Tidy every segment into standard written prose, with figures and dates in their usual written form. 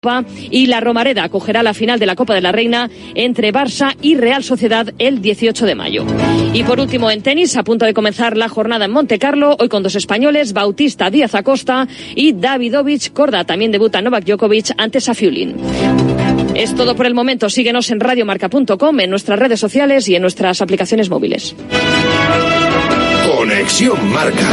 Copa, y la Romareda acogerá la final de la Copa de la Reina entre Barça y Real Sociedad el 18 de mayo. Y por último, en tenis, a punto de comenzar la jornada en Montecarlo, hoy con dos españoles, Bautista Díaz Acosta y Davidovich Korda. También debuta Novak Djokovic ante Safiullin. Es todo por el momento. Síguenos en radiomarca.com, en nuestras redes sociales y en nuestras aplicaciones móviles. Conexión Marca.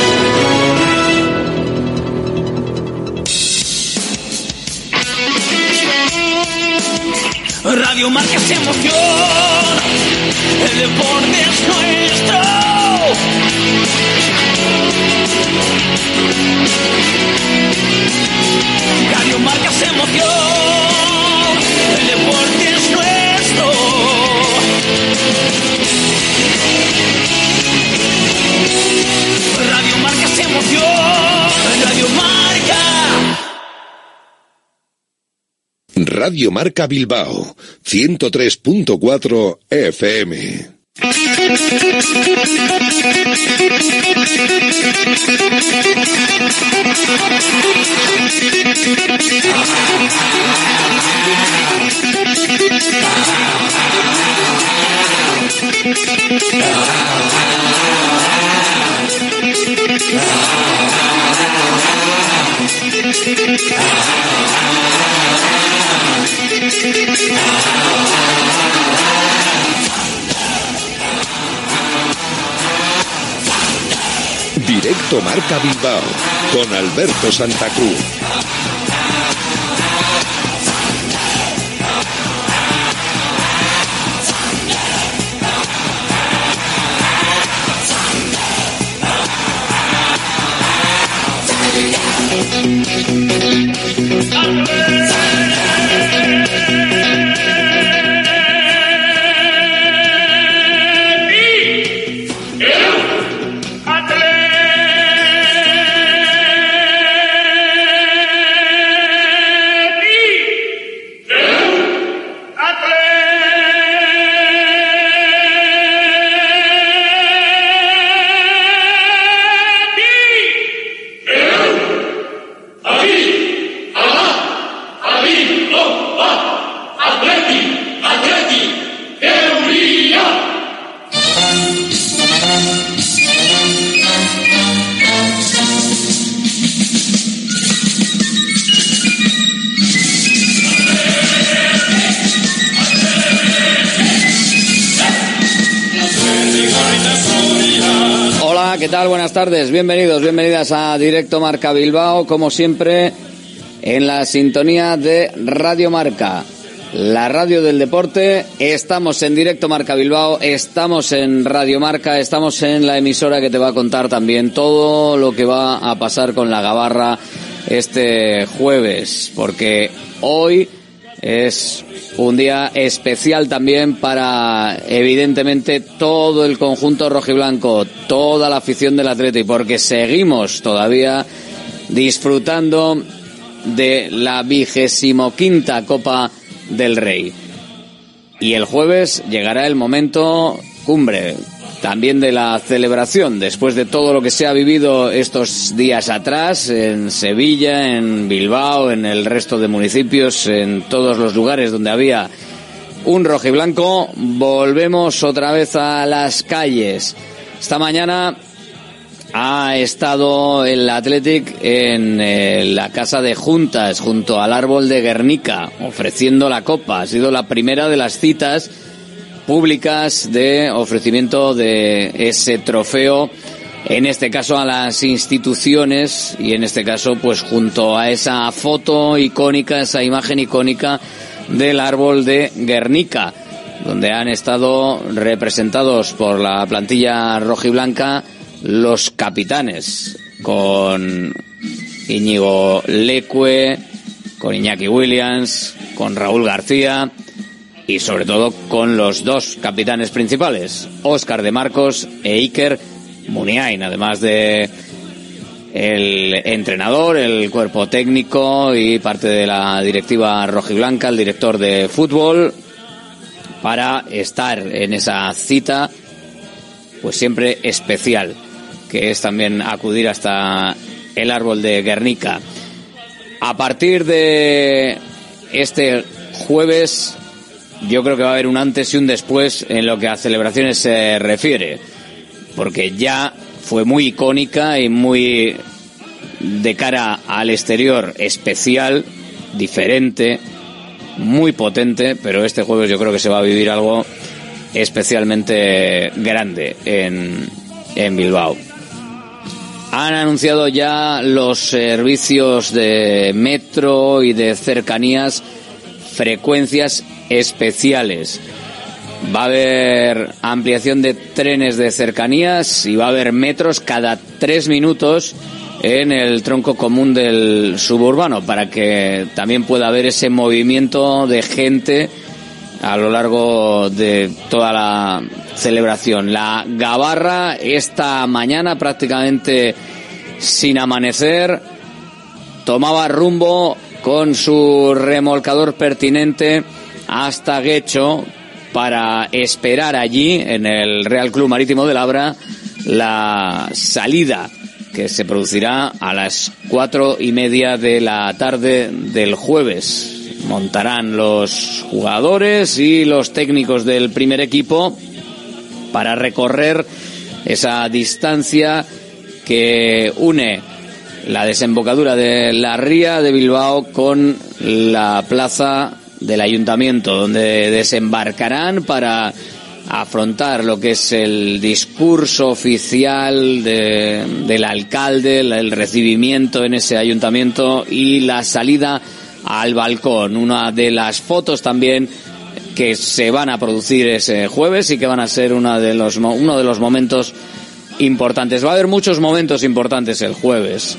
Radio Marca es emoción, el deporte es nuestro. Radio Marca es emoción, el deporte es nuestro. Radio Marca es emoción, Radio Marca. Radio Marca Bilbao, 103.4 FM. Directo Marca Bilbao con Alberto Santa Cruz. ¿Qué tal? Buenas tardes, bienvenidos, bienvenidas a Directo Marca Bilbao, como siempre, en la sintonía de Radio Marca, la radio del deporte. Estamos en Directo Marca Bilbao, estamos en Radio Marca, estamos en la emisora que te va a contar también todo lo que va a pasar con la Gabarra este jueves, porque hoy es un día especial también para, evidentemente, todo el conjunto rojiblanco, toda la afición del Athletic, porque seguimos todavía disfrutando de la 25ª Copa del Rey. Y el jueves llegará el momento cumbre también de la celebración, después de todo lo que se ha vivido estos días atrás, en Sevilla, en Bilbao, en el resto de municipios, en todos los lugares donde había un rojiblanco. Volvemos otra vez a las calles. Esta mañana ha estado el Athletic en la Casa de Juntas, junto al árbol de Guernica, ofreciendo la copa. Ha sido la primera de las citas públicas de ofrecimiento de ese trofeo, en este caso a las instituciones, y en este caso pues junto a esa foto icónica, esa imagen icónica del árbol de Guernica, donde han estado representados por la plantilla rojiblanca los capitanes, con Íñigo Leque, con Iñaki Williams, con Raúl García y sobre todo con los dos capitanes principales, Óscar de Marcos e Iker Muniain, además de el entrenador, el cuerpo técnico y parte de la directiva rojiblanca, el director de fútbol, para estar en esa cita pues siempre especial, que es también acudir hasta el árbol de Guernica. A partir de este jueves, yo creo que va a haber un antes y un después en lo que a celebraciones se refiere, porque ya fue muy icónica y muy de cara al exterior especial, diferente, muy potente, pero este jueves yo creo que se va a vivir algo especialmente grande en Bilbao. Han anunciado ya los servicios de metro y de cercanías, frecuencias especiales. Va a haber ampliación de trenes de cercanías y va a haber metros cada 3 minutos en el tronco común del suburbano, para que también pueda haber ese movimiento de gente a lo largo de toda la celebración. La Gabarra esta mañana, prácticamente sin amanecer, tomaba rumbo con su remolcador pertinente hasta Guecho para esperar allí, en el Real Club Marítimo de Labra, la salida que se producirá a las 4:30 de la tarde del jueves. Montarán los jugadores y los técnicos del primer equipo para recorrer esa distancia que une la desembocadura de la ría de Bilbao con la plaza del Ayuntamiento, donde desembarcarán para afrontar lo que es el discurso oficial del alcalde, el recibimiento en ese ayuntamiento y la salida al balcón. Una de las fotos también que se van a producir ese jueves y que van a ser uno de los momentos importantes. Va a haber muchos momentos importantes el jueves.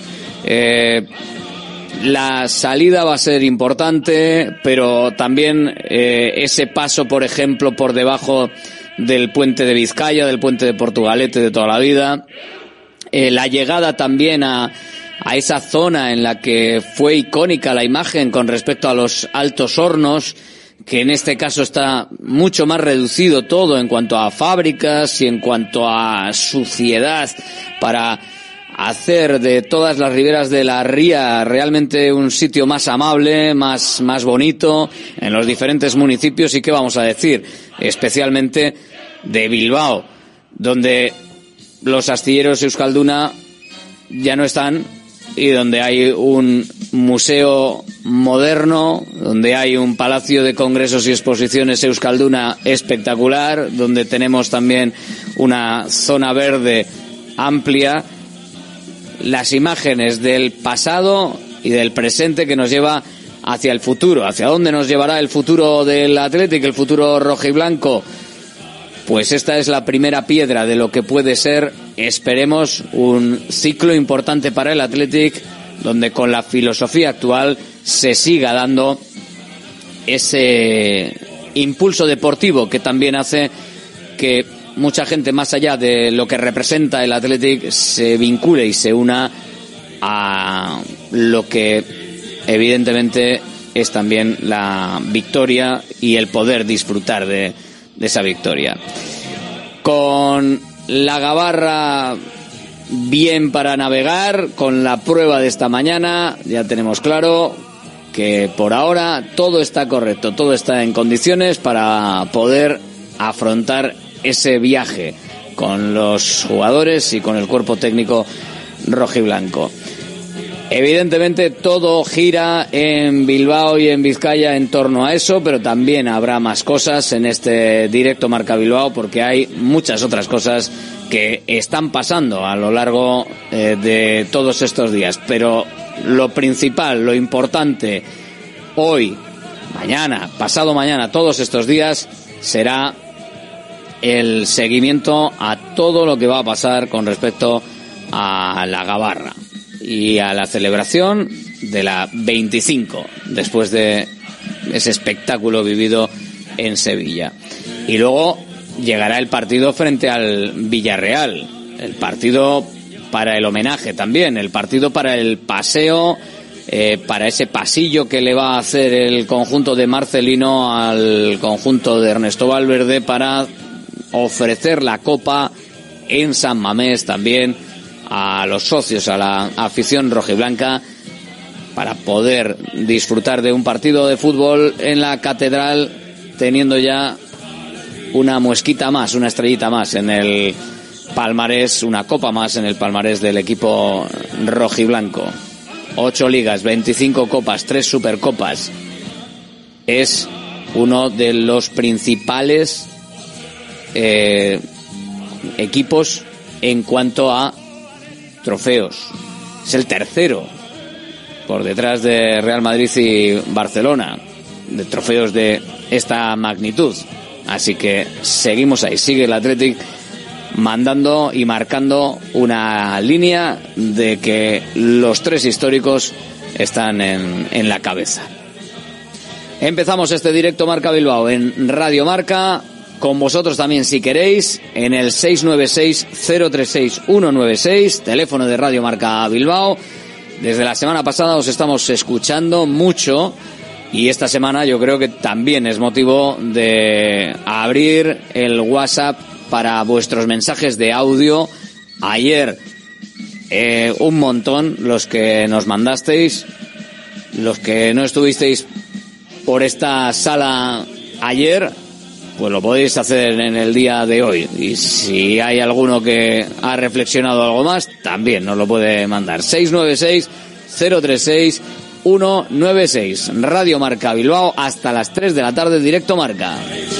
La salida va a ser importante, pero también ese paso, por ejemplo, por debajo del puente de Vizcaya, del puente de Portugalete de toda la vida. La llegada también a esa zona en la que fue icónica la imagen con respecto a los Altos Hornos, que en este caso está mucho más reducido todo en cuanto a fábricas y en cuanto a suciedad, para hacer de todas las riberas de la ría realmente un sitio más amable, más bonito en los diferentes municipios. Y qué vamos a decir, especialmente de Bilbao, donde los astilleros Euskalduna ya no están y donde hay un museo moderno, donde hay un palacio de congresos y exposiciones Euskalduna espectacular, donde tenemos también una zona verde amplia. Las imágenes del pasado y del presente que nos lleva hacia el futuro. ¿Hacia dónde nos llevará el futuro del Athletic, el futuro rojiblanco? Pues esta es la primera piedra de lo que puede ser, esperemos, un ciclo importante para el Athletic, donde con la filosofía actual se siga dando ese impulso deportivo que también hace que mucha gente, más allá de lo que representa el Athletic, se vincule y se una a lo que evidentemente es también la victoria y el poder disfrutar de esa victoria. Con la Gabarra bien para navegar, con la prueba de esta mañana, ya tenemos claro que por ahora todo está correcto, todo está en condiciones para poder afrontar ese viaje con los jugadores y con el cuerpo técnico rojiblanco. Evidentemente todo gira en Bilbao y en Vizcaya en torno a eso, pero también habrá más cosas en este directo Marca Bilbao, porque hay muchas otras cosas que están pasando a lo largo de todos estos días. Pero lo principal, lo importante, hoy, mañana, pasado mañana, todos estos días, será el seguimiento a todo lo que va a pasar con respecto a la Gabarra y a la celebración de la 25, después de ese espectáculo vivido en Sevilla. Y luego llegará el partido frente al Villarreal, el partido para el homenaje también, el partido para el paseo, para ese pasillo que le va a hacer el conjunto de Marcelino al conjunto de Ernesto Valverde para ofrecer la copa en San Mamés también a los socios, a la afición rojiblanca, para poder disfrutar de un partido de fútbol en la Catedral, teniendo ya una muesquita más, una estrellita más en el palmarés, una copa más en el palmarés del equipo rojiblanco. 8 ligas, 25 copas, 3 supercopas. Es uno de los principales equipos en cuanto a trofeos. Es el tercero, por detrás de Real Madrid y Barcelona, de trofeos de esta magnitud. Así que seguimos ahí, sigue el Athletic mandando y marcando una línea de que los 3 históricos están en la cabeza. Empezamos este directo Marca Bilbao en Radio Marca, con vosotros también si queréis, en el 696-036-196, teléfono de Radio Marca Bilbao. Desde la semana pasada os estamos escuchando mucho y esta semana yo creo que también es motivo de abrir el WhatsApp para vuestros mensajes de audio. Ayer un montón los que nos mandasteis, los que no estuvisteis por esta sala ayer, pues lo podéis hacer en el día de hoy. Y si hay alguno que ha reflexionado algo más, también nos lo puede mandar. 696-036-196. Radio Marca Bilbao hasta las 3 de la tarde, directo Marca.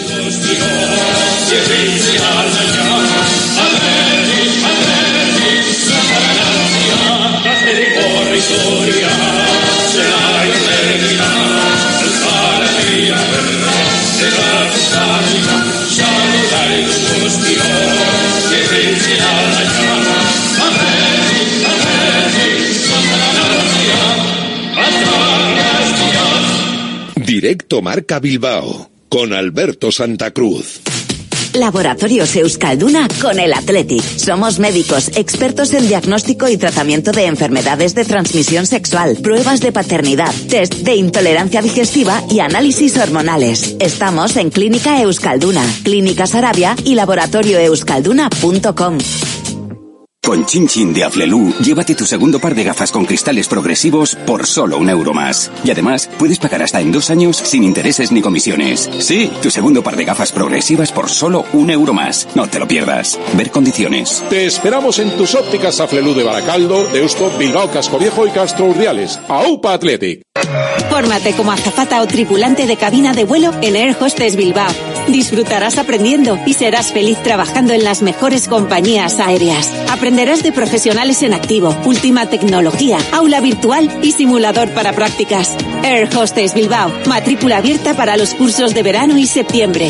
Directo Marca Bilbao con Alberto Santa Cruz. Laboratorios Euskalduna con el Athletic. Somos médicos, expertos en diagnóstico y tratamiento de enfermedades de transmisión sexual, pruebas de paternidad, test de intolerancia digestiva y análisis hormonales. Estamos en Clínica Euskalduna, Clínica Sarabia y laboratorioeuskalduna.com. Con Chin Chin de Aflelu, llévate tu segundo par de gafas con cristales progresivos por solo €1 más. Y además, puedes pagar hasta en 2 años sin intereses ni comisiones. Sí, tu segundo par de gafas progresivas por solo €1 más. No te lo pierdas. Ver condiciones. Te esperamos en tus ópticas Aflelu de Baracaldo, Deusto, Bilbao, Cascoviejo y Castro Urdiales. ¡Aupa Athletic! Fórmate como azafata o tripulante de cabina de vuelo en Air Hostess Bilbao. Disfrutarás aprendiendo y serás feliz trabajando en las mejores compañías aéreas. Aprenderás de profesionales en activo, última tecnología, aula virtual y simulador para prácticas. Air Hostess Bilbao, matrícula abierta para los cursos de verano y septiembre.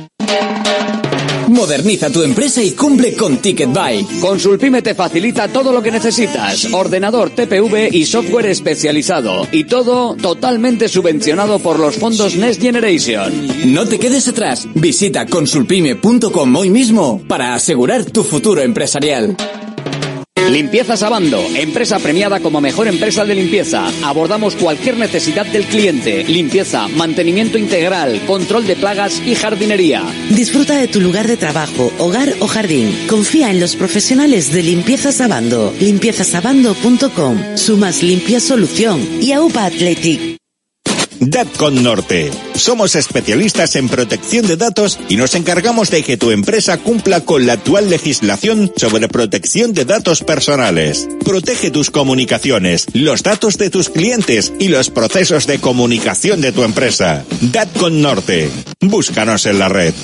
Moderniza tu empresa y cumple con TicketBuy. Consulpime te facilita todo lo que necesitas. Ordenador, TPV y software especializado. Y todo totalmente subvencionado por los fondos Next Generation. No te quedes atrás. Visita consulpime.com hoy mismo para asegurar tu futuro empresarial. Limpiezas Abando, empresa premiada como mejor empresa de limpieza. Abordamos cualquier necesidad del cliente. Limpieza, mantenimiento integral, control de plagas y jardinería. Disfruta de tu lugar de trabajo, hogar o jardín. Confía en los profesionales de Limpiezas Abando. Limpiezasabando.com. Su más limpia solución. Y AUPA Athletic. Datcon Norte. Somos especialistas en protección de datos y nos encargamos de que tu empresa cumpla con la actual legislación sobre protección de datos personales. Protege tus comunicaciones, los datos de tus clientes y los procesos de comunicación de tu empresa. Datcon Norte. Búscanos en la red.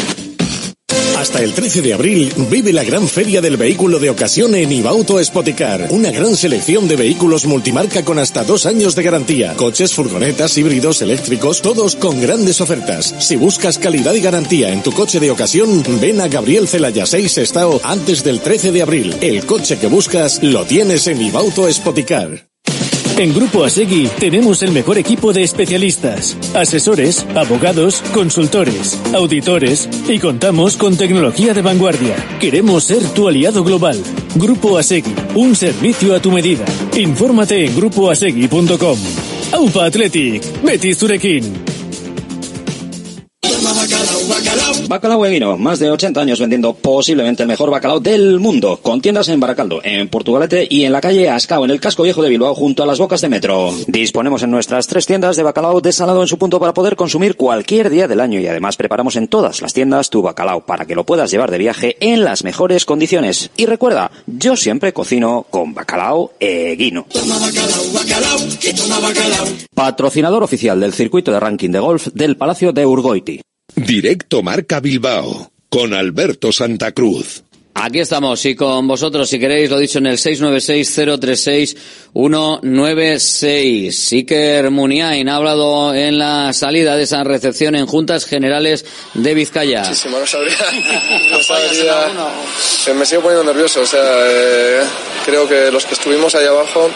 Hasta el 13 de abril vive la gran feria del vehículo de ocasión en Ibauto Spoticar. Una gran selección de vehículos multimarca con hasta 2 años de garantía. Coches, furgonetas, híbridos, eléctricos, todos con grandes ofertas. Si buscas calidad y garantía en tu coche de ocasión, ven a Gabriel Celaya 6 Sestao antes del 13 de abril. El coche que buscas lo tienes en Ibauto Spoticar. En Grupo Asegui tenemos el mejor equipo de especialistas, asesores, abogados, consultores, auditores y contamos con tecnología de vanguardia. Queremos ser tu aliado global. Grupo Asegui, un servicio a tu medida. Infórmate en grupoasegui.com. AUPA Athletic, Betis Zurekin. Bacalao Eguino, más de 80 años vendiendo posiblemente el mejor bacalao del mundo, con tiendas en Baracaldo, en Portugalete y en la calle Ascao, en el casco viejo de Bilbao, junto a las bocas de metro. Disponemos en nuestras 3 tiendas de bacalao desalado en su punto para poder consumir cualquier día del año, y además preparamos en todas las tiendas tu bacalao para que lo puedas llevar de viaje en las mejores condiciones. Y recuerda, yo siempre cocino con Bacalao Eguino. Patrocinador oficial del circuito de ranking de golf del Palacio de Urgoiti. Directo Marca Bilbao, con Alberto Santa Cruz. Aquí estamos, y con vosotros, si queréis, lo dicho, en el 696-036-196. Iker Muniain ha hablado en la salida de esa recepción en Juntas Generales de Vizcaya. Muchísimo, no sabría. Me sigo poniendo nervioso, creo que los que estuvimos ahí abajo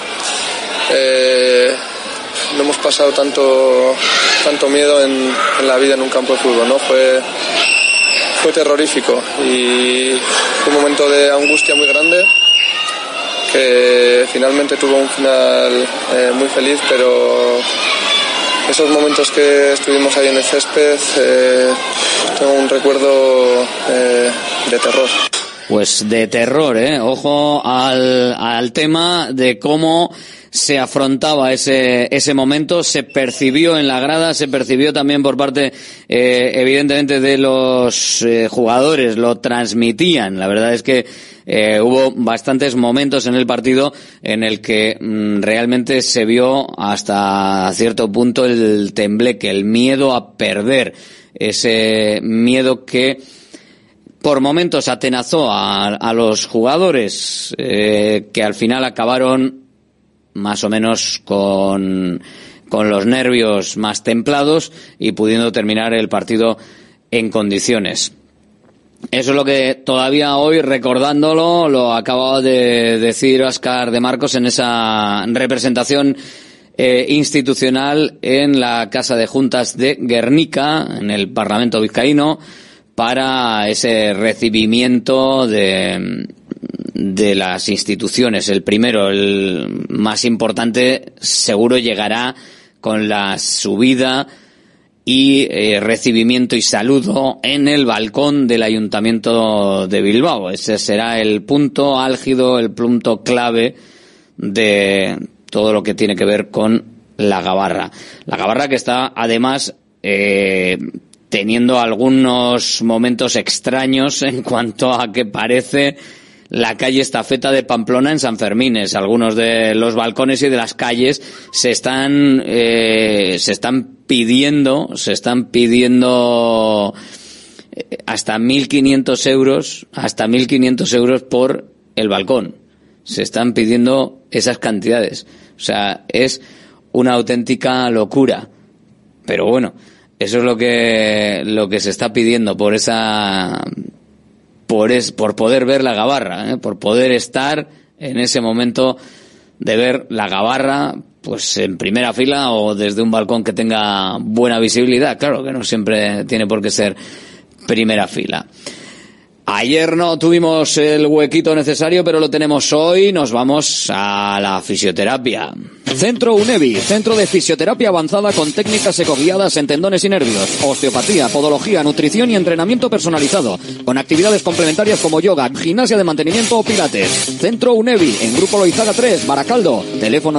no hemos pasado tanto miedo en la vida en un campo de fútbol, ¿no? Fue terrorífico y fue un momento de angustia muy grande que finalmente tuvo un final muy feliz, pero esos momentos que estuvimos ahí en el césped tengo un recuerdo de terror. Pues de terror, ojo al tema de cómo se afrontaba ese momento, se percibió en la grada, se percibió también por parte, evidentemente, de los jugadores, lo transmitían. La verdad es que hubo bastantes momentos en el partido en el que realmente se vio hasta cierto punto el tembleque, el miedo a perder, ese miedo que por momentos atenazó a los jugadores, que al final acabaron más o menos con los nervios más templados y pudiendo terminar el partido en condiciones. Eso es lo que todavía hoy, recordándolo, lo acababa de decir Óscar de Marcos en esa representación institucional en la Casa de Juntas de Guernica, en el Parlamento vizcaíno, para ese recibimiento de las instituciones. El primero, el más importante, seguro llegará con la subida y recibimiento y saludo en el balcón del Ayuntamiento de Bilbao. Ese será el punto álgido, el punto clave de todo lo que tiene que ver con la gabarra. La gabarra que está, además, teniendo algunos momentos extraños en cuanto a que parece la calle Estafeta de Pamplona en San Fermines. Algunos de los balcones y de las calles se están pidiendo hasta 1.500 euros por el balcón. Se están pidiendo esas cantidades. O sea, es una auténtica locura. Pero bueno, eso es lo que se está pidiendo por poder ver la gabarra, por poder estar en ese momento de ver la gabarra, pues en primera fila o desde un balcón que tenga buena visibilidad. Claro que no siempre tiene por qué ser primera fila. Ayer no tuvimos el huequito necesario, pero lo tenemos hoy. Nos vamos a la fisioterapia. Centro UNEVI, centro de fisioterapia avanzada con técnicas ecoguiadas en tendones y nervios, osteopatía, podología, nutrición y entrenamiento personalizado, con actividades complementarias como yoga, gimnasia de mantenimiento o pilates. Centro UNEVI, en Grupo Loizaga 3, Baracaldo, teléfono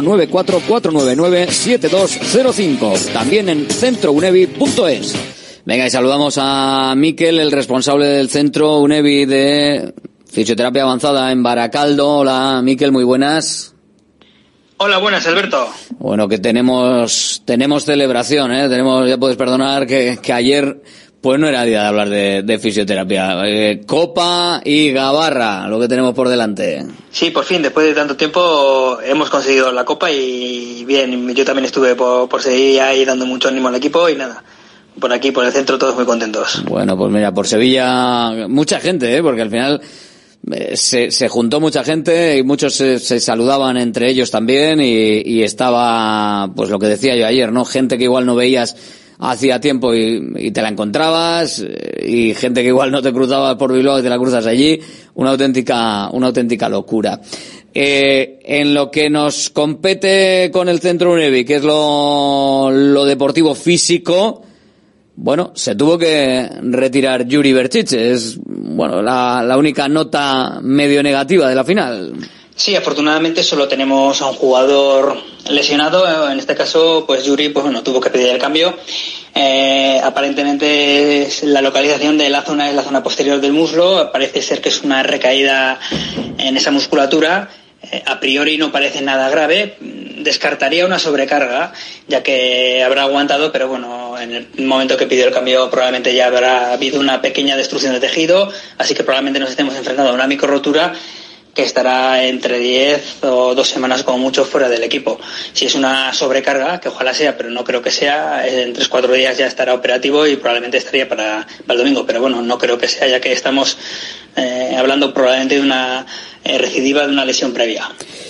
944997205, también en centrounevi.es. Venga, y saludamos a Miquel, el responsable del Centro UNEVI de Fisioterapia Avanzada en Baracaldo. Hola, Miquel, muy buenas. Hola, buenas, Alberto. Bueno, que tenemos celebración, ya puedes perdonar que ayer pues no era día de hablar de fisioterapia. Copa y gabarra, lo que tenemos por delante. Sí, por fin, después de tanto tiempo hemos conseguido la Copa y bien, yo también estuve por Sevilla ahí dando mucho ánimo al equipo y nada. Por aquí, por el centro, todos muy contentos. Bueno, pues mira, por Sevilla, mucha gente, porque al final se juntó mucha gente y muchos se saludaban entre ellos también y estaba, pues lo que decía yo ayer, ¿no? Gente que igual no veías hacía tiempo y te la encontrabas, y gente que igual no te cruzabas por Bilbao y te la cruzas allí. Una auténtica locura. En lo que nos compete con el Centro UNEVI, que es lo deportivo físico, Bueno, se tuvo que retirar Yuri Berchiche. Es, bueno, la única nota medio negativa de la final. Sí, afortunadamente solo tenemos a un jugador lesionado. En este caso, pues Yuri, pues bueno, tuvo que pedir el cambio. Aparentemente la localización de la zona es la zona posterior del muslo. Parece ser que es una recaída en esa musculatura. A priori no parece nada grave. Descartaría una sobrecarga, ya que habrá aguantado, pero bueno, en el momento que pidió el cambio probablemente ya habrá habido una pequeña destrucción de tejido, así que probablemente nos estemos enfrentando a una microrotura que estará entre 10 o 2 semanas como mucho fuera del equipo. Si es una sobrecarga, que ojalá sea, pero no creo que sea, en 3-4 días ya estará operativo y probablemente estaría para el domingo, pero bueno, no creo que sea, ya que estamos hablando probablemente de una recidiva de una lesión previa.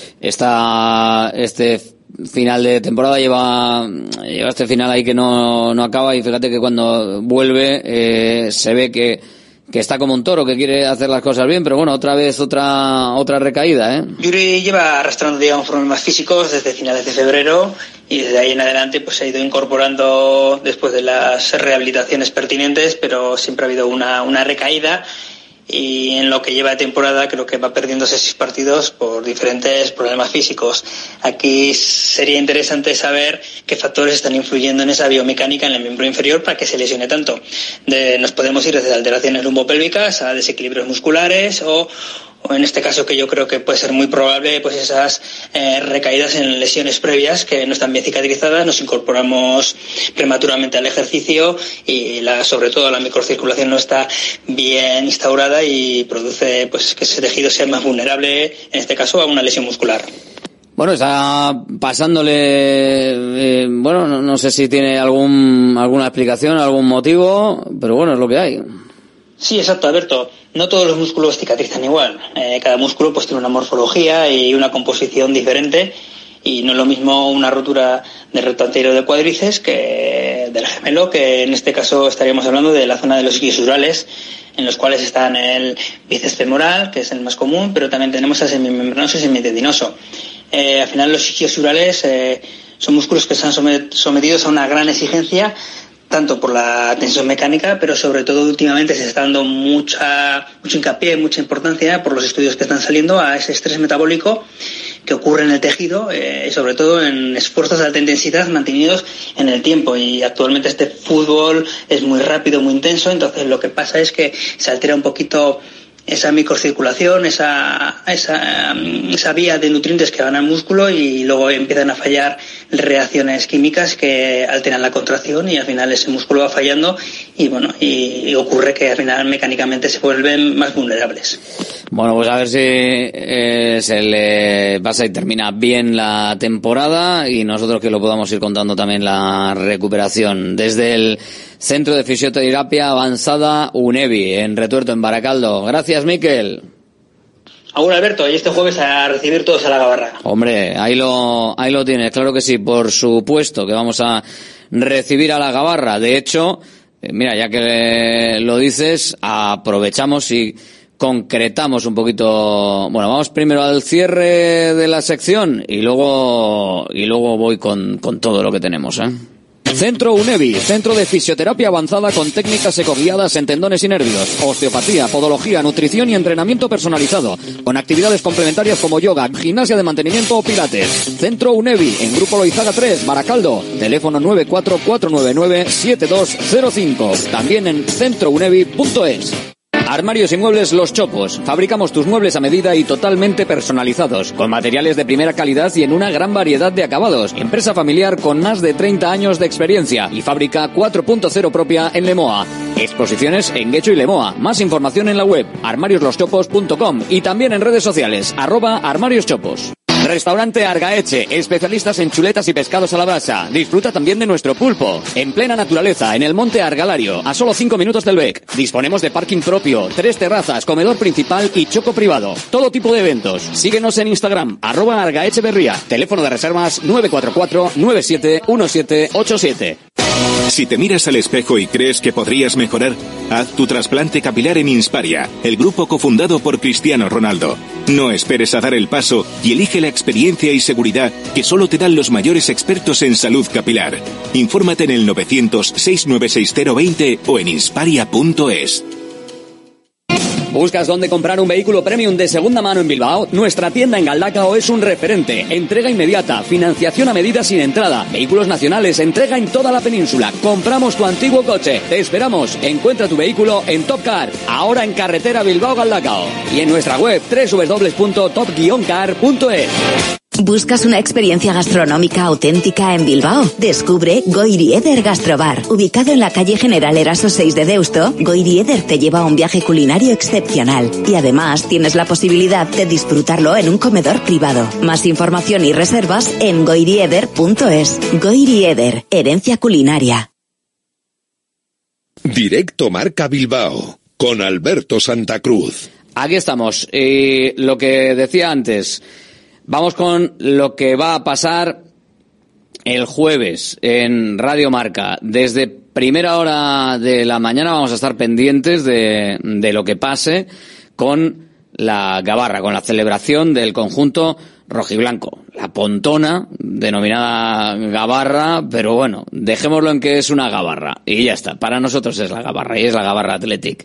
Este final de temporada lleva este final ahí que no acaba, y fíjate que cuando vuelve se ve que está como un toro, que quiere hacer las cosas bien, pero bueno, otra vez otra recaída, Yuri lleva arrastrando, digamos, problemas físicos desde finales de febrero, y desde ahí en adelante pues se ha ido incorporando después de las rehabilitaciones pertinentes, pero siempre ha habido una recaída. Y en lo que lleva de temporada creo que va perdiendo 6 partidos por diferentes problemas físicos. Aquí sería interesante saber qué factores están influyendo en esa biomecánica en el miembro inferior para que se lesione tanto. Nos podemos ir desde alteraciones lumbopélvicas a desequilibrios musculares o en este caso, que yo creo que puede ser muy probable, pues esas recaídas en lesiones previas que no están bien cicatrizadas. Nos incorporamos prematuramente al ejercicio y sobre todo la microcirculación no está bien instaurada y produce pues que ese tejido sea más vulnerable, en este caso, a una lesión muscular. Bueno, está pasándole, no sé si tiene alguna explicación, algún motivo, pero bueno, es lo que hay. Sí, exacto, Alberto. No todos los músculos cicatrizan igual. Cada músculo pues tiene una morfología y una composición diferente, y no es lo mismo una rotura del recto anterior del cuádriceps que del gemelo, que en este caso estaríamos hablando de la zona de los isquiosurales, en los cuales están el bíceps femoral, que es el más común, pero también tenemos el semimembranoso y semitendinoso. Al final los isquiosurales son músculos que están sometidos a una gran exigencia, tanto por la tensión mecánica, pero sobre todo últimamente se está dando mucho hincapié, mucha importancia por los estudios que están saliendo a ese estrés metabólico que ocurre en el tejido, sobre todo en esfuerzos de alta intensidad mantenidos en el tiempo. Y actualmente este fútbol es muy rápido, muy intenso, entonces lo que pasa es que se altera un poquito esa microcirculación, esa vía de nutrientes que van al músculo, y luego empiezan a fallar reacciones químicas que alteran la contracción, y al final ese músculo va fallando y ocurre que al final mecánicamente se vuelven más vulnerables. Bueno, pues a ver si se le pasa y termina bien la temporada, y nosotros que lo podamos ir contando también la recuperación desde el Centro de Fisioterapia Avanzada UNEVI en Retuerto, en Baracaldo. Gracias, Miquel. Ahora, Alberto, y este jueves a recibir todos a la Gabarra. Hombre, ahí lo tienes, claro que sí, por supuesto que vamos a recibir a la Gabarra. De hecho, mira, ya que lo dices, aprovechamos y concretamos un poquito. Bueno, vamos primero al cierre de la sección y luego voy con todo lo que tenemos, Centro UNEVI, Centro de Fisioterapia Avanzada con técnicas ecoguiadas en tendones y nervios, osteopatía, podología, nutrición y entrenamiento personalizado, con actividades complementarias como yoga, gimnasia de mantenimiento o pilates. Centro UNEVI, en Grupo Loizaga 3, Baracaldo, teléfono 944997205, también en centrounevi.es. Armarios y Muebles Los Chopos. Fabricamos tus muebles a medida y totalmente personalizados, con materiales de primera calidad y en una gran variedad de acabados. Empresa familiar con más de 30 años de experiencia y fábrica 4.0 propia en Lemoa. Exposiciones en Guecho y Lemoa. Más información en la web armariosloschopos.com y también en redes sociales @armarioschopos. Restaurante Argaeche, especialistas en chuletas y pescados a la brasa. Disfruta también de nuestro pulpo. En plena naturaleza, en el monte Argalario, a solo 5 minutos del Bec. Disponemos de parking propio, 3 terrazas, comedor principal y choco privado. Todo tipo de eventos. Síguenos en Instagram, @Argaecheverría. Teléfono de reservas 944 971787. Si te miras al espejo y crees que podrías mejorar, haz tu trasplante capilar en Insparia, el grupo cofundado por Cristiano Ronaldo. No esperes a dar el paso y elige la experiencia y seguridad que solo te dan los mayores expertos en salud capilar. Infórmate en el 900-696-020 o en insparia.es. ¿Buscas dónde comprar un vehículo premium de segunda mano en Bilbao? Nuestra tienda en Galdakao es un referente. Entrega inmediata, financiación a medida sin entrada, vehículos nacionales, entrega en toda la península. Compramos tu antiguo coche. Te esperamos. Encuentra tu vehículo en Top Car, ahora en carretera Bilbao-Galdakao. Y en nuestra web www.top-car.es. ¿Buscas una experiencia gastronómica auténtica en Bilbao? Descubre Goiri Eder Gastrobar. Ubicado en la calle General Eraso 6 de Deusto, Goiri Eder te lleva a un viaje culinario excepcional. Y además tienes la posibilidad de disfrutarlo en un comedor privado. Más información y reservas en goirieder.es. Goiri Eder, herencia culinaria. Directo Marca Bilbao, con Alberto Santa Cruz. Aquí estamos. Y lo que decía antes... Vamos con lo que va a pasar el jueves en Radio Marca. Desde primera hora de la mañana vamos a estar pendientes de lo que pase con la Gabarra, con la celebración del conjunto rojiblanco. La Pontona, denominada Gabarra, pero bueno, dejémoslo en que es una Gabarra. Y ya está, para nosotros es la Gabarra y es la Gabarra Athletic.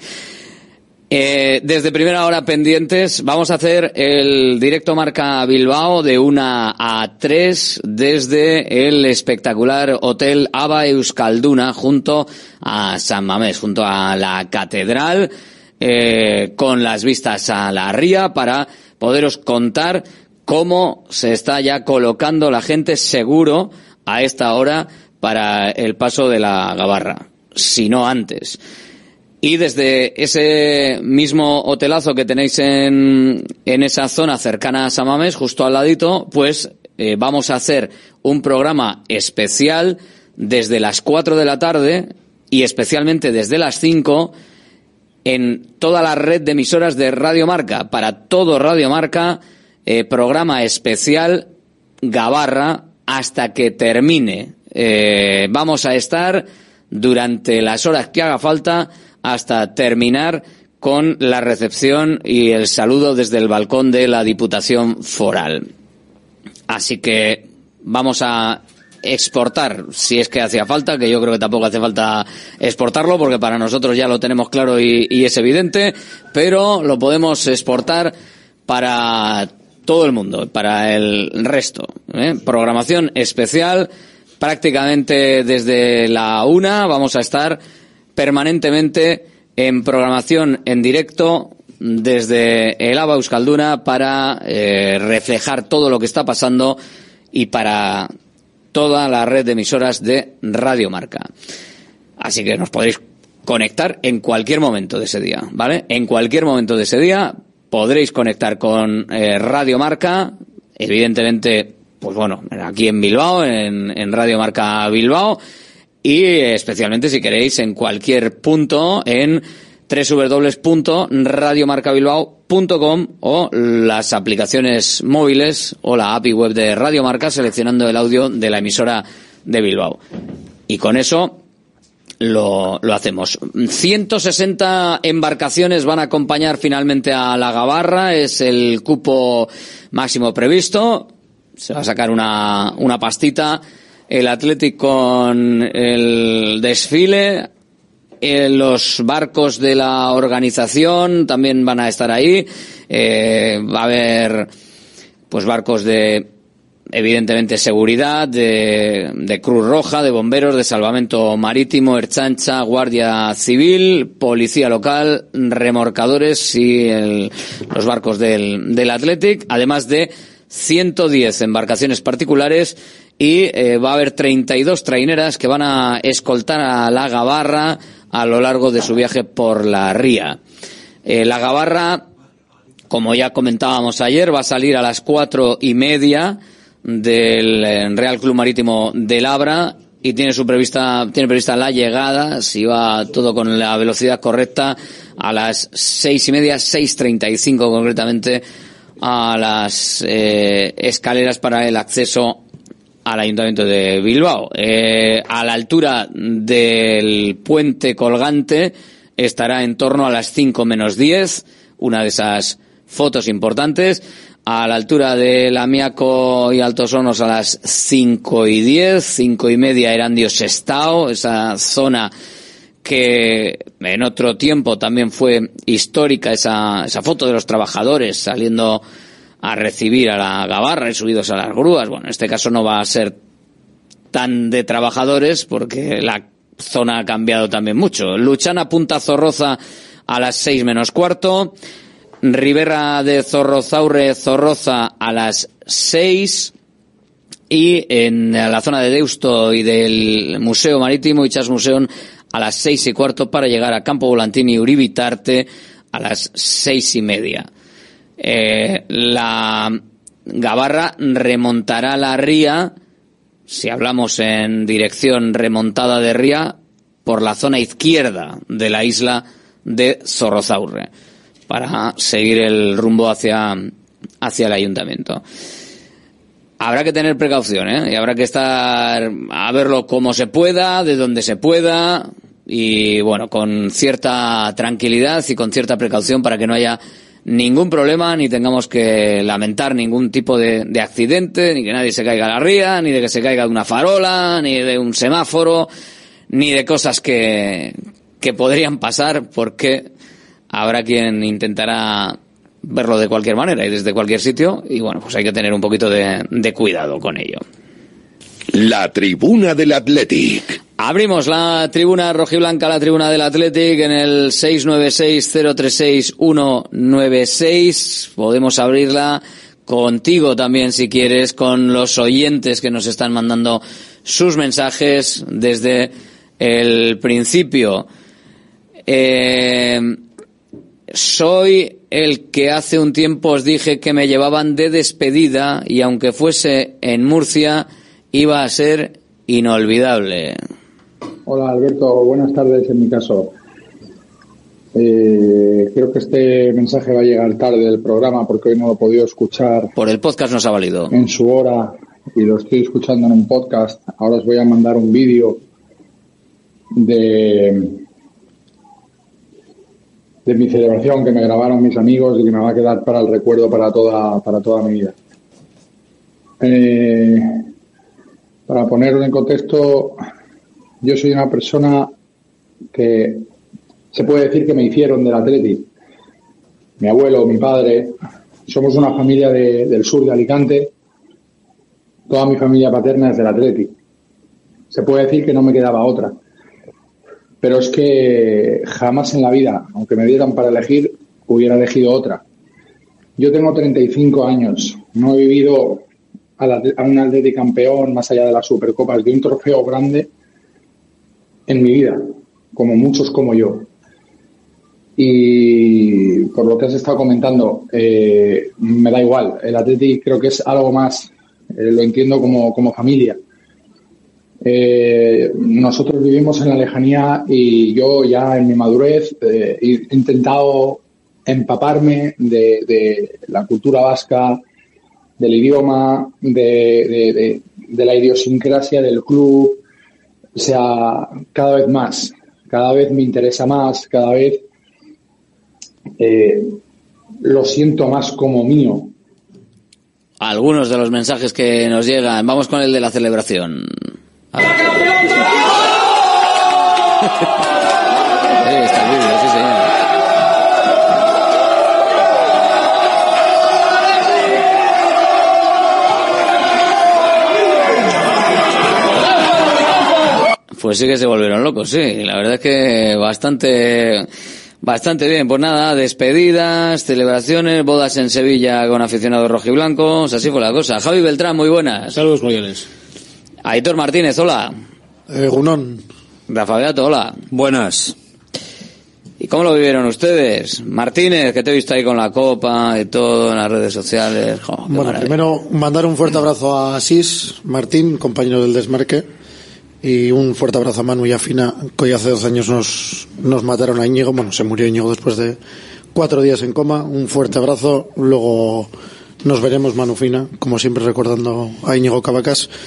Desde primera hora pendientes, vamos a hacer el directo Marca Bilbao de 1 a 3 desde el espectacular Hotel Aba Euskalduna junto a San Mamés, junto a la catedral, con las vistas a la ría para poderos contar cómo se está ya colocando la gente seguro a esta hora para el paso de la Gabarra, si no antes. Y desde ese mismo hotelazo que tenéis en esa zona cercana a San Mamés, justo al ladito, pues vamos a hacer un programa especial desde las 4 de la tarde y especialmente desde las 5 en toda la red de emisoras de Radio Marca. Para todo Radio Marca, programa especial Gabarra hasta que termine. Vamos a estar durante las horas que haga falta hasta terminar con la recepción y el saludo desde el balcón de la Diputación Foral. Así que vamos a exportar, si es que hacía falta, que yo creo que tampoco hace falta exportarlo, porque para nosotros ya lo tenemos claro y es evidente, pero lo podemos exportar para todo el mundo, para el resto. Programación especial, prácticamente desde la 1 vamos a estar permanentemente en programación en directo desde el Aba Euskalduna para reflejar todo lo que está pasando y para toda la red de emisoras de Radio Marca. Así que nos podréis conectar en cualquier momento de ese día, ¿vale? En cualquier momento de ese día podréis conectar con Radio Marca, evidentemente, pues bueno, aquí en Bilbao, en Radio Marca Bilbao, y especialmente si queréis en cualquier punto en www.radiomarcabilbao.com o las aplicaciones móviles o la API web de Radio Marca seleccionando el audio de la emisora de Bilbao. Y con eso lo hacemos. 160 embarcaciones van a acompañar finalmente a la Gabarra, es el cupo máximo previsto. Se va a sacar una pastita. El Athletic con el desfile, los barcos de la organización también van a estar ahí. Va a haber pues barcos de, evidentemente, seguridad, de Cruz Roja, de bomberos, de salvamento marítimo, Ertzaintza, Guardia Civil, policía local, remorcadores y los barcos del Athletic, además de 110 embarcaciones particulares. Y va a haber 32 traineras que van a escoltar a la Gabarra a lo largo de su viaje por la ría. La Gabarra, como ya comentábamos ayer, va a salir a las 4:30 del Real Club Marítimo de Labra y tiene prevista la llegada, si va todo con la velocidad correcta, a las 6:30, 6:35 concretamente, a las escaleras para el acceso al Ayuntamiento de Bilbao. A la altura del puente colgante estará en torno a las 5 menos 10, una de esas fotos importantes. A la altura de Lamiaco y Altos Hornos a las 5:10, 5:30 Erandio Sestao, esa zona que en otro tiempo también fue histórica, esa foto de los trabajadores saliendo a recibir a la gabarra y subidos a las grúas. Bueno, en este caso no va a ser tan de trabajadores porque la zona ha cambiado también mucho. Luchana Punta Zorroza a las 6 menos cuarto. Ribera de Zorrozaurre, Zorroza a las 6, y en la zona de Deusto y del Museo Marítimo Itxas Museum a las 6:15 para llegar a Campo Volantini y Uribitarte a las 6:30. La gabarra remontará la ría, si hablamos en dirección remontada de ría, por la zona izquierda de la isla de Zorrozaurre, para seguir el rumbo hacia el ayuntamiento. Habrá que tener precaución, y habrá que estar a verlo como se pueda, de donde se pueda, y bueno, con cierta tranquilidad y con cierta precaución para que no haya ningún problema, ni tengamos que lamentar ningún tipo de accidente, ni que nadie se caiga a la ría, ni de que se caiga de una farola, ni de un semáforo, ni de cosas que podrían pasar, porque habrá quien intentará verlo de cualquier manera y desde cualquier sitio, y bueno, pues hay que tener un poquito de cuidado con ello. La tribuna del Athletic. Abrimos la tribuna rojiblanca, la tribuna del Athletic, en el 696-036-196. Podemos abrirla contigo también, si quieres, con los oyentes que nos están mandando sus mensajes desde el principio. Soy el que hace un tiempo os dije que me llevaban de despedida, y aunque fuese en Murcia, iba a ser inolvidable. Hola Alberto, buenas tardes en mi caso. Creo que este mensaje va a llegar tarde del programa porque hoy no lo he podido escuchar. Por el podcast nos ha valido. En su hora, y lo estoy escuchando en un podcast. Ahora os voy a mandar un vídeo de mi celebración que me grabaron mis amigos y que me va a quedar para el recuerdo para toda mi vida. Para ponerlo en contexto, yo soy una persona que se puede decir que me hicieron del Athletic. Mi abuelo, mi padre, somos una familia del sur de Alicante. Toda mi familia paterna es del Athletic. Se puede decir que no me quedaba otra. Pero es que jamás en la vida, aunque me dieran para elegir, hubiera elegido otra. Yo tengo 35 años. No he vivido a un Athletic campeón, más allá de las Supercopas, de un trofeo grande en mi vida, como muchos como yo. Y por lo que has estado comentando, me da igual. El Athletic creo que es algo más. Lo entiendo como familia. Nosotros vivimos en la lejanía y yo ya en mi madurez he intentado empaparme de la cultura vasca, del idioma, de la idiosincrasia del club. O sea, cada vez más, cada vez me interesa más, cada vez lo siento más como mío. Algunos de los mensajes que nos llegan. Vamos con el de la celebración. A ver. Ahí está el vídeo, sí señor. Pues sí que se volvieron locos, sí. La verdad es que bastante bien. Pues nada, despedidas, celebraciones, bodas en Sevilla con aficionados rojiblancos. Así fue la cosa. Javi Beltrán, muy buenas. Saludos cordiales. Aitor Martínez, hola. Gunón. Rafa Beato, hola. Buenas. ¿Y cómo lo vivieron ustedes? Martínez, que te he visto ahí con la copa y todo en las redes sociales. Bueno, maravilla. Primero mandar un fuerte abrazo a Asís Martín, compañero del Desmarque, y un fuerte abrazo a Manu y a Fina, que hoy hace 12 años nos mataron a Íñigo. Bueno, se murió Íñigo después de 4 días en coma. Un fuerte abrazo. Luego nos veremos, Manu, Fina, como siempre recordando a Íñigo Cavacas.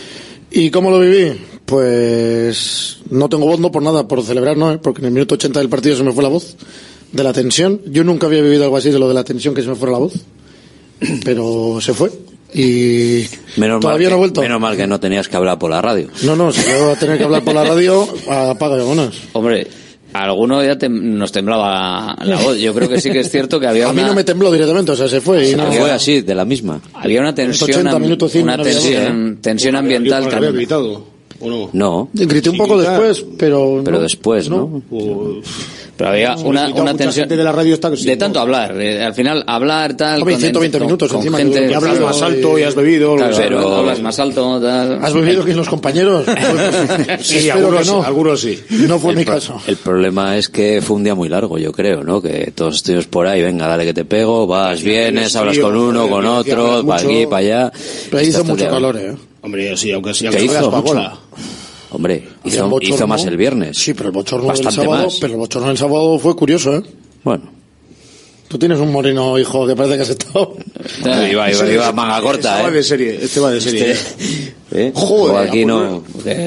¿Y cómo lo viví? Pues no tengo voz, no por nada, por celebrar, no, porque en el minuto 80 del partido se me fue la voz de la tensión. Yo nunca había vivido algo así de lo de la tensión, que se me fuera la voz, pero se fue. Y todavía no he vuelto. Menos mal que no tenías que hablar por la radio. No, si yo voy a tener que hablar por la radio, apaga y vámonos. Hombre, a alguno ya nos temblaba la voz. Yo creo que sí que es cierto que había a mí no me tembló directamente, o sea, se fue. Y no fue así, de la misma. Había una tensión, 80 minutos, una tensión ambiental. ¿Había gritado o no? No. Grité un poco después, pero después, ¿no? Pero había una tensión de la radio está de tanto hablar, al final hablar tal. 120 minutos con encima gente, y hablas más alto y has bebido, claro, pero hablas más alto tal. ¿Has bebido que los compañeros? Sí, algunos sí. No fue mi caso. El problema es que fue un día muy largo, yo creo, ¿no? Que todos estuvimos por ahí, venga, dale que te pego, vas, vienes, hablas con uno, con otro, para aquí, para allá. Pero hizo mucho calor, Hombre, sí, aunque sí, ¿qué hizo? Hombre, hizo más el viernes. Sí, pero el bochorno del sábado, fue curioso, Bueno. Tú tienes un moreno, hijo, que parece que has estado. Iba manga corta, Este va de serie. Joder, aquí no.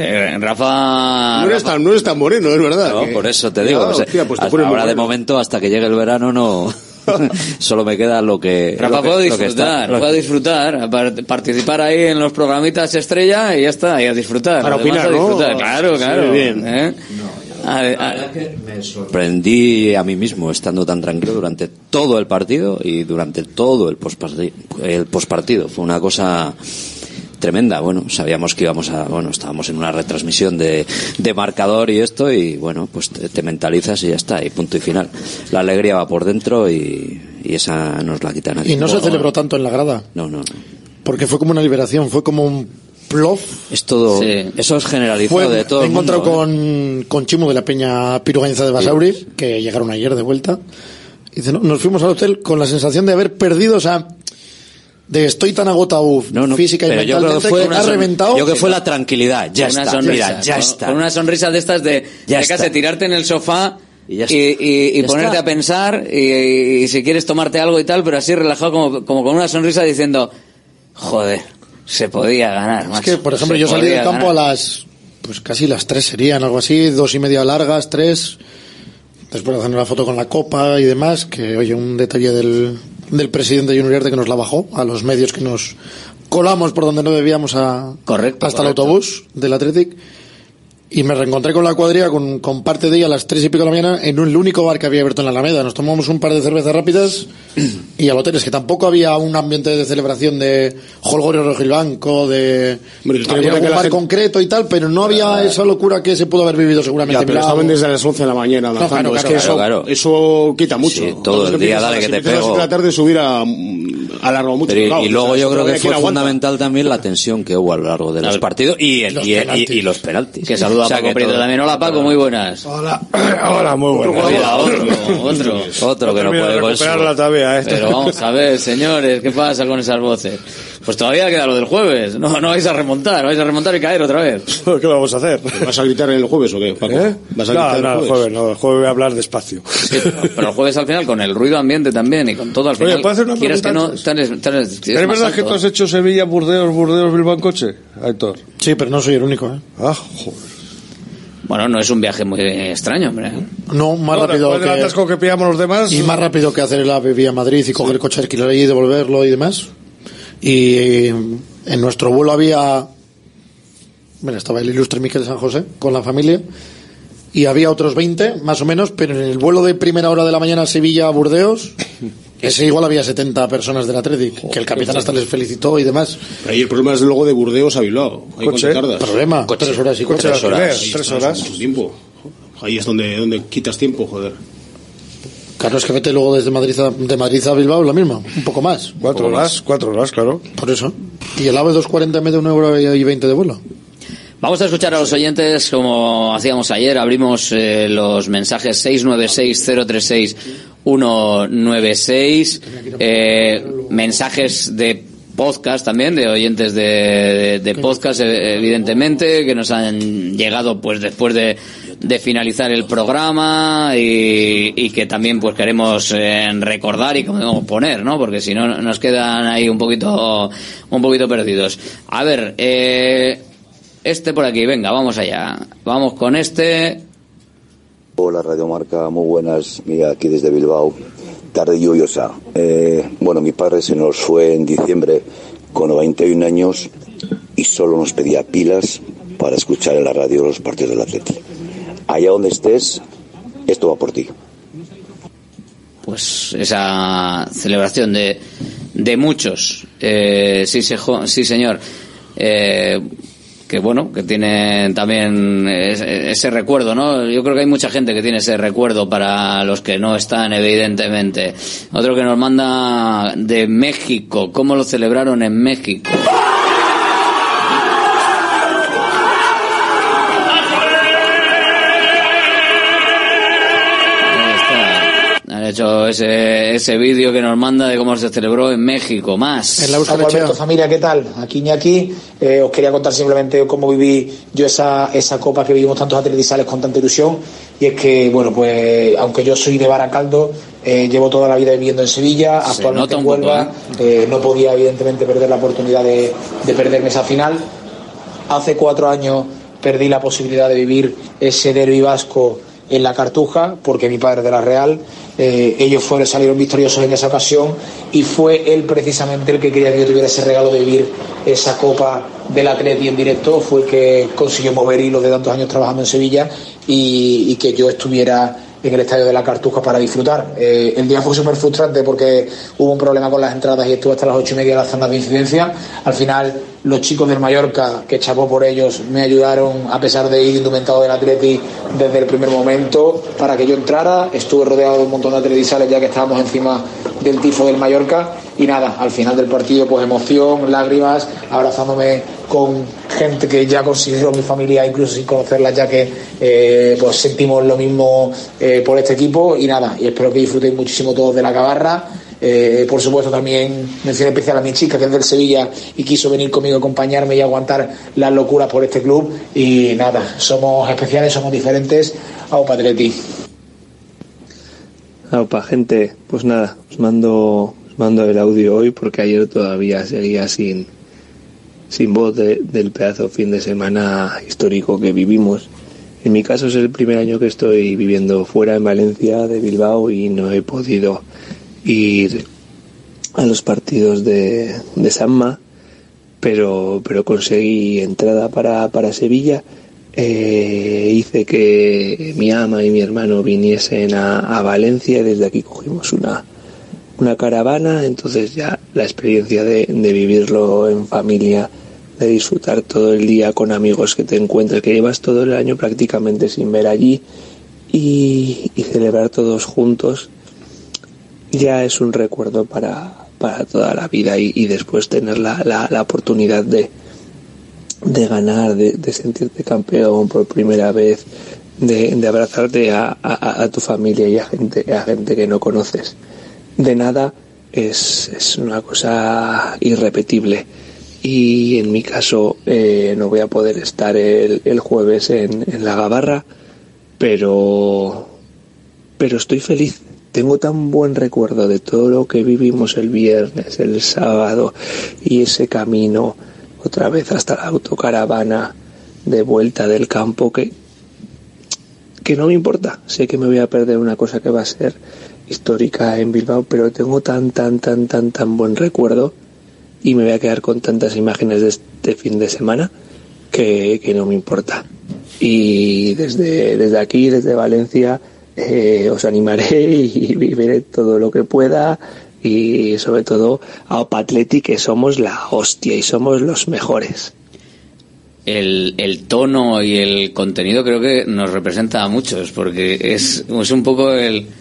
Rafa. No eres tan moreno, es verdad. No, por eso te digo. Ahora de momento, hasta que llegue el verano, no. Solo me queda lo que. Rafa puede disfrutar, participar ahí en los programitas estrella y ya está, y a disfrutar. Para opinar, ¿no? Claro. Sí, bien. La verdad que me sorprendí a mí mismo estando tan tranquilo durante todo el partido y durante todo el pospartido. Fue una cosa tremenda. Bueno, sabíamos que estábamos en una retransmisión de marcador y esto, y bueno, pues te mentalizas y ya está, y punto y final. La alegría va por dentro y esa no nos la quita nadie. Y no se celebró tanto en la grada. No. Porque fue como una liberación, fue como un plof. Es todo, sí. Eso es generalizado de todo el mundo. Me he encontrado con Chimo de la Peña Pirugañeza de Basauri, que llegaron ayer de vuelta. Y dice, nos fuimos al hotel con la sensación de haber perdido, o sea, de estoy tan agotado física y mentalmente que ha reventado. Yo creo que fue la tranquilidad, ya está. Con una sonrisa de estas de casi tirarte en el sofá y ponerte a pensar y si quieres tomarte algo y tal, pero así relajado como con una sonrisa diciendo, joder, se podía ganar, macho. Es que, por ejemplo, yo salí del campo a casi las 3 serían, algo así, 2:30 largas, 3, después de hacer una foto con la copa y demás, que oye, un detalle del presidente Junior Uriarte que nos la bajó a los medios que nos colamos por donde no debíamos hasta el autobús del Athletic, y me reencontré con la cuadrilla con parte de ella a las 3:00 de la mañana en el único bar que había abierto en la Alameda. Nos tomamos un par de cervezas rápidas y al hotel. Es que tampoco había un ambiente de celebración de jolgorio rojiblanco, había un bar concreto y tal, pero no había esa locura que se pudo haber vivido seguramente. Ya, pero estaban desde las 11 de la mañana lanzando. Claro. Eso quita mucho. Sí, todo el día, dale que te pego. A las 7 de la tarde subir alargó mucho. Y luego yo creo que fue fundamental también la tensión que hubo a lo largo de los partidos y los penaltis. Que saluda a Paco Prieto también. Hola, Paco, muy buenas. Hola, muy buenas. Otro que no puede recuperarla todavía, Pero vamos a ver, señores, ¿qué pasa con esas voces? Pues todavía queda lo del jueves. No vais a remontar y caer otra vez. ¿Qué vamos a hacer? ¿Vas a gritar en el jueves o qué, Paco? ¿Vas a gritar el jueves voy a hablar despacio. Sí, pero el jueves al final, con el ruido ambiente también y con todo al final. Oye, ¿puedo hacer una pregunta? ¿Quieres que no? ¿Es verdad que tú has hecho Sevilla, Burdeos, Bilbao en coche, Aitor? Sí, pero no soy el único, Ah, joder. Bueno, no es un viaje muy extraño, hombre. No, más rápido que... el atasco que pillamos los demás... Y más rápido que hacer el AVE vía Madrid y coger el coche, alquilar allí y devolverlo y demás. Y en nuestro vuelo había... Bueno, estaba el ilustre Miquel San José con la familia. Y había otros 20, más o menos, pero en el vuelo de primera hora de la mañana Sevilla-Burdeos... Ese igual había 70 personas del Athletic, que el capitán hasta les felicitó y demás. Ahí el problema es luego de Burdeos a Bilbao. Ahí coche, tardas. Problema, 3 horas y coche. 3 horas. Mucho tiempo. Ahí es donde quitas tiempo, joder. Claro, es que vete luego de Madrid a Bilbao lo mismo, un poco más. 4 horas, claro. Por eso. Y el AVE 2.40 en vez de 1,20 € de vuelo. Vamos a escuchar a los oyentes como hacíamos ayer. Abrimos los mensajes 696-036-196. Mensajes de podcast también, de oyentes de podcast, evidentemente, que nos han llegado pues después de finalizar el programa y que también pues queremos recordar y como poner, ¿no? Porque si no nos quedan ahí un poquito perdidos. A ver, por aquí, venga, vamos allá. Vamos con este. Hola Radio Marca, muy buenas. Mira, aquí desde Bilbao, tarde lluviosa. Bueno, mi padre se nos fue en diciembre con 91 años y solo nos pedía pilas para escuchar en la radio los partidos del Atleti. Allá donde estés, esto va por ti. Pues esa celebración de muchos, sí señor, que bueno, que tiene también ese recuerdo, ¿no? Yo creo que hay mucha gente que tiene ese recuerdo para los que no están, evidentemente. Otro que nos manda de México, ¿cómo lo celebraron en México? Han hecho ese vídeo que nos manda de cómo se celebró en México. Más. Alberto, familia, ¿qué tal? Aquí Iñaki. Os quería contar simplemente cómo viví yo esa copa que vivimos tantos atletizales con tanta ilusión. Y es que, bueno, pues aunque yo soy de Baracaldo, llevo toda la vida viviendo en Sevilla, actualmente en Huelva. No podía evidentemente perder la oportunidad de perderme esa final. Hace 4 años perdí la posibilidad de vivir ese derbi vasco en la Cartuja, porque mi padre es de la Real. Ellos salieron victoriosos en esa ocasión y fue él precisamente el que quería que yo tuviera ese regalo de vivir esa Copa del Atleti en directo. Fue el que consiguió mover hilos de tantos años trabajando en Sevilla y que yo estuviera en el estadio de la Cartuja para disfrutar. El día fue súper frustrante porque hubo un problema con las entradas y estuve hasta las 8:30 en las zonas de incidencia. Al final los chicos del Mallorca, que chapó por ellos, me ayudaron a pesar de ir indumentado del Atleti desde el primer momento para que yo entrara. Estuve rodeado de un montón de atletizales ya que estábamos encima del tifo del Mallorca y nada, al final del partido pues emoción, lágrimas, abrazándome con gente que ya considero mi familia incluso sin conocerla, ya que pues sentimos lo mismo por este equipo y nada, y espero que disfrutéis muchísimo todos de la Cabarra. Por supuesto también mención especial a mi chica que es del Sevilla y quiso venir conmigo a acompañarme y aguantar las locuras por este club y nada, somos especiales, somos diferentes. Aupa Atleti. Aupa gente, pues nada, os mando el audio hoy porque ayer todavía seguía sin voz del pedazo fin de semana histórico que vivimos. En mi caso es el primer año que estoy viviendo fuera en Valencia de Bilbao y no he podido ir a los partidos de Sanma, pero conseguí entrada para Sevilla. Hice que mi ama y mi hermano viniesen a Valencia y desde aquí cogimos una caravana. Entonces ya la experiencia de vivirlo en familia, de disfrutar todo el día con amigos que te encuentras, que llevas todo el año prácticamente sin ver allí y celebrar todos juntos, ya es un recuerdo para toda la vida y después tener la oportunidad de ganar, de sentirte campeón por primera vez, de abrazarte a tu familia y a gente que no conoces de nada, es una cosa irrepetible. Y en mi caso no voy a poder estar el jueves en la Gabarra, pero estoy feliz. Tengo tan buen recuerdo de todo lo que vivimos el viernes, el sábado y ese camino otra vez hasta la autocaravana de vuelta del campo que no me importa. Sé que me voy a perder una cosa que va a ser histórica en Bilbao, pero tengo tan buen recuerdo y me voy a quedar con tantas imágenes de este fin de semana que no me importa. Y desde aquí, desde Valencia, os animaré y viviré todo lo que pueda y sobre todo a Aupa Atleti, que somos la hostia y somos los mejores. El tono y el contenido creo que nos representa a muchos porque es un poco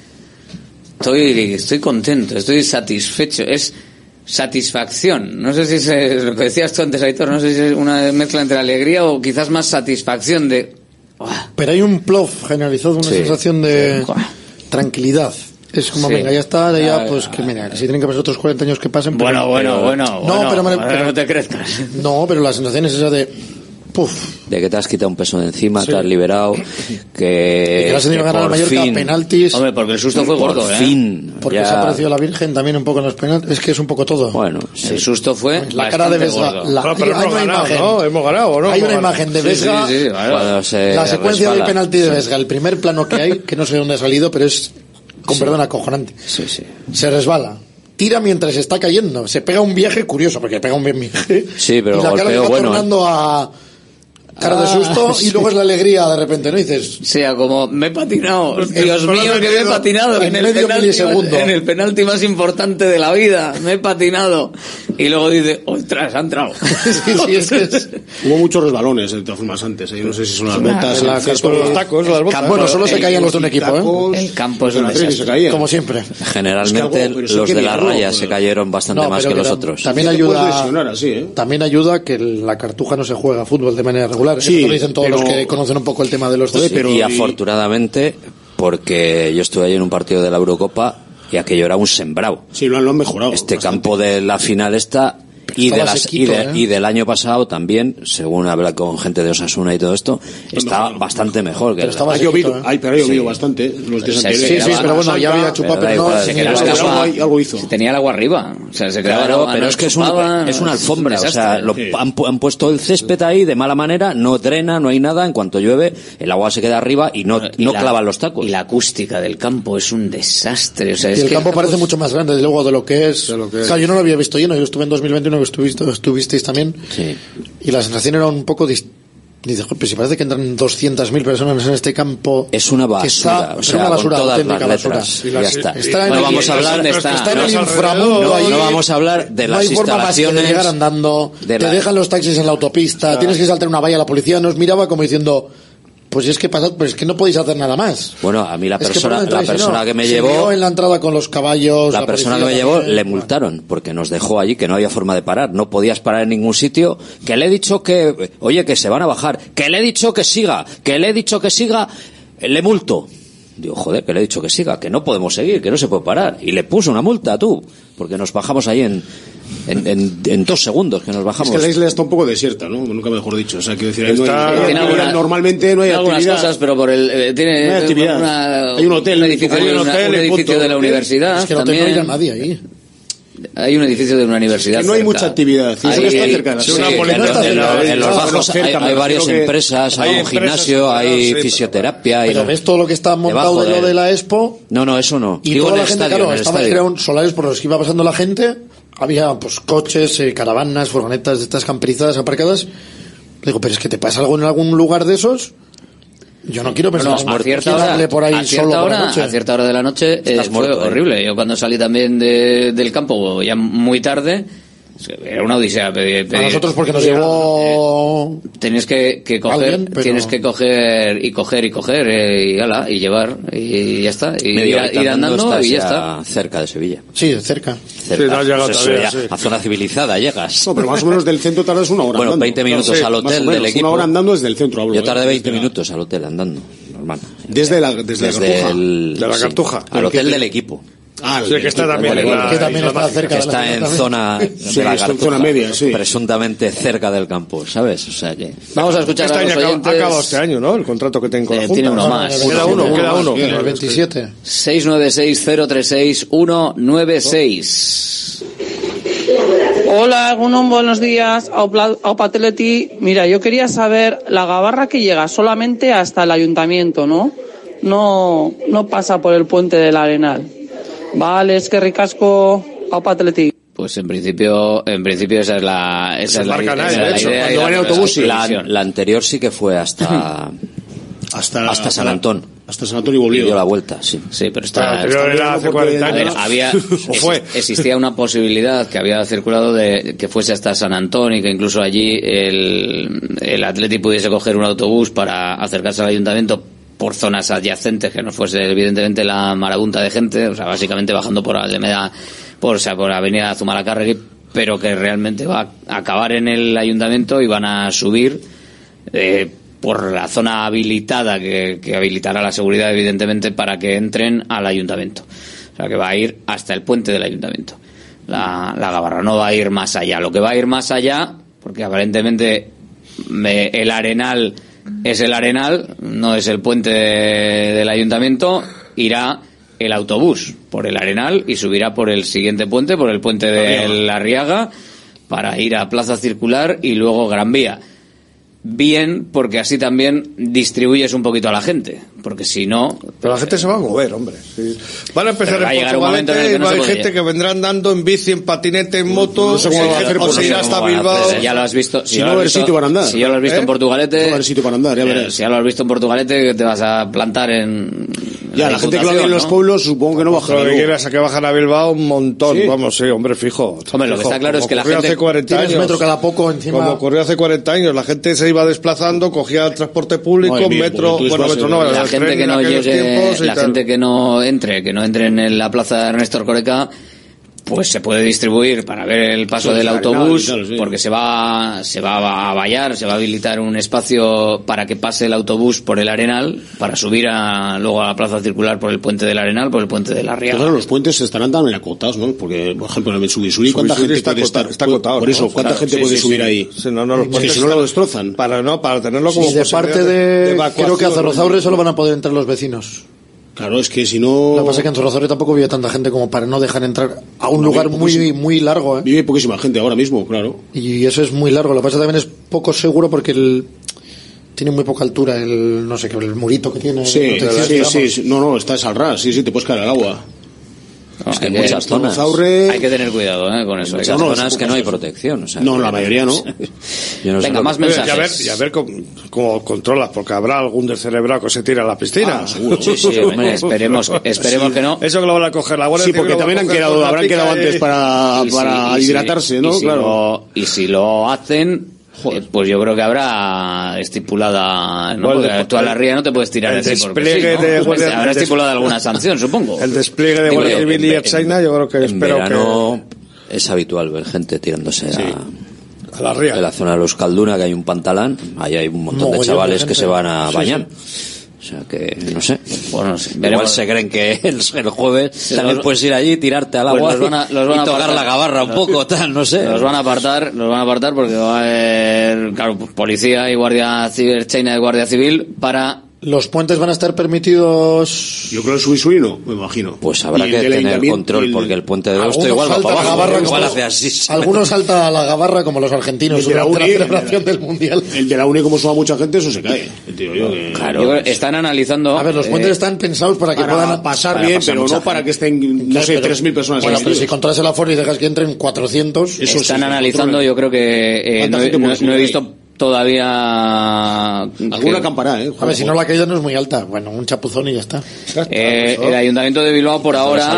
estoy contento, estoy satisfecho, es satisfacción. No sé si es lo que decías tú antes, Aitor, no sé si es una mezcla entre alegría o quizás más satisfacción de... Pero hay un plof generalizado, una sensación de tranquilidad. Es como, venga, ya está, ya, pues que mira, que si tienen que pasar otros 40 años que pasen... Bueno. No, pero no te crezcas. No, pero la sensación es esa de... de que te has quitado un peso de encima, te has liberado, que has tenido que ganar al Mallorca penaltis. Hombre, porque el susto fue gordo, por fin. Porque se ha aparecido la Virgen también un poco en los penaltis. Es que es un poco todo. Bueno, el susto fue la cara de Vesga. Pero hemos ganado, ¿no? Hemos ganado, ¿no? Hay una imagen de Vesga. Claro. La secuencia del penalti de Vesga, el primer plano que hay, que no sé dónde ha salido, pero es, con perdón, acojonante. Se resbala. Tira mientras está cayendo. Se pega un viaje curioso, porque pega un viaje. Sí, pero y la cara le va tornando a cara de susto y luego es la alegría de repente, ¿no? Dices... O sea, como me he patinado. Dios mío, que me he patinado en el penalti más importante de la vida. Me he patinado. Y luego dice, ostras, ha entrado. Hubo muchos resbalones, de todas formas, antes. Yo no sé si son las botas, los tacos, las botas. Bueno, solo se caían los de un equipo, El campo es un desastre. Como siempre. Generalmente los de la raya se cayeron bastante más que los otros. También ayuda que la Cartuja no se juega fútbol de manera regular. Sí, lo dicen todos los que conocen un poco el tema de los y afortunadamente, porque yo estuve ahí en un partido de la Eurocopa y aquello era un sembrado. Sí, lo han mejorado. Este campo de la final y del año pasado también, según hablar con gente de Osasuna y todo esto, está bastante mejor que ha llovido, pero ha llovido bastante los días anteriores. Sí, pero bueno, ya había chupado, pero no, algo hizo. Tenía el agua arriba, o sea, se quedaba, pero es que es una alfombra, o sea, han puesto el césped ahí de mala manera, no drena, no hay nada, en cuanto llueve, el agua se queda arriba y no clavan los tacos. Y la acústica del campo es un desastre, o sea, y el campo parece mucho más grande, luego de lo que es. Claro, yo no lo había visto lleno, yo estuve en 2021 estuvisteis también, y la sensación era un poco dice, pues si parece que entran 200.000 personas en este campo. Es una basura, o sea, una basura, con todas las letras. Ya está. No vamos a hablar está en el inframundo ahí. No vamos a hablar de las instalaciones. No hay forma más que de llegar andando. Te dejan los taxis en la autopista. Tienes que saltar una valla. La policía nos miraba como diciendo, pues es que pasad, pues es que no podéis hacer nada más. Bueno, a mí la persona que me llevó, se vio en la entrada con los caballos. La persona que me llevó le multaron porque nos dejó allí, que no había forma de parar, no podías parar en ningún sitio, que le he dicho que, oye, que se van a bajar, que le he dicho que siga, le multo. Digo, joder, que le he dicho que siga, que no podemos seguir, que no se puede parar. Y le puso una multa, tú, porque nos bajamos ahí en 2 segundos que nos bajamos. Es que la isla está un poco desierta, ¿no? Nunca mejor dicho. O sea, quiero decir, normalmente no hay algunas actividad. Cosas, pero por tiene no hay actividad. Hay un hotel, un edificio de la universidad. Es que no te a nadie ahí. Hay un edificio de una universidad. Que no hay cerca. Mucha actividad. Sí, eso está cerca. En los bajos hay varias empresas, hay un gimnasio, hay fisioterapia. Pero ves todo lo que está montado de lo de la Expo. No, eso no. Y toda la gente, claro, estaban solares por los que iba pasando la gente. Había pues coches, caravanas, furgonetas de estas camperizadas aparcadas. Digo, pero es que te pasa algo en algún lugar de esos. Yo no quiero pensar a cierta hora de la noche fue horrible. Yo cuando salí también del campo ya muy tarde, era una odisea. A nosotros porque nos llevó tienes que coger, tienes que coger y ala, y llevar y ya está, y ir andando y ya está. Cerca de Sevilla. Sí, cerca. Sí, has llegado todavía, a zona civilizada llegas. No, pero más o menos del centro tardas una hora. Bueno, 20 minutos al hotel del equipo. Una hora andando desde el centro, hablo. Yo tardé 20 minutos al hotel andando, normal. Desde la Cartuja. Al hotel del equipo. Sí, que está también está cerca, que está en zona de la Cartuja, zona media, sí. Presuntamente cerca del campo, ¿sabes? O sea que vamos a escuchar este a los oyentes. Ha acabado este año, ¿no? El contrato que tengo con la Junta. Tiene uno más. Queda uno. El 27. 696-036-196. Hola, buenos días. Aupateleti. Mira, yo quería saber la gabarra que llega solamente hasta el ayuntamiento, ¿no? No pasa por el puente del Arenal. Vale, es que ricasco Aupateleti. Pues en principio esa es la idea. Cuando van en autobús, la anterior sí que fue hasta San Antón. Hasta San Antón y volvió. Y dio la vuelta, sí. Sí, pero está hace 40 años. Existía una posibilidad que había circulado de que fuese hasta San Antón y que incluso allí el Atleti pudiese coger un autobús para acercarse al ayuntamiento por zonas adyacentes, que no fuese evidentemente la marabunta de gente, o sea, básicamente bajando por Alameda, por Avenida Zumalacárregui, pero que realmente va a acabar en el ayuntamiento y van a subir por la zona habilitada que habilitará la seguridad, evidentemente, para que entren al ayuntamiento. O sea, que va a ir hasta el puente del ayuntamiento. La gabarra no va a ir más allá. Lo que va a ir más allá, porque aparentemente el Arenal es el Arenal, no es el puente del ayuntamiento, irá el autobús por el Arenal y subirá por el siguiente puente, por el puente de la Arriaga, para ir a Plaza Circular y luego Gran Vía. Bien, porque así también distribuyes un poquito a la gente, porque si no... Pero la gente se va a mover, hombre. Sí. Van a empezar va a llegar un momento en el que no hay se gente que vendrán dando en bici, en patinete, en moto, no sé cómo va a hacer, o se irá hasta Bilbao. Ya lo has visto. Si no va a haber sitio para andar. Si ya lo has visto en Portugalete... No va a haber sitio para andar, ya verás. Si ya lo has visto en Portugalete, te vas a plantar en... Ya, la gente que lo hace en los pueblos supongo que no bajará. Lo que quieras a que bajan a Bilbao un montón. ¿Sí? Vamos, sí, hombre, fijo. Hombre, lo que está claro es que la gente... Hace 40 años, metro cada poco encima. Como ocurrió hace 40 años, la gente se iba desplazando, cogía el transporte público, metro, bueno, metro no, la gente que no llegue, la gente que no entre en la plaza de Ernesto Erkoreka, pues se puede distribuir para ver el paso del autobús, porque se va a vallar, se va a habilitar un espacio para que pase el autobús por el Arenal, para subir luego a la Plaza Circular por el puente del Arenal, por el puente de la Arriaga. Claro, los puentes estarán también acotados, ¿no? Porque, por ejemplo, en el Subisuri, ¿cuánta gente puede estar? Está acotado. Por eso, ¿cuánta gente puede subir ahí? Sí, los es que si no lo destrozan. Para tenerlo como de parte de creo que a Zorrozaurre solo van a poder entrar los vecinos. Claro, es que si no... Lo que pasa es que en Zorrozaurre tampoco vive tanta gente como para no dejar entrar a un lugar muy largo, ¿eh? Vive poquísima gente ahora mismo, claro. Y eso es muy largo. Lo que pasa también es poco seguro porque tiene muy poca altura el murito que tiene. Sí. No, estás al ras, sí, te puedes caer al agua. No, es que en muchas zonas hay que tener cuidado con eso. Hay zonas que no hay protección. O sea, no, la mayoría no. Yo no Venga, más mensajes. Y a ver cómo controlas, porque habrá algún descerebrado que se tira a la piscina. Seguro. Sí, hombre, esperemos que no. Eso que lo van a coger la Guardia Civil. Sí, porque también habrán quedado antes para hidratarse, ¿no? Claro. Y si lo hacen... Pues yo creo que habrá estipulada, ¿no? Porque tú a la ría no te puedes tirar así porque sí, ¿no? Habrá estipulada alguna sanción, supongo. El despliegue de Guardia Civil y Ertzaina, yo creo que espero verano que... es habitual ver gente tirándose a la ría. En la zona de los Calduna, que hay un pantalán, ahí hay un montón de chavales que se van a bañar. O sea que, no sé. Bueno, igual se creen que el jueves también puedes ir allí, tirarte al agua y tocar la gabarra un poco, tal, no sé. Los van a apartar porque va a haber, claro, policía y guardia civil, China de guardia civil para... ¿Los puentes van a estar permitidos? Yo creo que el Subisuri no, me imagino. Pues habrá que tener control, porque el puente de Deusto igual va para abajo, igual hace así. Algunos salta a la gabarra como los argentinos durante la celebración del Mundial. El de la Uni, como suma mucha gente, eso se cae. Claro, están analizando... A ver, los puentes están pensados para que puedan pasar bien, pero no para que estén, no sé, 3.000 personas. Bueno, pero si controlas el aforo y dejas que entren 400... Están analizando, yo creo que no he visto... Todavía alguna campará, a ver, si no la caída no es muy alta, bueno, un chapuzón y ya está. El Ayuntamiento de Bilbao por ahora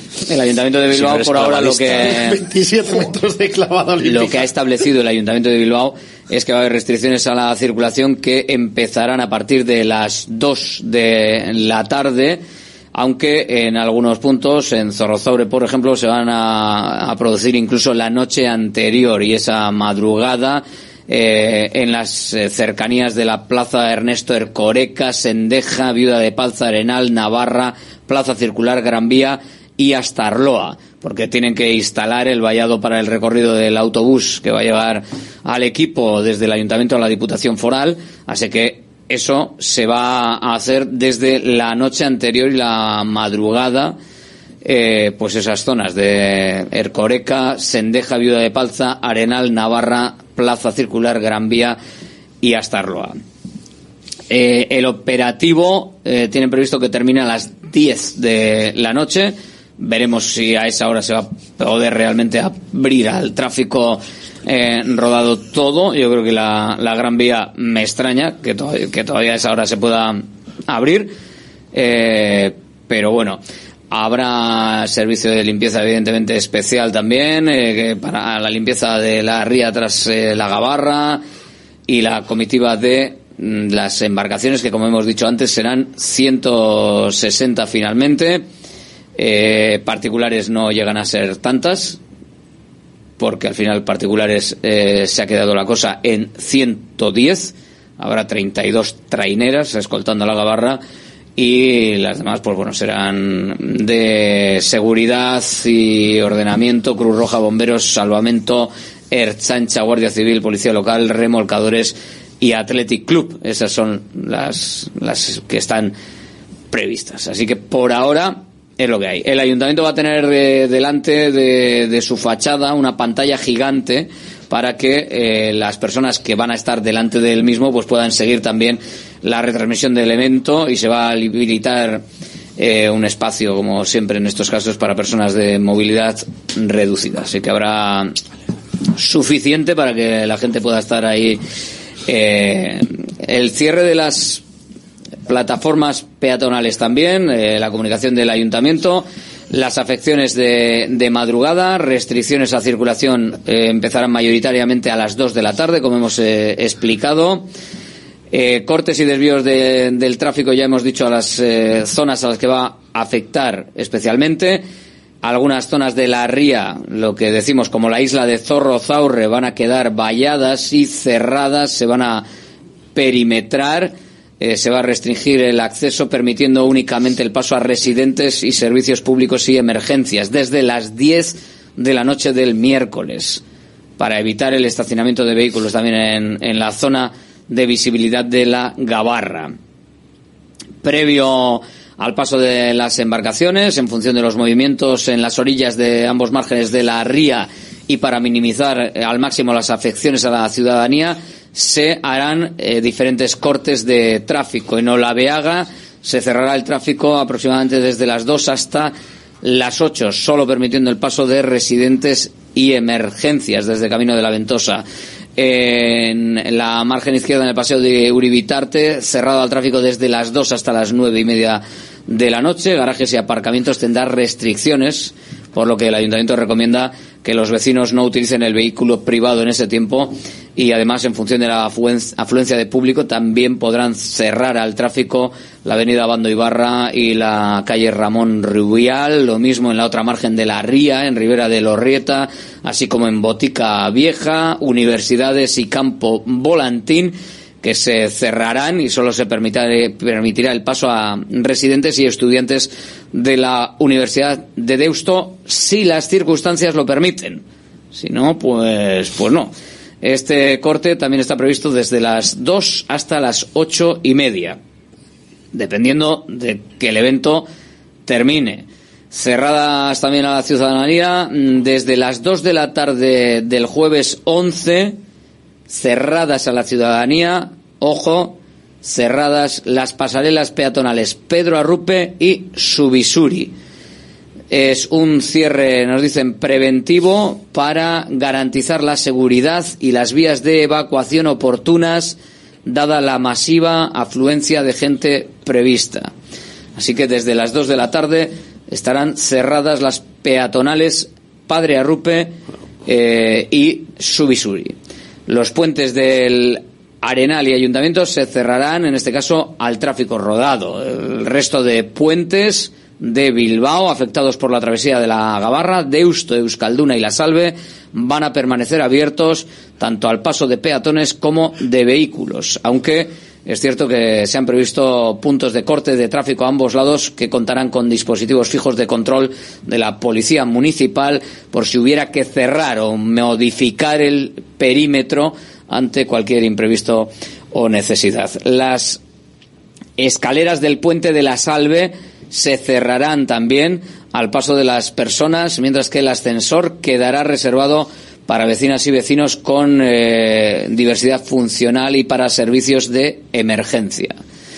lo que 27 metros de clavada olímpica. Lo que ha establecido el Ayuntamiento de Bilbao es que va a haber restricciones a la circulación que empezarán a partir de las 2 de la tarde, aunque en algunos puntos, en Zorrozaurre por ejemplo, se van a producir incluso la noche anterior y esa madrugada en las cercanías de la Plaza Ernesto Erkoreka, Sendeja, Viuda de Palza, Arenal, Navarra, Plaza Circular, Gran Vía y hasta Arloa, porque tienen que instalar el vallado para el recorrido del autobús que va a llevar al equipo desde el Ayuntamiento a la Diputación Foral, así que eso se va a hacer desde la noche anterior y la madrugada. Pues esas zonas de Erkoreka, Sendeja, Viuda de Palza, Arenal, Navarra, Plaza Circular, Gran Vía y hasta Arloa. El operativo tienen previsto que termine a las 10 de la noche. Veremos si a esa hora se va a poder realmente abrir al tráfico rodado todo. Yo creo que la Gran Vía me extraña que todavía a esa hora se pueda abrir. Pero bueno, habrá servicio de limpieza evidentemente especial también para la limpieza de la ría tras la gabarra, y la comitiva de las embarcaciones, que como hemos dicho antes serán 160 finalmente. Particulares no llegan a ser tantas, porque al final particulares se ha quedado la cosa en 110. Habrá 32 traineras escoltando la gabarra, y las demás pues bueno, serán de seguridad y ordenamiento, Cruz Roja, bomberos, salvamento, Ertzaintza, Guardia Civil, Policía Local, Remolcadores y Athletic Club. Esas son las que están previstas. Así que por ahora es lo que hay. El ayuntamiento va a tener delante de su fachada una pantalla gigante para que las personas que van a estar delante del mismo pues puedan seguir también la retransmisión del evento, y se va a habilitar un espacio, como siempre en estos casos, para personas de movilidad reducida. Así que habrá suficiente para que la gente pueda estar ahí. El cierre de las plataformas peatonales también, la comunicación del ayuntamiento, las afecciones de madrugada, restricciones a circulación empezarán mayoritariamente a las 2 de la tarde, como hemos explicado. Cortes y desvíos del tráfico, ya hemos dicho, a las zonas a las que va a afectar especialmente. Algunas zonas de la ría, lo que decimos como la isla de Zorrozaurre, van a quedar valladas y cerradas, se van a perimetrar. Se va a restringir el acceso, permitiendo únicamente el paso a residentes y servicios públicos y emergencias desde las 10 de la noche del miércoles, para evitar el estacionamiento de vehículos también en la zona de visibilidad de la Gabarra. Previo al paso de las embarcaciones, en función de los movimientos en las orillas de ambos márgenes de la ría y para minimizar al máximo las afecciones a la ciudadanía, se harán diferentes cortes de tráfico. En Olabeaga se cerrará el tráfico aproximadamente desde las 2 hasta las 8, solo permitiendo el paso de residentes y emergencias desde Camino de la Ventosa. En la margen izquierda, en el paseo de Uribitarte, cerrado al tráfico desde las 2 hasta las 9:30 de la noche. Garajes y aparcamientos tendrán restricciones, por lo que el ayuntamiento recomienda que los vecinos no utilicen el vehículo privado en ese tiempo, y además, en función de la afluencia de público, también podrán cerrar al tráfico la avenida Abando Ibarra y la calle Ramón Rubial, lo mismo en la otra margen de la ría, en Ribera de Lorrieta, así como en Botica Vieja, Universidades y Campo Volantín, que se cerrarán y solo se permitirá el paso a residentes y estudiantes de la Universidad de Deusto si las circunstancias lo permiten. Si no, pues no. Este corte también está previsto desde las 2 hasta las 8:30, dependiendo de que el evento termine. Cerradas también a la ciudadanía desde las 2 de la tarde del jueves 11, cerradas a la ciudadanía, ojo, cerradas las pasarelas peatonales Pedro Arrupe y Subisuri. Es un cierre, nos dicen, preventivo para garantizar la seguridad y las vías de evacuación oportunas, dada la masiva afluencia de gente prevista. Así que desde las 2 de la tarde estarán cerradas las peatonales Padre Arrupe y Subisuri. Los puentes del Arenal y Ayuntamiento se cerrarán, en este caso, al tráfico rodado. El resto de puentes de Bilbao afectados por la travesía de la Gabarra, Deusto, Euskalduna y La Salve van a permanecer abiertos tanto al paso de peatones como de vehículos, aunque es cierto que se han previsto puntos de corte de tráfico a ambos lados que contarán con dispositivos fijos de control de la Policía Municipal por si hubiera que cerrar o modificar el perímetro ante cualquier imprevisto o necesidad. Las escaleras del puente de La Salve se cerrarán también al paso de las personas, mientras que el ascensor quedará reservado para vecinas y vecinos con diversidad funcional y para servicios de emergencia.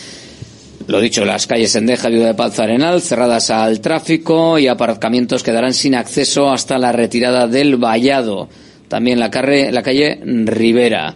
Lo dicho, las calles Sendeja, Viuda de Paz, Arenal cerradas al tráfico, y aparcamientos quedarán sin acceso hasta la retirada del vallado. También la calle Rivera.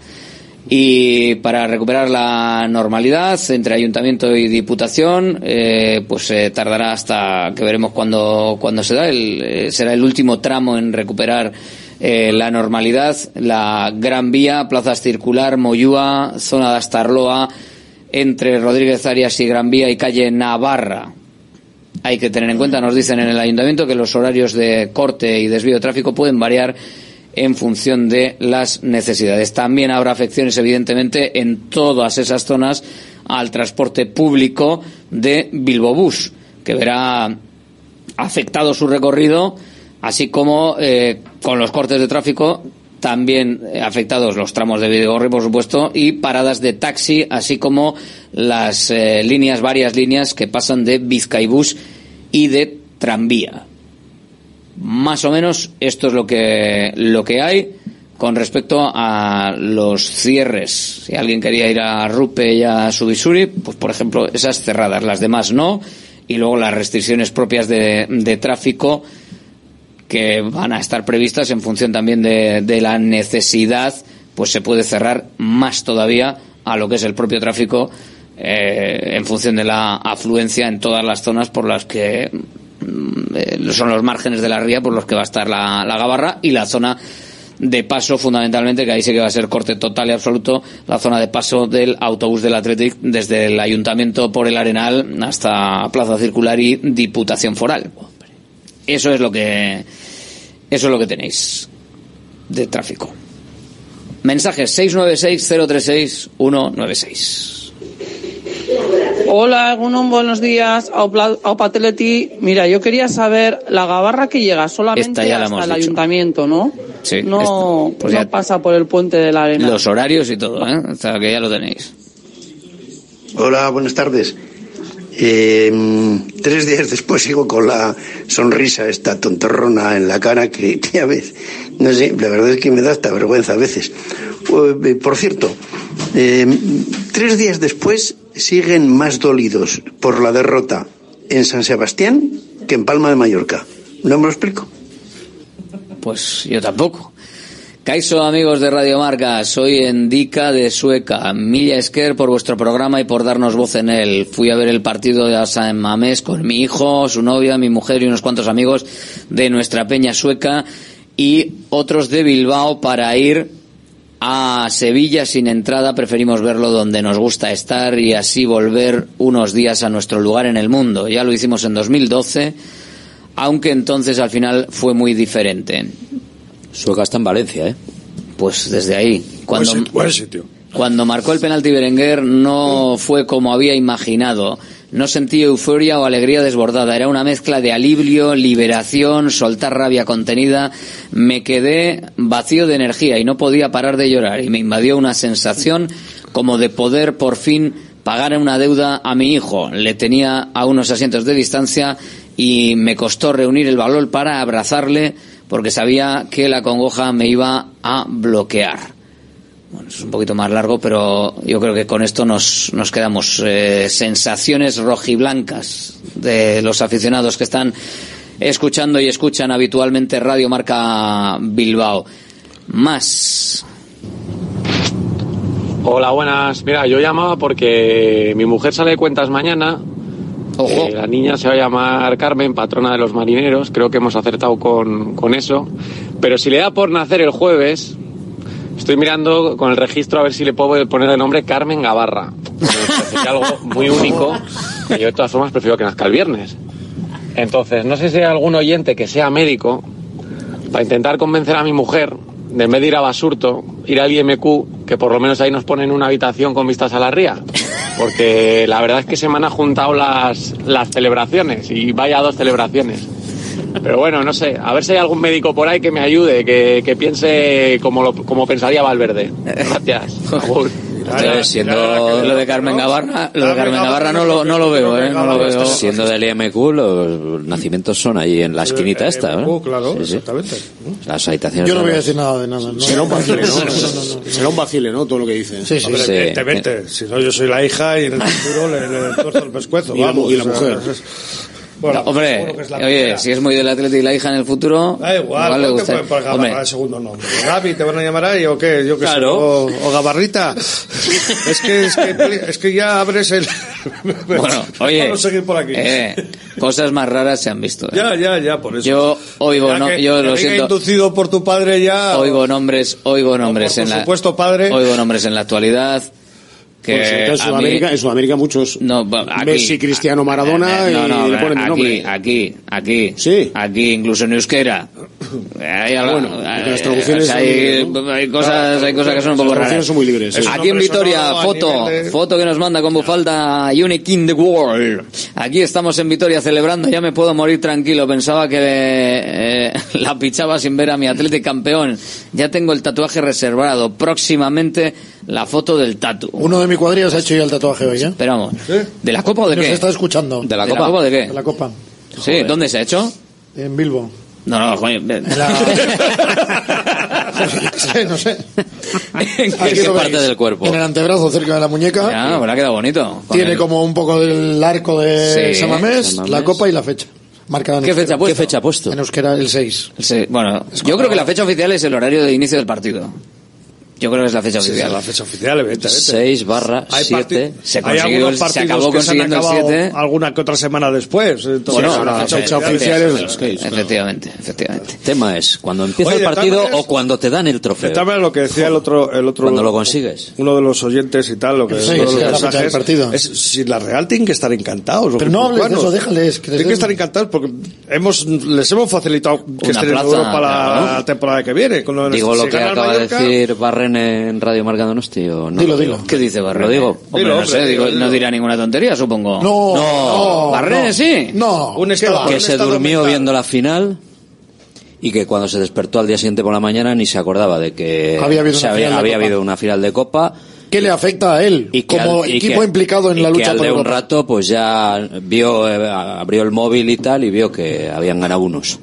Y para recuperar la normalidad entre Ayuntamiento y Diputación, tardará hasta que veremos cuándo se da. Será el último tramo en recuperar la normalidad. La Gran Vía, Plazas Circular, Moyúa, zona de Astarloa, entre Rodríguez Arias y Gran Vía y calle Navarra. Hay que tener en cuenta, nos dicen en el Ayuntamiento, que los horarios de corte y desvío de tráfico pueden variar en función de las necesidades. También habrá afecciones, evidentemente, en todas esas zonas al transporte público de Bilbobús, que verá afectado su recorrido, así como con los cortes de tráfico también afectados los tramos de Bidegorri, por supuesto, y paradas de taxi, así como las varias líneas que pasan de Bizkaibus y de tranvía. Más o menos esto es lo que hay con respecto a los cierres. Si alguien quería ir a Rupe y a Subisuri, pues por ejemplo esas cerradas, las demás no, y luego las restricciones propias de tráfico que van a estar previstas en función también de la necesidad, pues se puede cerrar más todavía a lo que es el propio tráfico en función de la afluencia en todas las zonas por las que son los márgenes de la ría por los que va a estar la Gabarra, y la zona de paso fundamentalmente, que ahí sí que va a ser corte total y absoluto, la zona de paso del autobús del Athletic desde el Ayuntamiento por el Arenal hasta Plaza Circular y Diputación Foral. Eso es lo que tenéis de tráfico. Mensajes 696-036-196. Hola, Egunon, buenos días. Aupa Atleti. Mira, yo quería saber, la Gabarra que llega solamente hasta el ayuntamiento, ¿no? Sí. No, pues no pasa por el puente de la Arena. Los horarios y todo, o sea, que ya lo tenéis. Hola, buenas tardes. 3 días después sigo con la sonrisa esta tontorrona en la cara que a veces, no sé, la verdad es que me da hasta vergüenza a veces. Por cierto, 3 días después siguen más dolidos por la derrota en San Sebastián que en Palma de Mallorca. ¿No me lo explico? Pues yo tampoco. Kaiso, amigos de Radio Marca, soy Endika de Sueca. Milla Esker por vuestro programa y por darnos voz en él. Fui a ver el partido de San Mamés con mi hijo, su novia, mi mujer y unos cuantos amigos de nuestra peña sueca y otros de Bilbao para ir a Sevilla sin entrada. Preferimos verlo donde nos gusta estar y así volver unos días a nuestro lugar en el mundo. Ya lo hicimos en 2012, aunque entonces al final fue muy diferente. Sueca está en Valencia, ¿eh? Pues desde ahí. Buen sitio. Cuando marcó el penalti Berenguer no fue como había imaginado. No sentí euforia o alegría desbordada. Era una mezcla de alivio, liberación, soltar rabia contenida. Me quedé vacío de energía y no podía parar de llorar. Y me invadió una sensación como de poder por fin pagar una deuda a mi hijo. Le tenía a unos asientos de distancia y me costó reunir el valor para abrazarle, porque sabía que la congoja me iba a bloquear. Bueno, es un poquito más largo, pero yo creo que con esto nos quedamos. Sensaciones rojiblancas de los aficionados que están escuchando y escuchan habitualmente Radio Marca Bilbao. Más. Hola, buenas. Mira, yo llamaba porque mi mujer sale de cuentas mañana. Ojo. La niña se va a llamar Carmen, patrona de los marineros. Creo que hemos acertado con eso. Pero si le da por nacer el jueves, estoy mirando con el registro a ver si le puedo poner el nombre Carmen Gabarra. Me parece algo muy único. Y yo de todas formas prefiero que nazca el viernes. Entonces, no sé si hay algún oyente que sea médico para intentar convencer a mi mujer de en vez de ir a Basurto, ir al IMQ, que por lo menos ahí nos ponen una habitación con vistas a la ría. Porque la verdad es que se me han juntado las celebraciones, y vaya 2 celebraciones. Pero bueno, no sé, a ver si hay algún médico por ahí que me ayude, que piense como pensaría Valverde. Gracias. Siendo lo de Carmen Gabarra, no lo veo, no lo veo. Siendo del IMQ, los nacimientos son ahí en la esquinita esta, ¿no? Claro, sí, sí. Exactamente. Las habitaciones. Yo no voy a decir nada de nada. ¿no? Será un vacile, ¿no? Será un vacile, ¿no? Todo lo que dice. Sí, sí. Hombre, evidentemente. Si no, yo soy la hija y en el futuro le tuerzo el pescuezo. Vamos, y la mujer. Bueno, hombre, oye, si es muy del Atleti y la hija en el futro, da igual le gusta. Te pueden pagar el segundo nombre. Gaby, ¿te van a llamar ahí o qué? Yo qué sé. O Gabarrita. es que ya abres el... Bueno, oye, vamos a seguir por aquí. Cosas más raras se han visto. Ya, por eso. Yo oigo, yo lo siento. Inducido por tu padre ya. Oigo nombres en la... supuesto padre. Oigo nombres en la actualidad. Que en Sudamérica muchos. No, aquí, Messi, Cristiano, Maradona y le ponen el nombre. Aquí. Sí. Aquí, incluso en euskera. Hay, bueno, las traducciones hay cosas que son un poco raras. Son muy libres. Aquí en Vitoria, foto que nos manda con bufalda Unique in the World. Aquí estamos en Vitoria celebrando, ya me puedo morir tranquilo. Pensaba que la pichaba sin ver a mi Athletic campeón. Ya tengo el tatuaje reservado. Próximamente la foto del tatu. Uno de mi cuadrilla se ha hecho ya el tatuaje hoy, ¿eh? Esperamos. ¿De la Copa o de qué? Nos está escuchando. ¿De la Copa de qué? De la Copa. Sí, joder. ¿Dónde se ha hecho? En Bilbo. No, joder. No sé. ¿En qué parte del cuerpo? En el antebrazo, cerca de la muñeca. Ya, pues le ha quedado bonito. Tiene como un poco del arco de San Mamés, la Copa y la fecha. Marcada en ¿Qué fecha ha puesto? En euskera, el 6. Bueno, yo creo que la fecha oficial es el horario de inicio del partido. Yo creo que es la fecha oficial. La fecha oficial, evidentemente. 6/7. Hay algunos partidos se acabó que se han consiguiendo acabado el 7. alguna que otra semana después. Entonces, Bueno, la fecha oficial es el 6. Efectivamente. El tema es cuando empieza el partido o cuando te dan el trofeo. También lo que decía el otro cuando lo consigues. Uno de los oyentes y tal, lo que sí, uno de los mensajes es si la Real tiene que estar encantados. Pero no hables de eso, déjales. Tienen que estar encantados porque les hemos facilitado que estén en Europa la temporada que viene. Digo lo que acaba de decir Barren en Radio Marca Donosti o no. Dilo. ¿Qué dice Barren? Lo digo. Hombre, no sé, no dirá ninguna tontería, supongo. No. Barren sí. No. Que se durmió viendo la final y que cuando se despertó al día siguiente por la mañana ni se acordaba de que había habido una final de Copa. ¿Qué le afecta a él como equipo implicado en la lucha por Europa? Un rato pues ya abrió el móvil y tal y vio que habían ganado unos.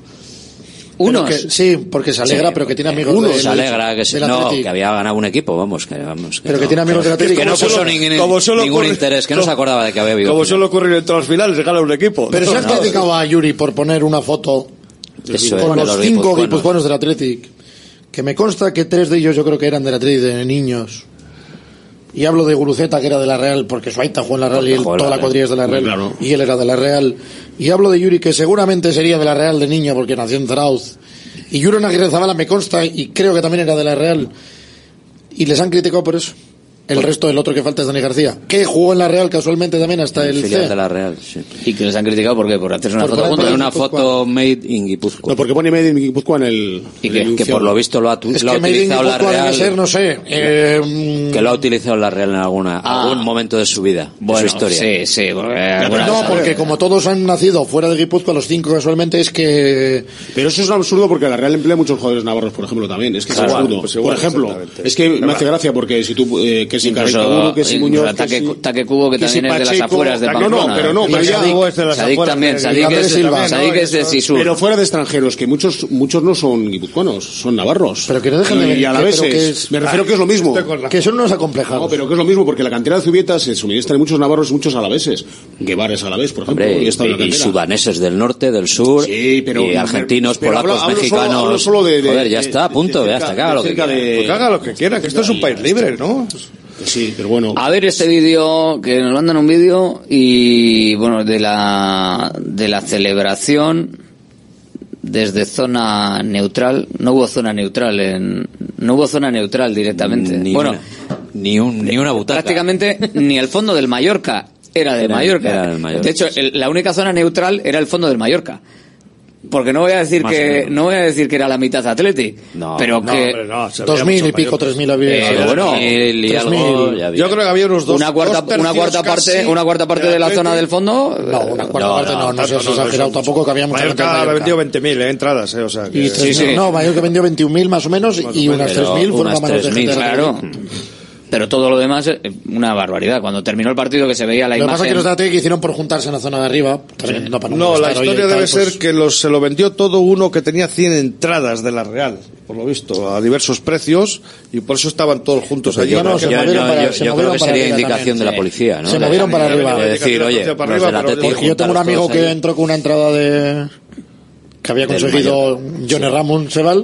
Sí, porque se alegra, pero que tiene amigos se alegra que había ganado un equipo, vamos. Pero que tiene amigos del Atlético. Que no puso ningún interés, que no se acordaba de que había habido. Como suele ocurrir en todas las finales, se gana un equipo. Pero se ha criticado a Yuri por poner una foto con los 5 guipuzcoanos del Atlético, que me consta que 3 de ellos yo creo que eran del Atlético de niños. Y hablo de Guruceta, que era de la Real, porque su aita jugó en la Real y toda la cuadrilla es de la Real. Claro. Y él era de la Real. Y hablo de Yuri, que seguramente sería de la Real de niño, porque nació en Zarauz. Y Julen Aguirre-Zabala me consta, y creo que también era de la Real. Y les han criticado por eso. El resto del otro que falta es Dani García, que jugó en la Real casualmente también hasta el filial C. de la Real, sí. ¿Y que les han criticado por qué? ¿Por hacerse una foto juntos? Una foto made in Guipúzcoa. No, porque pone made in Guipúzcoa en el... Y que por lo visto lo ha utilizado la Real. Debe ser, no sé. Que lo ha utilizado la Real en algún momento de su vida, de su historia. Sí. Porque como todos han nacido fuera de Guipúzcoa, los 5 casualmente es que... Pero eso es un absurdo porque la Real emplea muchos jugadores navarros, por ejemplo, también. Es que es absurdo. Por ejemplo, es que me hace gracia porque si tú... que si Caricaburu, que si Muñoz, Taque Cubo, que también es de las afueras de Pamplona. Pero Sadik también, Sadik es de Sisur. Pero fuera de extranjeros, que muchos no son guipuzcoanos, son navarros. Pero que no dejan de ver. Y a la vez me refiero que es lo mismo. Que son unos acomplejados. No, pero que es lo mismo, porque la cantera de Zubieta se suministra de muchos navarros y muchos alaveses. Guevara es alavés, por ejemplo. Y sudaneses del norte, del sur, y argentinos, polacos, mexicanos. Joder, ya está, punto, ya está, haga lo que quiera. Pues haga lo que quiera, que esto es un país libre, ¿no? Sí, pero bueno. A ver este vídeo, que nos mandan un vídeo y bueno, de la celebración desde zona neutral. No hubo zona neutral directamente. Ni una butaca. Prácticamente ni el fondo del Mallorca era del Mallorca. De hecho, la única zona neutral era el fondo del Mallorca. Porque no voy a decir que era la mitad Athletic, pero que 2.000 y pico, 3.000 había. Bueno, yo creo que había unos una cuarta parte de la zona del fondo. No, una cuarta parte no se ha exagerado tampoco, que había mucha gente. Mallorca vendió 20.000 entradas, o sea. No, Mallorca vendió 21.000 más o menos y unas 3.000 fueron la mano de gente. Claro. Pero todo lo demás es una barbaridad. Cuando terminó el partido que se veía la imagen... Lo que pasa es que los de Atlético hicieron por juntarse en la zona de arriba. No, la historia debe ser que se lo vendió todo uno que tenía 100 entradas de la Real, por lo visto, a diversos precios, y por eso estaban todos juntos allí. Yo creo que sería indicación de la policía, ¿no? Se movieron para arriba. De decir, oye, yo tengo un amigo que entró con una entrada que había conseguido Johnny Ramón Sebal.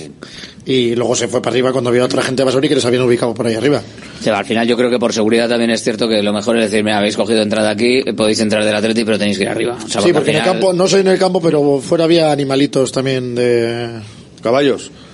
Y luego se fue para arriba cuando había otra gente de Basauri que les habían ubicado por ahí arriba. Sí, al final yo creo que por seguridad también es cierto que lo mejor es decir, mira, habéis cogido entrada aquí, podéis entrar del Atlético, pero tenéis que ir arriba. Sí, porque en el campo, no soy en el campo, pero fuera había animalitos también de... ¿Caballos?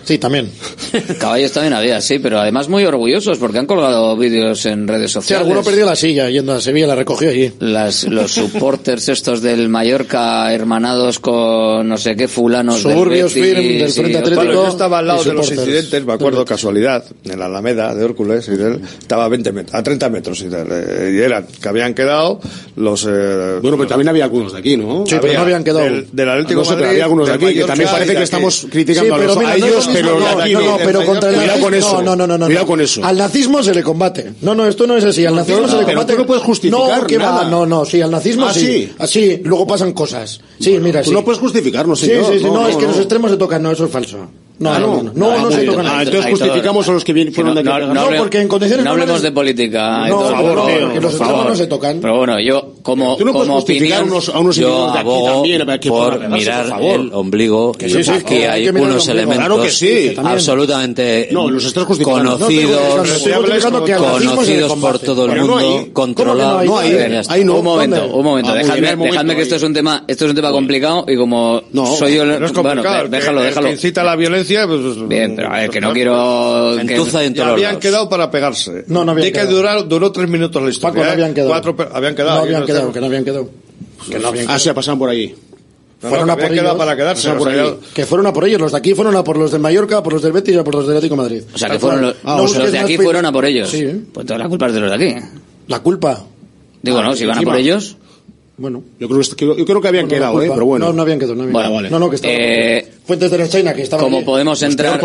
Sí, también. Caballos también había, sí, pero además muy orgullosos porque han colgado vídeos en redes Sí, sociales. alguno perdió la silla yendo a Sevilla, la recogió allí. Los supporters estos del Mallorca hermanados con no sé qué fulanos Suburbios del Betis, firm del Frente Atlético. Bueno, yo estaba al lado de los supporters. incidentes, me acuerdo, casualidad, en la Alameda de Hércules, y estaba a 30 metros, y eran que habían quedado los... Bueno, pero también había algunos de aquí, ¿no? Sí, pero no habían quedado. Del Atlético No sé, pero Madrid, había algunos de del aquí, que también Mallorca parece y que de estamos aquí. criticando Sí, pero mira, a ellos, pero no, de aquí no, pero contra el Cuidado con eso. No. Cuidado con eso. Al nazismo se le combate. No, esto no es así. Al nazismo se le pero combate. tú no puedes justificar No, ¿qué nada. va? No, sí, al nazismo Ah, sí. sí. Así, luego pasan cosas. Sí, mira, Tú sí. no puedes justificarlo, Sí, señor. no, es que los extremos se tocan. No, eso es falso. No se tocan. Entonces justificamos a los que fueron de aquí. No, porque en condiciones no hablemos normales- de política. No, por por favor, porque los extremos no se tocan. Pero bueno, yo como Tú no puedes como justificar opinión, a unos Yo individuos de aquí abogo también que por pegarse, mirar por favor. el ombligo. Que sí, Aquí que hay hay que mirar el unos ombligo. elementos Claro que sí, que también. absolutamente No, los estás justificando. conocidos, Estoy justificando que al nazismo se le conocidos por combate. todo el Pero no mundo, hay. controlados. ¿Cómo que no hay? Ya está. Ahí no. un momento. Muy bien, Dejadme que esto es un tema complicado y como soy yo, No es complicado, bueno, déjalo. el que incita a la violencia, pues... Bien, pero a ver, que no quiero Gentuza en Ya todos los habían lados. quedado para pegarse. No habían Y que quedado. duró 3 minutos la historia. Paco, no habían quedado. Habían quedado. No habían quedado, que no habían quedado. Que no habían Ah, sí, pasaban por allí. Fueron a por habían quedado ellos. para quedarse. Pasaban por o sea, allí. Que fueron a por ellos. Los de aquí fueron a por los del Mallorca, por los del Betis y a por los del Atlético de Madrid. O sea, que fueron los de aquí fueron a por ellos. Sí. Pues toda la culpa es de los de aquí. La culpa. Digo, no, si van a por ellos. Bueno. Yo creo que habían quedado, pero bueno. No habían quedado. Vale. No, que estaban. Fuentes de la China, que estaban. Como allí. podemos entrar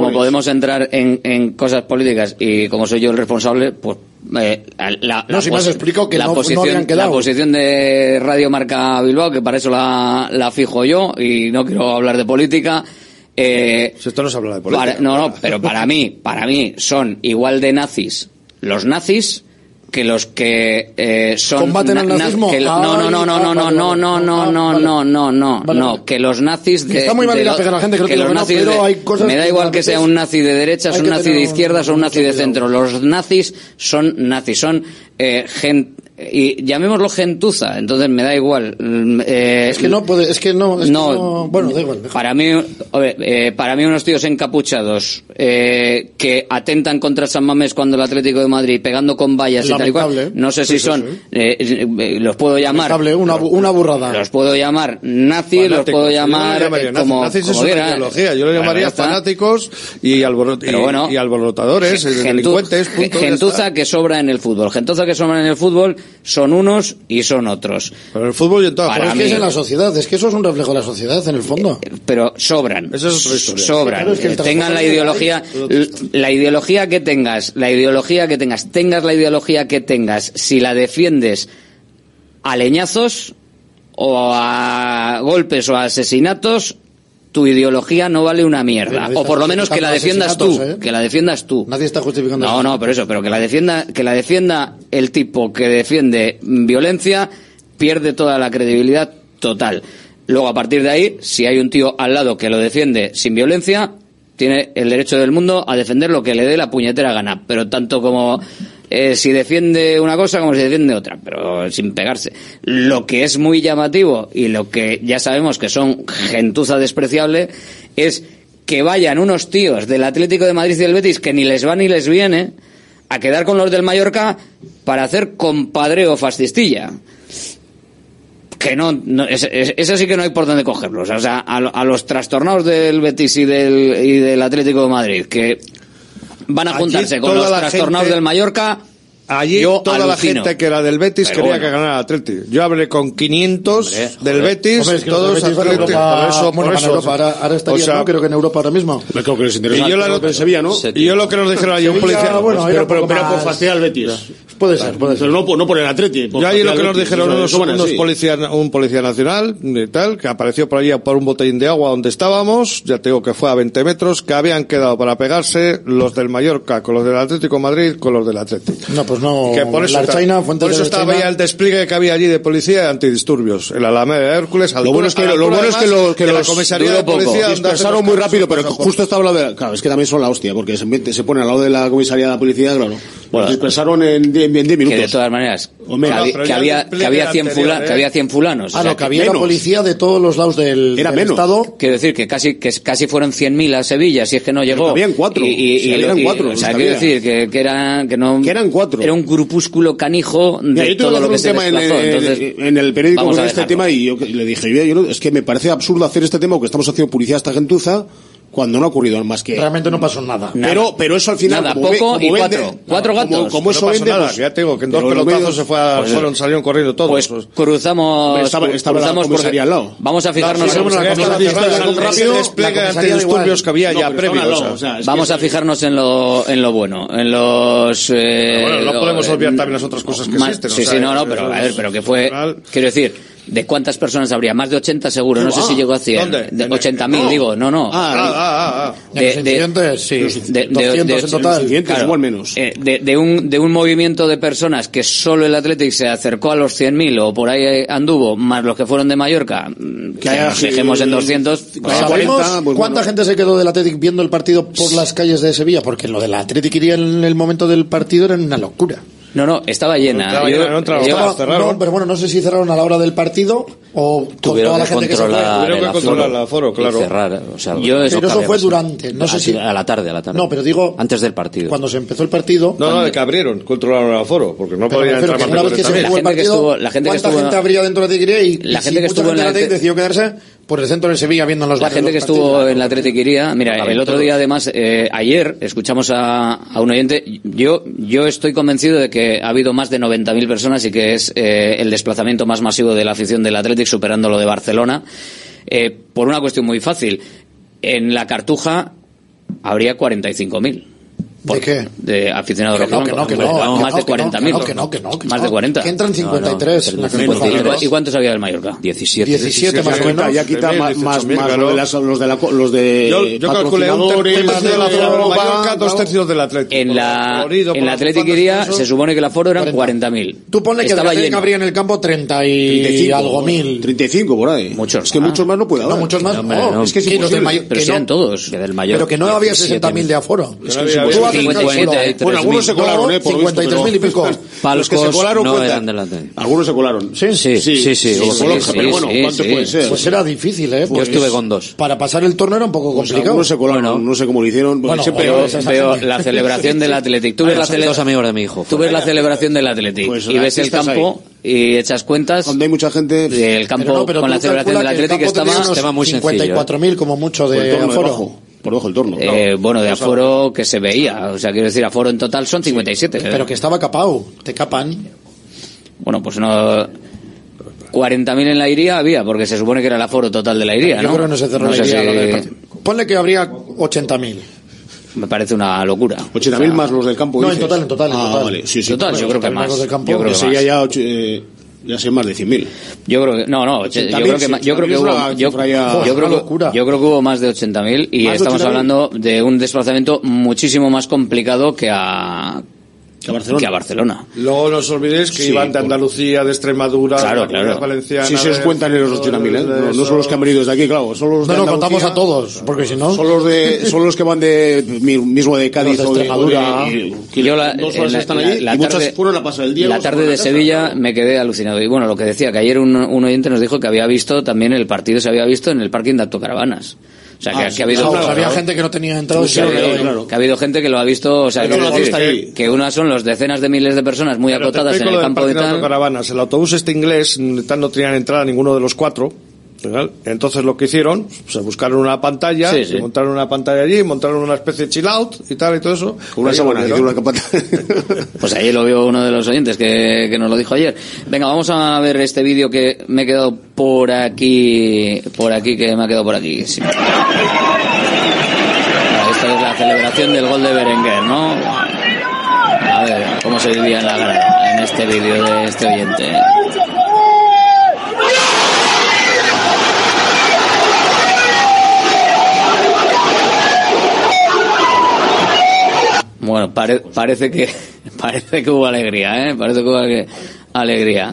en cosas políticas y como soy yo el responsable, pues Si me has explicado que no habían quedado. la posición de Radio Marca Bilbao, que para eso la fijo yo y no quiero hablar de política. Si esto no se habla de política. Pero para mí son igual de nazis los nazis que los que son ¿Combaten al nazismo? No, que los nazis Está muy mal ir a pegar a la gente, creo que los no, nazis pero hay cosas me da que igual a que veces sea un nazi de derechas, hay un que nazi tener de izquierdas o un nazi de mucho centro. Los nazis son nazis, son gente, y llamémoslo gentuza, entonces me da igual. Es que no puede, bueno, da igual. Para mí unos tíos encapuchados que atentan contra San Mamés cuando el Atlético de Madrid pegando con vallas y tal y cual, no sé si son, los puedo llamar una burrada. Los puedo llamar nazis, los puedo llamar nazis es una ideología, yo lo llamaría fanáticos y alborotadores, delincuentes, gentuza que sobra en el fútbol. Gentuza que sobra en el fútbol son unos y son otros. Pero el fútbol y en todas Pero es que es en la sociedad, es que eso es un reflejo de la sociedad en el fondo. Pero sobran. Eso es otra historia. Sobran. Claro, es que tengan la ideología que tengas, tengas la ideología que tengas, si la defiendes a leñazos o a golpes o a asesinatos, tu ideología no vale una mierda. O por lo menos que la defiendas tú. Que la defiendas tú. Nadie está justificando eso. No, pero que la defienda el tipo que defiende violencia, pierde toda la credibilidad total. Luego, a partir de ahí, si hay un tío al lado que lo defiende sin violencia, tiene el derecho del mundo a defender lo que le dé la puñetera gana. Pero tanto como si defiende una cosa como si defiende otra, pero sin pegarse. Lo que es muy llamativo y lo que ya sabemos que son gentuza despreciable es que vayan unos tíos del Atlético de Madrid y del Betis que ni les va ni les viene a quedar con los del Mallorca para hacer compadreo fascistilla. Que eso sí que no hay por dónde cogerlos. O sea, a los trastornados del Betis y del Atlético de Madrid, que van a juntarse con los trastornados del Mallorca. Allí toda la gente que era del Betis quería que ganara el Atleti. Yo hablé con 500 del Betis, todos Atleti. Por eso. Ahora estaría, creo que en Europa ahora mismo. Creo que les interesa. Y yo lo que nos dijeron allí un policía. Pero por fastidiar al Betis. Puede ser. Pero no por el Atleti. Yo allí lo que nos dijeron un policía nacional y tal, que apareció por allí por un botellín de agua donde estábamos, ya te digo que fue a 20 metros, que habían quedado para pegarse los del Mallorca con los del Atlético de Madrid con los del Atleti. No, pues no. Que por eso estaba ya el despliegue que había allí de policía y antidisturbios en la Alameda de Hércules. Lo bueno es que la comisaría de policía dispersaron muy rápido, pero justo estaba hablando de... Claro, es que también son la hostia, porque se pone al lado de la comisaría de la policía, claro. Bueno, dispersaron en 10 minutos. Que de todas maneras, que había 100 fulanos. Ah, no, que había la policía de todos los lados del Estado. Quiero decir que casi fueron 100.000 a Sevilla, si es que no llegó. Habían 4. Eran 4. O sea, quiero decir que eran 4. Era un grupúsculo canijo de todo lo que se desplazó. En el periódico con este tema, y yo le dije, es que me parece absurdo hacer este tema, porque estamos haciendo publicidad a esta gentuza, cuando no ha ocurrido más que... Realmente no pasó nada. Pero eso al final... Nada, poco y cuatro gatos. Como eso vende... Nada, ya tengo que en 2 pelotazos salieron corriendo todos. Pues cruzamos... Estaba la comisaría al lado. Vamos a fijarnos en... Vamos a fijarnos en lo bueno. En los... Bueno, no podemos olvidar también las otras cosas que existen. Sí, pero a ver, pero que fue... Quiero decir... ¿De cuántas personas habría? Más de 80 seguro, no sé si llegó a 100. ¿Dónde? De 80.000, digo, no. De sí. 200 en total. Claro, igual menos. De un movimiento de personas que solo el Athletic se acercó a los 100.000 o por ahí anduvo, más los que fueron de Mallorca, que nos dejemos en 200. ¿Sabemos cuánta gente se quedó del Athletic viendo el partido por las calles de Sevilla? Porque lo del Athletic iría en el momento del partido era una locura. No, estaba llena. Pero bueno, no sé si cerraron a la hora del partido o con toda la gente que se fue. Tuvieron que controlar el aforo, claro. Cerrar, pero eso fue durante, no sé si... A la tarde. No, pero digo... Antes del partido. Cuando se empezó el partido... No, de que abrieron, controlaron el aforo, porque no podían entrar más personas también. ¿Cuánta gente habría dentro de Tigre? Y la gente que estuvo en la Athletic decidió quedarse por el centro de Sevilla viendo los barrios. La gente que estuvo en la Athletic iría... Mira, el otro día además, ayer, escuchamos a un oyente. Yo estoy convencido de que ha habido más de 90.000 personas y que es el desplazamiento más masivo de la afición del Athletic, superando lo de Barcelona, por una cuestión muy fácil. En la Cartuja habría 45.000. ¿De qué? De aficionados rojiblancos. No, más de 40.000. Que más de 40. Que entran 53. ¿Y cuántos había del Mallorca? 17 más o menos. Ya quita más los de yo calculé un tercio de la Mallorca, 2/3 del Athletic. En la Athletic iría, se supone que el aforo eran 40.000. Tú ponle que el Athletic habría en el campo 30 y algo mil. 35 por ahí. Muchos. Es que muchos más no puede haber. No, muchos más. No, es que sí, pero sean todos. Pero que no había 60.000 de aforo. Bueno, algunos se colaron, por 53.000 y pico. Los que se colaron no eran delante. Algunos se colaron. Sí. Pero bueno, ¿cuánto puede ser? Pues era difícil, Yo estuve con 2. Para pasar el torneo era un poco complicado. Algunos se colaron, no sé cómo lo hicieron. Veo la celebración del Athletic. Tú ves dos amigos de mi hijo. Tú ves la celebración del Athletic y ves el campo y echas cuentas. Donde hay mucha gente. El campo con la celebración del Athletic estaba muy sencillo. 54.000 como mucho de aforo. Por debajo del torno. Bueno, de aforo que se veía. O sea, quiero decir, aforo en total son 57. Pero que estaba capado. Te capan. Bueno, pues no... 40.000 en la Iría había, porque se supone que era el aforo total de la Iría, ¿no? Yo creo que no se cerró la Iría. Ponle que habría 80.000. Me parece una locura. 80.000 más los del campo. No, en total. Vale. Sí. Total, yo creo que más. Yo creo que ya sé más de 100.000. Yo creo que yo creo que hubo más de 80.000 y estamos hablando de un desplazamiento muchísimo más complicado que a Barcelona. Luego no os olvidéis que iban de Andalucía, de Extremadura, de Valenciana. Sí, se os cuentan en los 80.000, no son los que han venido desde aquí, claro. Son los de no, contamos a todos, porque si no... Son los que van mismo de Cádiz o de Extremadura. La tarde de Sevilla me quedé alucinado. Y bueno, lo que decía, que ayer un oyente nos dijo que había visto también el partido, se había visto en el parking de autocaravanas. O sea, que ha habido... había gente que no tenía entrado. Que ha habido gente que lo ha visto, o sea, que unas son los decenas de miles de personas muy acotadas en el campo de tal. El autobús inglés no tenían entrada ninguno de los 4. Entonces lo que hicieron, se buscaron una pantalla, montaron una pantalla allí, montaron una especie de chill out y tal y todo eso. Una semana, pues ahí lo vio uno de los oyentes que nos lo dijo ayer. Venga, vamos a ver este vídeo que me he quedado por aquí, que me ha quedado por aquí. Sí. Esta es la celebración del gol de Berenguer, ¿no? A ver cómo se vivía en la grada en este vídeo de este oyente. Bueno, parece que hubo alegría, ¿eh? Parece que hubo alegría.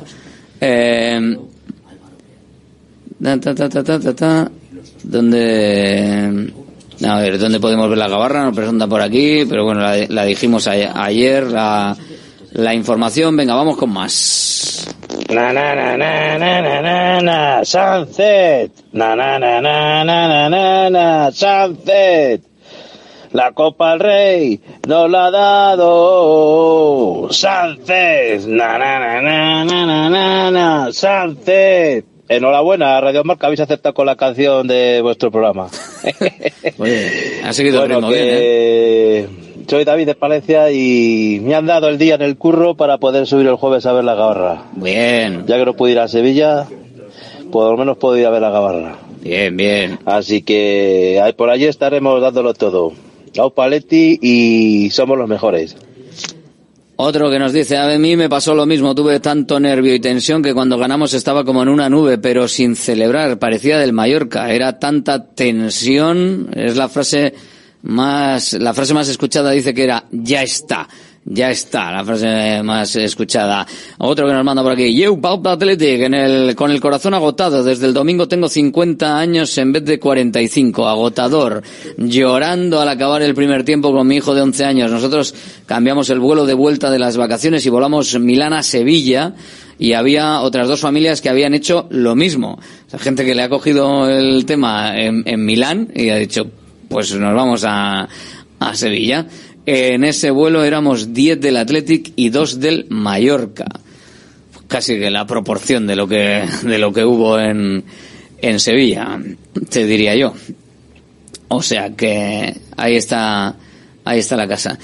Donde A ver, ¿dónde podemos ver la gabarra? Nos preguntan por aquí, pero bueno, la dijimos ayer, la información. Venga, vamos con más. Na na na na na na na na Sunset. Na na na na na na na Sunset. La Copa al Rey nos la ha dado Sánchez. Na na na na na na na Sánchez. Enhorabuena, Radio Marca, habéis acertado con la canción de vuestro programa. Oye, ha seguido el ritmo bien, Soy David de Palencia y me han dado el día en el curro para poder subir el jueves a ver la gabarra. Bien. Ya que no puedo ir a Sevilla, por lo menos puedo ir a ver la gabarra. Bien, bien. Así que por allí estaremos dándolo todo. Aupa Atleti y somos los mejores. Otro que nos dice, a mí me pasó lo mismo, tuve tanto nervio y tensión que cuando ganamos estaba como en una nube, pero sin celebrar, parecía del Mallorca, era tanta tensión, es la frase más escuchada, dice que era, ya está, la frase más escuchada. Otro que nos manda por aquí, yo, Paupa Athletic, con el corazón agotado, desde el domingo tengo 50 años en vez de 45, agotador, llorando al acabar el primer tiempo con mi hijo de 11 años. Nosotros cambiamos el vuelo de vuelta de las vacaciones y volamos Milán a Sevilla, y había otras dos familias que habían hecho lo mismo. O sea, gente que le ha cogido el tema en Milán y ha dicho, pues nos vamos a Sevilla. En ese vuelo éramos 10 del Athletic y 2 del Mallorca. Casi que la proporción de lo que hubo en Sevilla, te diría yo. O sea que ahí está la casa.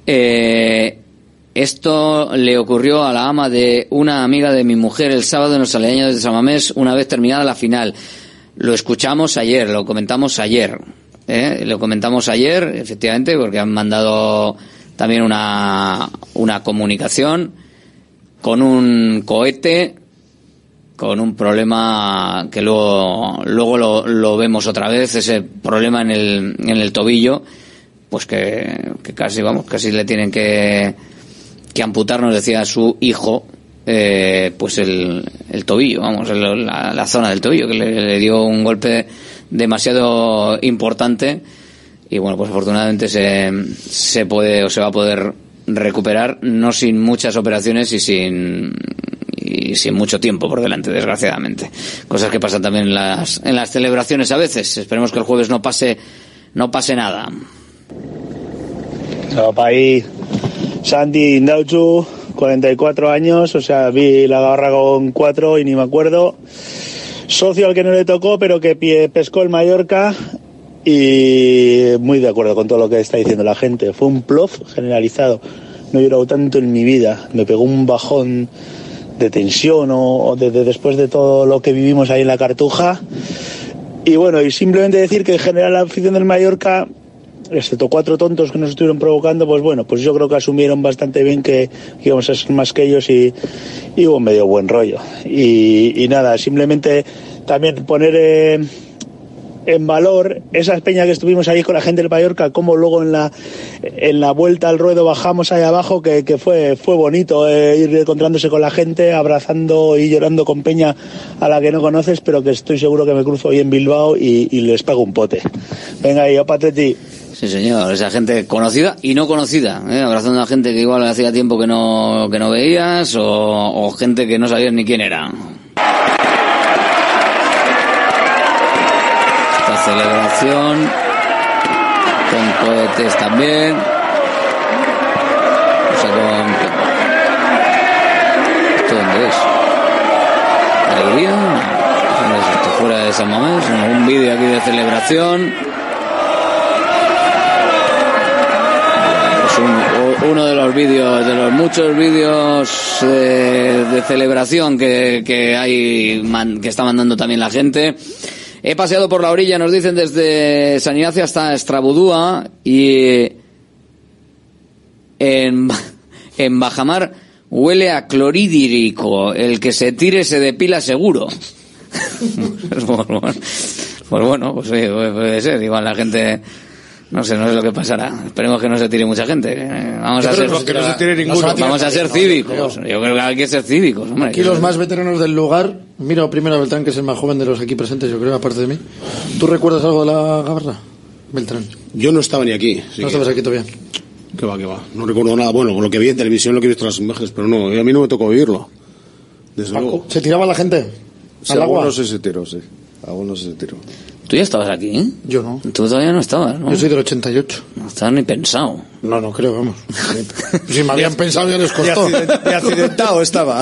Esto le ocurrió a la ama de una amiga de mi mujer el sábado en los aledaños de San Mamés, una vez terminada la final. Lo escuchamos ayer, lo comentamos ayer. Lo comentamos ayer, efectivamente, porque han mandado también una comunicación con un cohete, con un problema que luego lo vemos otra vez, ese problema en el tobillo, pues que casi le tienen que amputar, nos decía su hijo, pues el tobillo, la zona del tobillo, que le dio un golpe demasiado importante, y bueno, pues afortunadamente se puede o se va a poder recuperar, no sin muchas operaciones y sin mucho tiempo por delante, desgraciadamente. Cosas que pasan también en las celebraciones a veces. Esperemos que el jueves no pase nada. País Santi Indauchu, 44 años, o sea, vi la gabarra con 4 y ni me acuerdo. Socio al que no le tocó, pero que pescó el Mallorca, y muy de acuerdo con todo lo que está diciendo la gente. Fue un plof generalizado. No he llorado tanto en mi vida. Me pegó un bajón de tensión o después de todo lo que vivimos ahí en la Cartuja. Y bueno, y simplemente decir que en general la afición del Mallorca, excepto 4 tontos que nos estuvieron provocando, pues bueno, pues yo creo que asumieron bastante bien que íbamos a ser más que ellos, y hubo medio buen rollo. Y nada, simplemente también poner en valor esas peñas que estuvimos ahí con la gente del Mallorca, como luego en la vuelta al ruedo bajamos ahí abajo, que fue bonito ir encontrándose con la gente, abrazando y llorando con peña a la que no conoces, pero que estoy seguro que me cruzo hoy en Bilbao y les pago un pote. Venga ahí, Aupa Atleti. Sí, señor, esa gente conocida y no conocida, abrazando a gente que igual hacía tiempo que no veías, o gente que no sabías ni quién era. Esta celebración con cohetes también, o sea, ¿esto dónde es? ¿Alegría? ¿Dónde es esto? ¿Fuera de San Mamés? Un vídeo aquí de celebración. Uno de los vídeos, de los muchos vídeos de celebración que hay, que está mandando también la gente. He paseado por la orilla, nos dicen, desde San Ignacio hasta Estrabudúa, y en Bajamar huele a clorhídrico. El que se tire se depila seguro. Pues bueno, pues puede ser. Igual la gente... No sé lo que pasará. Esperemos que no se tire mucha gente. Vamos a ser cívicos. Yo creo que hay que ser cívicos. Hombre, aquí los más veteranos del lugar. Mira primero a Beltrán, que es el más joven de los aquí presentes, yo creo, aparte de mí. ¿Tú recuerdas algo de la gabarra? Beltrán. Yo no estaba ni aquí. No estabas aquí todavía. Que va. No recuerdo nada. Bueno, lo que vi en televisión, lo que he visto en las imágenes, pero no, a mí no me tocó vivirlo. Desde luego. ¿Se tiraba la gente al agua? Algunos se tiró, sí. Algunos se tiró. ¿Tú ya estabas aquí, eh? Yo no. Tú todavía no estabas, ¿no? Yo soy del 88. No estabas ni pensado. No creo, vamos. Si me habían pensado ya les costó. De accidentado estaba.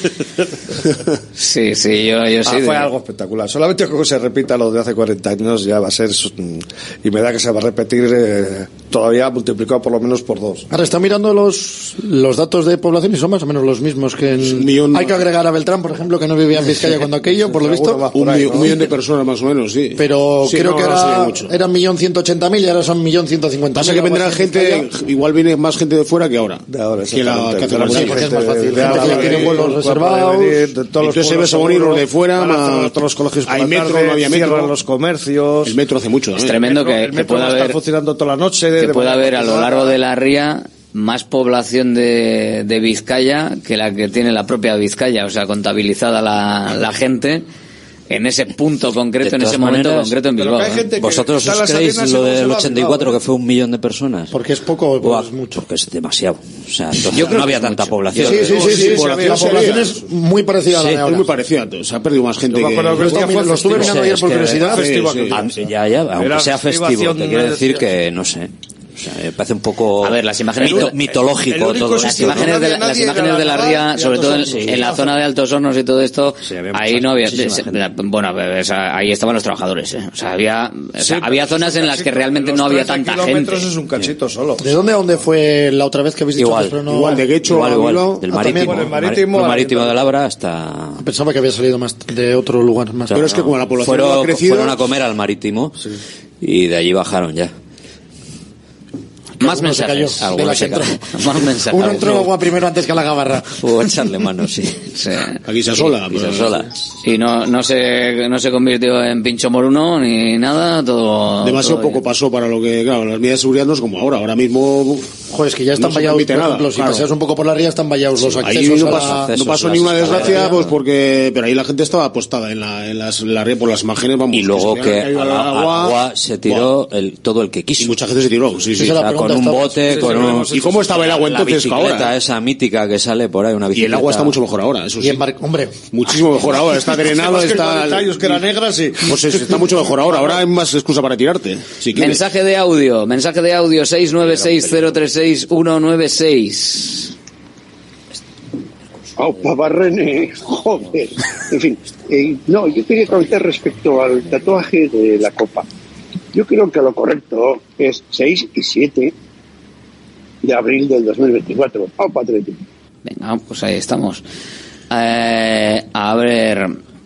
Sí, yo sí. Fue algo espectacular. Solamente que se repita lo de hace 40 años ya va a ser... Y me da que se va a repetir todavía multiplicado por lo menos por 2. Ahora está mirando los datos de población y son más o menos los mismos que hay que agregar a Beltrán, por ejemplo, que no vivía en Vizcaya cuando aquello, por lo visto. Un millón de personas más o menos, sí. Pero sí, creo que era 1.180.000 y ahora son 1.150.000. Pasa que vendrá gente, igual viene más gente de fuera que ahora. De ahora, que hace la porque es más fácil. Gente que ya tiene vuelos reservados. Entonces se ves a venir los de fuera, todos los colegios por hay la metro, tarde, no había metro. Cierran los comercios. El metro hace mucho. Es tremendo que pueda haber... Está funcionando toda la noche. Que pueda haber a lo largo de la ría más población de Vizcaya que la que tiene la propia Vizcaya, o sea, contabilizada la gente en ese punto concreto, en ese momento concreto en Bilbao. ¿Vosotros os creéis lo del 84 que fue 1 millón de personas? Porque es poco o es mucho. Porque es demasiado. O sea, yo creo no había tanta población. Sí. La población es muy parecida a la de ahora. Es muy parecida. Se ha perdido más gente. Lo estuve mirando ayer por curiosidad. Ya, aunque sea festivo, te quiero decir que, no sé. O sea, me parece un poco las imágenes mitológico todo. Las imágenes de la ría, sobre todo en la zona de Altos Hornos y todo esto, ahí no había... Bueno, ahí estaban los trabajadores, ¿eh? O sea, había zonas en las que realmente no había tanta gente. Es un cachito solo. ¿De dónde fue la otra vez que habéis dicho? Igual de Guecho, igual, del marítimo de Labra hasta... Pensaba que había salido más de otro lugar más. Pero es que como la población ha crecido... Fueron a comer al marítimo y de allí bajaron ya. Más mensajes. Más mensajes. Uno entró agua primero antes que a la gabarra. Pudo echarle mano, sí. Aquí se asola. Y no se convirtió en pincho moruno ni nada, todo... Demasiado poco pasó para lo que, claro, las medidas de seguridad no es como ahora. Ahora mismo... Joder, es que ya están vallados, por ejemplo, si paseas un poco por la ría están vallados los accesos. Ahí no pasó ninguna desgracia, pues porque... Pero ahí la gente estaba apostada en la ría por las imágenes, vamos. Y luego que al agua se tiró todo el que quiso. Y mucha gente se tiró, sí. Con un bote, con un... ¿Y cómo estaba el agua entonces ahora? La bicicleta esa mítica que sale por ahí, una bicicleta. Y el agua está mucho mejor ahora, eso sí. Hombre, muchísimo mejor ahora. Está drenado, está... que era negra, sí. Pues está mucho mejor ahora. Ahora hay más excusa para tirarte. Si mensaje de audio 6966196. Aupa Barrene, joder. En fin, no, yo quería comentar respecto al tatuaje de la copa. Yo creo que lo correcto es 6 y 7 de abril del 2024. Aupa Atlético. Venga, pues ahí estamos. A ver,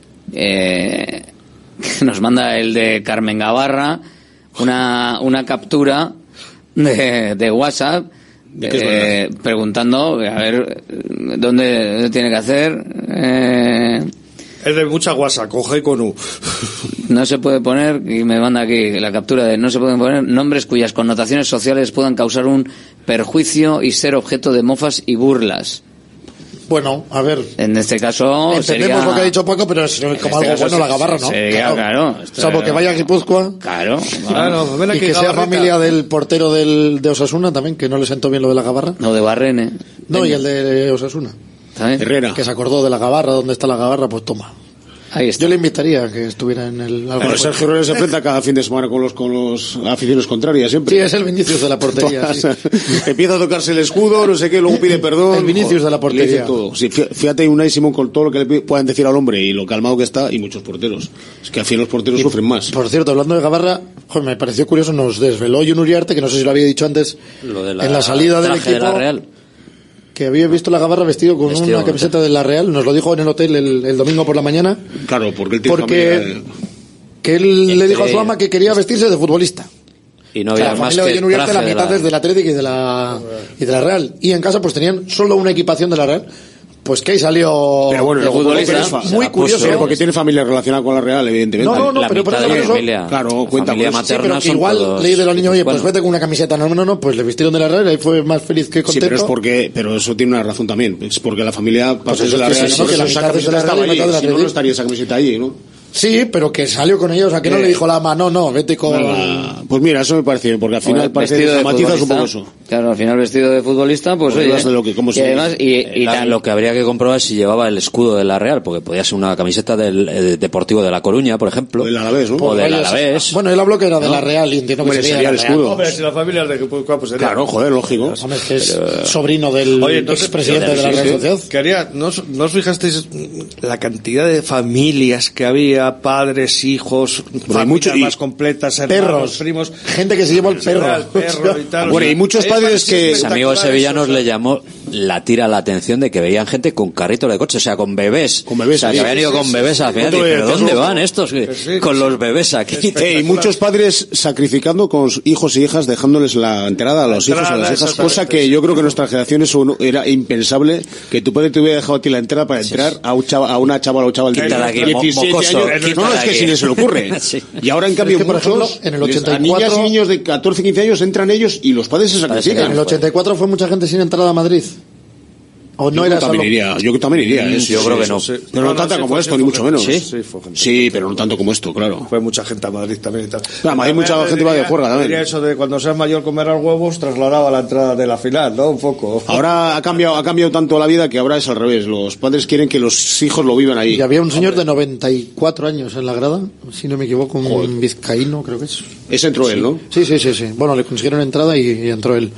nos manda el de Carmen Gabarra una captura de WhatsApp preguntando a ver dónde tiene que hacer. Es de mucha guasa, coge con U. No se puede poner, y me manda aquí la captura de no se pueden poner nombres cuyas connotaciones sociales puedan causar un perjuicio y ser objeto de mofas y burlas. Bueno, a ver. En este caso entendemos lo que ha dicho Paco, pero es como algo bueno la Gabarra, ¿no? Claro. Salvo que vaya a Guipúzcoa. Claro. Y que sea familia del portero de Osasuna también, que no le sentó bien lo de la Gabarra. No, de Barrene. No, y el de Osasuna. Herrera. Que se acordó de la Gabarra, ¿dónde está la Gabarra? Pues toma. Ahí está. Yo le invitaría a que estuviera en el... Pero Sergio Herrera se enfrenta cada fin de semana con los aficiones contrarias siempre. Sí, es el Vinicius de la portería. Sí. Empieza a tocarse el escudo, no sé qué, luego pide perdón. El Vinicius de la portería. Todo. Sí, fíjate Unai Simón con todo lo que le puedan decir al hombre y lo calmado que está, y muchos porteros. Es que al fin los porteros sufren más. Por cierto, hablando de Gabarra, joder, me pareció curioso, nos desveló Jon Uriarte, que no sé si lo había dicho antes, en la salida del equipo. De la Real. Que había visto la Gabarra vestido con una camiseta de la Real, nos lo dijo en el hotel el domingo por la mañana. Claro, porque él tiene que él le dijo a su ama que quería vestirse de futbolista. Y no había la más familia que de Jon Uriarte, la mitad es del Atlético y de la Real. Y en casa pues tenían solo una equipación de la Real. Pues que ahí salió. Pero bueno, el futbolista es muy curioso. Porque tiene familia relacionada con la Real, evidentemente. No, pero por eso. Claro, cuenta familia con materna. Sí, pero que igual leí de los niños, oye, pues vete con una camiseta. No, pues le vistieron de la Real y fue más feliz que contento. Pero eso tiene una razón también. Es porque la familia pues de la Real. Si no estaría esa camiseta allí, ¿no? Sí, pero que salió con ellos, a que no le dijo la mano, no, vete con... Pues mira, eso me parece bien, porque al final parece que matizas un poco eso. Claro, al final vestido de futbolista, pues oye, de lo que, y además, lo que habría que comprobar es si llevaba el escudo de la Real, porque podía ser una camiseta del Deportivo de La Coruña, por ejemplo. O del Alavés, ¿no? O del Alavés. Bueno, él habló que era de la Real y entiendo que sería el escudo. Hombre, si la familia es de que pues sería. Claro, joder, lógico. Hombre, es que es sobrino del expresidente de la Real Sociedad. ¿No os fijasteis la cantidad de familias que había, padres, hijos, familias más completas, hermanos, perros, primos, gente que se lleva el perro y tal? Bueno, y muchos padres que mis amigos sevillanos le llamó la atención de que veían gente con carritos de coche, o sea, con bebés, o sea, que habían ido con bebés al final. ¿Pero dónde van estos con los bebés aquí? Y muchos padres sacrificando con sus hijos y hijas, dejándoles la entrada a los hijos, a las hijas, cosa que yo creo que en nuestras generaciones era impensable que tu padre te hubiera dejado a ti la entrada para entrar a una chavala o chaval de 17 años. No, es que si ni se le ocurre. Y ahora, en cambio, por ejemplo, en el 84, a niñas y niños de 14, 15 años entran ellos y los padres se sacrifican. En el 84 fue mucha gente sin entrada a Madrid. ¿O no era solo? Yo también iría. Yo creo que no. Pero no tanta como esto, ni mucho menos. Sí, pero no tanto como esto, claro. Fue mucha gente a Madrid también y tal. A Madrid mucha gente va de juerga también. Diría eso de cuando seas mayor comerás huevos, trasladaba la entrada de la final, ¿no? Un poco. Ahora ha cambiado tanto la vida que ahora es al revés. Los padres quieren que los hijos lo vivan ahí. Y había un señor de 94 años en la grada, si no me equivoco, un vizcaíno, creo que es. Ese entró él, ¿no? Sí. Bueno, le consiguieron entrada y entró él.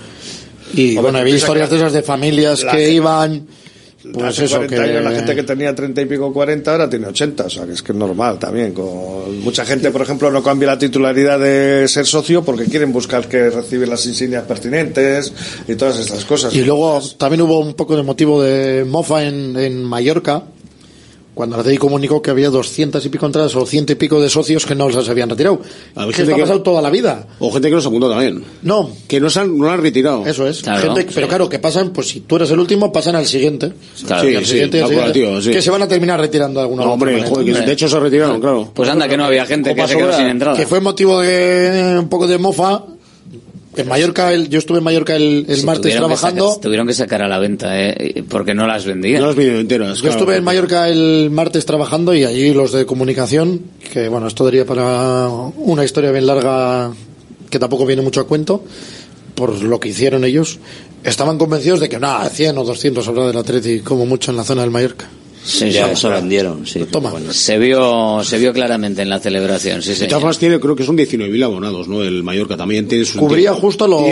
Y bueno, había historias de esas de familias que iban... Pues hace 40 años la gente que tenía 30 y pico 40 ahora tiene 80, o sea que es normal también. Mucha gente, por ejemplo, no cambia la titularidad de ser socio porque quieren buscar que reciben las insignias pertinentes y todas estas cosas. Y luego también hubo un poco de motivo de mofa en Mallorca, cuando la DEI comunicó que había 200 y pico entradas o 100 y pico de socios que no las habían retirado. Que esto ha pasado toda la vida. O gente que no se apuntó también. No. Que no han retirado. Eso es. Claro, pero claro, que pasan, pues si tú eres el último, pasan al siguiente. Claro, al siguiente. Que se van a terminar retirando algunos. No, hombre, que de hecho se retiraron, claro. Pues anda, que no había gente que se quedó sin entrada. Que fue motivo de un poco de mofa. En Mallorca, yo estuve en Mallorca el martes trabajando. Tuvieron que sacar a la venta, porque no las vendían. No las vendían enteras. Yo estuve en Mallorca el martes trabajando y allí los de comunicación, que bueno, esto daría para una historia bien larga que tampoco viene mucho a cuento, por lo que hicieron ellos, estaban convencidos de que 100 o 200 habrá del Atleti, como mucho en la zona del Mallorca. Sí, ya eso vendieron, sí. Toma. Bueno. Se vio claramente en la celebración, sí. De todas formas creo que son 19.000 abonados, ¿no? El Mallorca también tiene su... Cubría justo los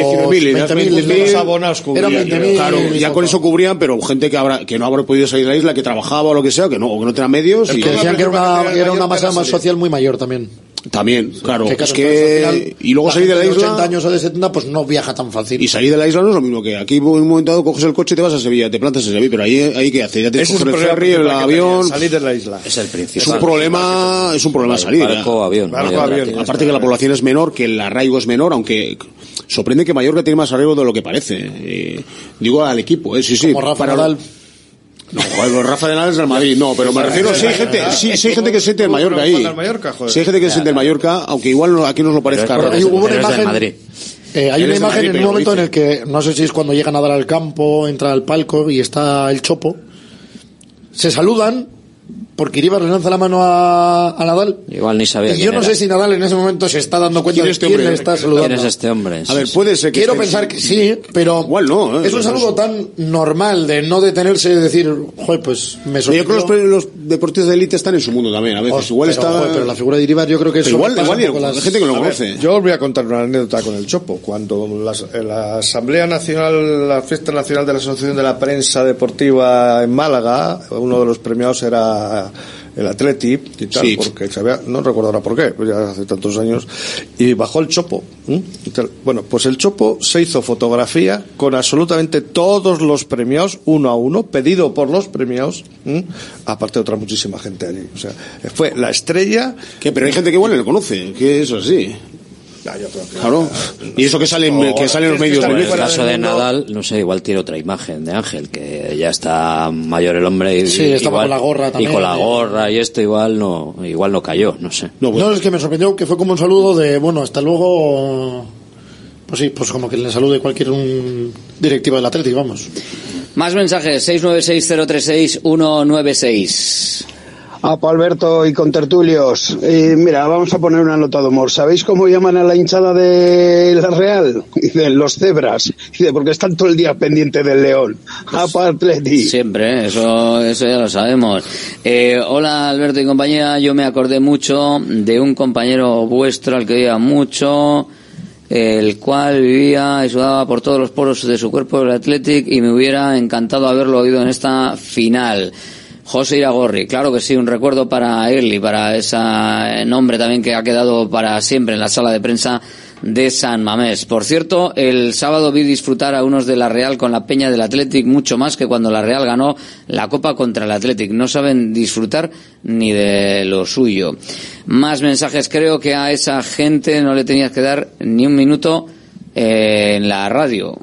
20.000 abonados cubrían. Eran 20.000. Claro, ya con eso cubrían, pero gente que no habrá podido salir de la isla, que trabajaba o lo que sea, que no tenía medios. Que decían que era una masa más social muy mayor también. También, claro, es que final, y luego salir de la isla de 80 años o de 70 pues no viaja tan fácil. Y salir de la isla no es lo mismo que aquí en un momento dado coges el coche y te vas a Sevilla, te plantas en Sevilla, pero ahí ¿qué haces? Ya tienes que coger el ferry, el avión, salir de la isla. Es el principal. Es un problema salir. Avión. Aparte que la población es menor, que el arraigo es menor, aunque sorprende que Mallorca tiene más arraigo de lo que parece. Digo al equipo, sí. Como Rafa Nadal. No, bueno, Rafa Nadal es del Madrid, no, pero me refiero, sí hay gente que se siente en Mallorca ahí. Sí hay gente que se siente en Mallorca, aunque igual aquí nos lo parezca raro. Hubo una imagen, hay una imagen en un momento en el que, no sé si es cuando llega Nadal al campo, entra al palco y está el Chopo, se saludan, porque Iribar le lanza la mano a Nadal. Igual ni sabía. Y yo no sé si Nadal en ese momento se está dando cuenta de quién le está saludando. ¿Quién es este hombre? A ver, puede ser que quiero pensar que sí, pero igual no, es un saludo tan normal de no detenerse y decir, joder, pues me sorprendió. Yo creo que los deportistas de élite están en su mundo también, a veces. Pero la figura de Iribar yo creo que es igual hay gente que lo conoce. Yo os voy a contar una anécdota con el Chopo. Cuando la Asamblea Nacional, la Fiesta Nacional de la Asociación de la Prensa Deportiva en Málaga, uno de los premiados era el Atleti y tal, porque no recuerdo ahora por qué, pues ya hace tantos años, y bajó el Chopo y tal. Bueno, pues el Chopo se hizo fotografía con absolutamente todos los premiados, uno a uno, pedido por los premiados, aparte de otra muchísima gente allí, o sea, fue la estrella. Pero hay gente que igual no lo conoce, que eso sí. Claro, y eso que sale en los medios. En el caso de Nadal, no sé, igual tiene otra imagen de Ángel, que ya está mayor el hombre y estaba con la gorra también. Y con la gorra y esto igual no cayó, no sé. No, es que me sorprendió que fue como un saludo de, bueno, hasta luego. Pues sí, pues como que le salude cualquier directivo del Atlético, vamos. Más mensajes, 696-036-196. Apa Alberto y contertulios. Mira, vamos a poner una nota de humor. ¿Sabéis cómo llaman a la hinchada de la Real? Dicen los cebras. Dice, porque están todo el día pendientes del León. Apa Atleti. Siempre, eso ya lo sabemos. Hola Alberto y compañía, yo me acordé mucho de un compañero vuestro al que oía mucho, el cual vivía y sudaba por todos los poros de su cuerpo el Athletic, y me hubiera encantado haberlo oído en esta final. José Iragorri, claro que sí, un recuerdo para él y para ese nombre también que ha quedado para siempre en la sala de prensa de San Mamés. Por cierto, el sábado vi disfrutar a unos de la Real con la peña del Athletic mucho más que cuando la Real ganó la Copa contra el Athletic. No saben disfrutar ni de lo suyo. Más mensajes. Creo que a esa gente no le tenías que dar ni un minuto en la radio.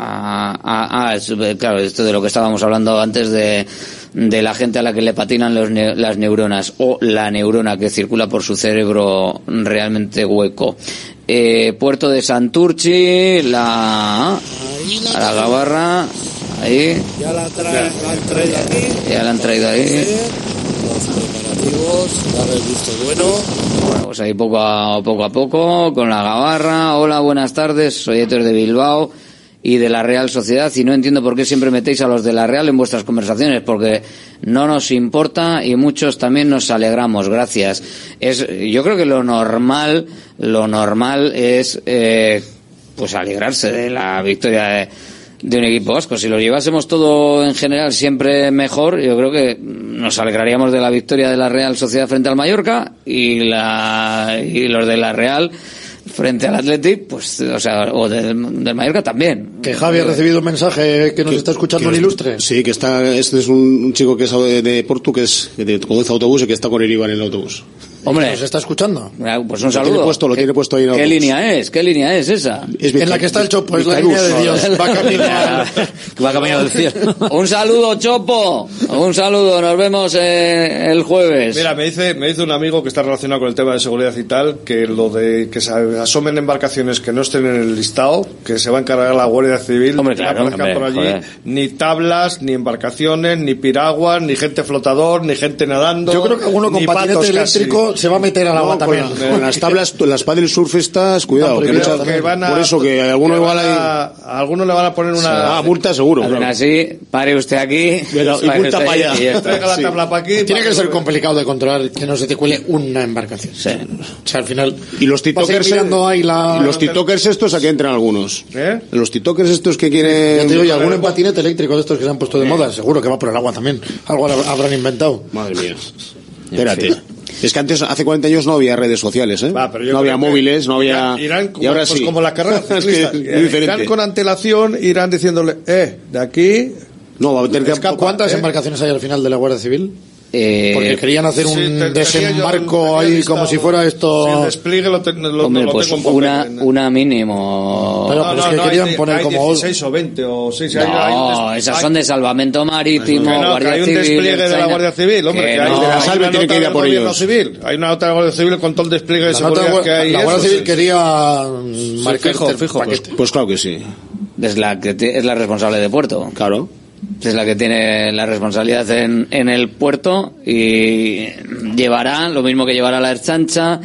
Claro, esto de lo que estábamos hablando antes de la gente a la que le patinan las neuronas, o la neurona que circula por su cerebro realmente hueco. Puerto de Santurchi, la Gabarra, ahí. Ya la han traído aquí. Ya la han traído ahí. Los preparativos, dar el visto bueno. Bueno, pues ahí poco a poco, con la Gabarra. Hola, buenas tardes, soy Héctor de Bilbao y de la Real Sociedad, y no entiendo por qué siempre metéis a los de la Real en vuestras conversaciones, porque no nos importa y muchos también nos alegramos. Gracias. Yo creo que lo normal es pues alegrarse de la victoria de un equipo vasco. Si lo llevásemos todo en general siempre mejor, yo creo que nos alegraríamos de la victoria de la Real Sociedad frente al Mallorca, y los de la Real frente al Athletic, pues, o del Mallorca también. Que Javi ha recibido un mensaje que nos está escuchando el ilustre. Sí, que este es un chico que es de Portu, que conduce autobús y que está con Iribar en el autobús. Hombre, ¿nos está escuchando? Pues un saludo. Lo tiene puesto ahí en el ¿Qué autobús. línea es? ¿Qué línea es esa? En la que está el Chopo, es la línea de Dios. Va camino del cielo. Un saludo, Chopo. Un saludo. Nos vemos el jueves. Mira, me dice un amigo que está relacionado con el tema de seguridad y tal, que lo de que se asomen embarcaciones que no estén en el listado, que se va a encargar la Guardia Civil. Hombre, claro, por allí. Joder. Ni tablas, ni embarcaciones, ni piraguas, ni gente flotador, ni gente nadando. Yo creo que alguno con patinete eléctrico se va a meter al agua también. Con las tablas, las paddle surf estas, cuidado, por eso que alguno igual a alguno le van a poner una multa seguro. Claro. Así, pare usted aquí. Pero, y multa para allá. Traiga la tabla para aquí. Tiene que ser complicado de controlar que no se te cuele una embarcación. Sí. O sea, al final. Y los tiktokers los tiktokers estos, aquí entran algunos. Los tiktokers estos que quieren. Ya te digo, y algún patinete eléctrico de estos que se han puesto de moda, seguro que va por el agua también. Algo habrán inventado. Madre mía. Espérate. Es que antes, hace 40 años no había redes sociales, no había móviles, no había... y ahora sí. Como la carrera ciclista. Irán con antelación, irán diciéndole, de aquí... No, va a tener que... ¿Cuántas embarcaciones hay al final de la Guardia Civil? Porque querían hacer un desembarco ahí como si fuera esto... Si el despliegue lo pues tengo una mínimo... Pero es que querían poner hay como... 16 o 20 o 6. Esas son de salvamento marítimo, Guardia Civil... Hay un despliegue de la Guardia Civil, hombre, que hay de la Salve tiene que ir a por ellos. Civil. Hay una nota de la Guardia Civil con todo el despliegue de seguridad que hay. La Guardia Civil quería marcar fijo. Pues claro que sí. Es la responsable de puerto. Claro. Es la que tiene la responsabilidad en el puerto, y llevará lo mismo que llevará la Ertzaintza,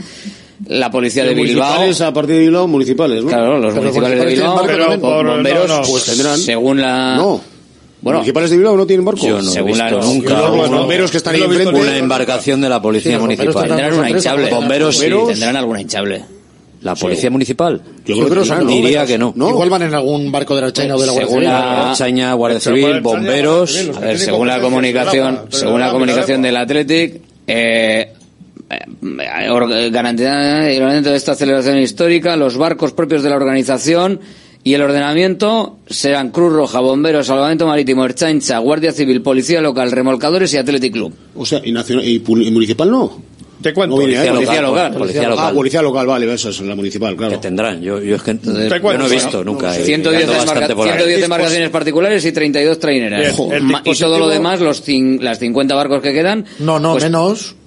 la policía de Bilbao. Municipales a partir de Bilbao, municipales, ¿no? Claro, los municipales de Bilbao, bomberos, pues tendrán. Según la... No. Bueno, ¿municipales de Bilbao no tienen barco? Yo no he visto nunca. Los bomberos que están ahí enfrente. Una embarcación de la policía municipal. Tendrán una hinchable. Bomberos sí. Tendrán alguna hinchable. ¿La policía municipal? Yo creo que diría que no. Igual van en algún barco de la China o de la Guardia Civil. La China, Guardia Civil, bomberos. A ver, según la comunicación del Athletic, garantizar el ordenamiento de esta celebración histórica, los barcos propios de la organización y el ordenamiento serán Cruz Roja, Bomberos, Salvamento Marítimo, Ertzaintza, Guardia Civil, Policía Local, Remolcadores y Athletic Club. O sea, ¿y municipal no? Te cuento. Policía local. Policía local, vale, eso es la municipal, claro. Que tendrán, yo es que yo no he visto nunca. 110 embarcaciones particulares y 32 traineras. Y todo lo demás, las 50 barcos que quedan... No, menos.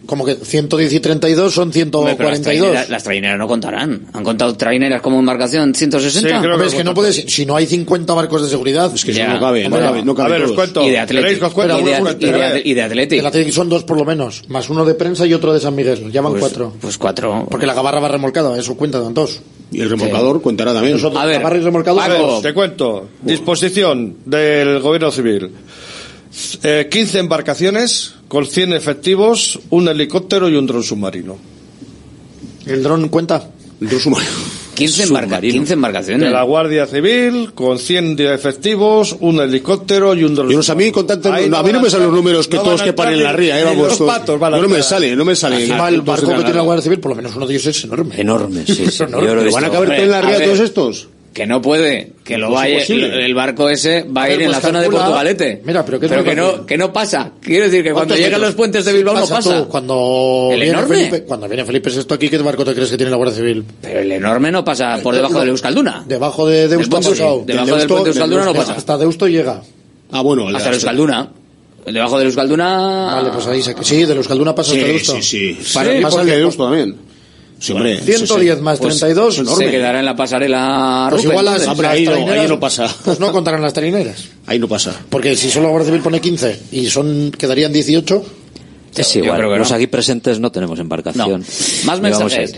Como que 110 y 32 son 142. Las traineras no contarán. ¿Han contado traineras como embarcación 160? Sí, creo que es que no puedes, si no hay 50 barcos de seguridad. Es que eso no cabe, no cabe. A ver, os cuento. Y de Athletic. Y de Athletic. El Athletic son 2 por lo menos, más uno de prensa y otro de San Miguel. Ya van 4. Pues 4. Porque la gabarra va remolcada, eso cuenta, dan 2. Y el remolcador contará también. A ver, gabarra y remolcador. A ver, te cuento. Disposición del Gobierno Civil. 15 embarcaciones con 100 efectivos, un helicóptero y un dron submarino. ¿El dron cuenta? El dron submarino. 15 embarcaciones. De la Guardia Civil, con 100 de efectivos, un helicóptero y un dron. Y a mí, a mí no me salen los números que todos que paren en la ría. Los patos van a no me sale. Encima el barco que tiene la Guardia Civil, por lo menos uno de ellos es enorme. Enorme, sí. ¿Van a caber en la ría todos estos? Que no puede, que lo vaya, el barco ese va a ir en la zona de Portugalete. Mira, pero que no pasa. Quiero decir que cuando llegan los puentes de Bilbao no pasa. Cuando viene Felipe VI aquí, ¿qué barco te crees que tiene la Guardia Civil? Pero el enorme no pasa por debajo del Euskalduna. Debajo de Deusto ha pasado. Debajo del puente de Euskalduna no pasa. Hasta Deusto llega. Bueno, hasta el Euskalduna. Debajo del Euskalduna. Vale, pues ahí sí, del Euskalduna pasa hasta Deusto. Sí. Pasa el de Deusto también. Sí, hombre, 110 más 32 se quedará en la pasarela. Pues igual ahí no pasa. Pues no contarán las traineras. Ahí no pasa. Porque si solo la Guardia Civil pone 15 y quedarían 18. Es igual, creo que los aquí presentes no tenemos embarcación. No. Más mensajes.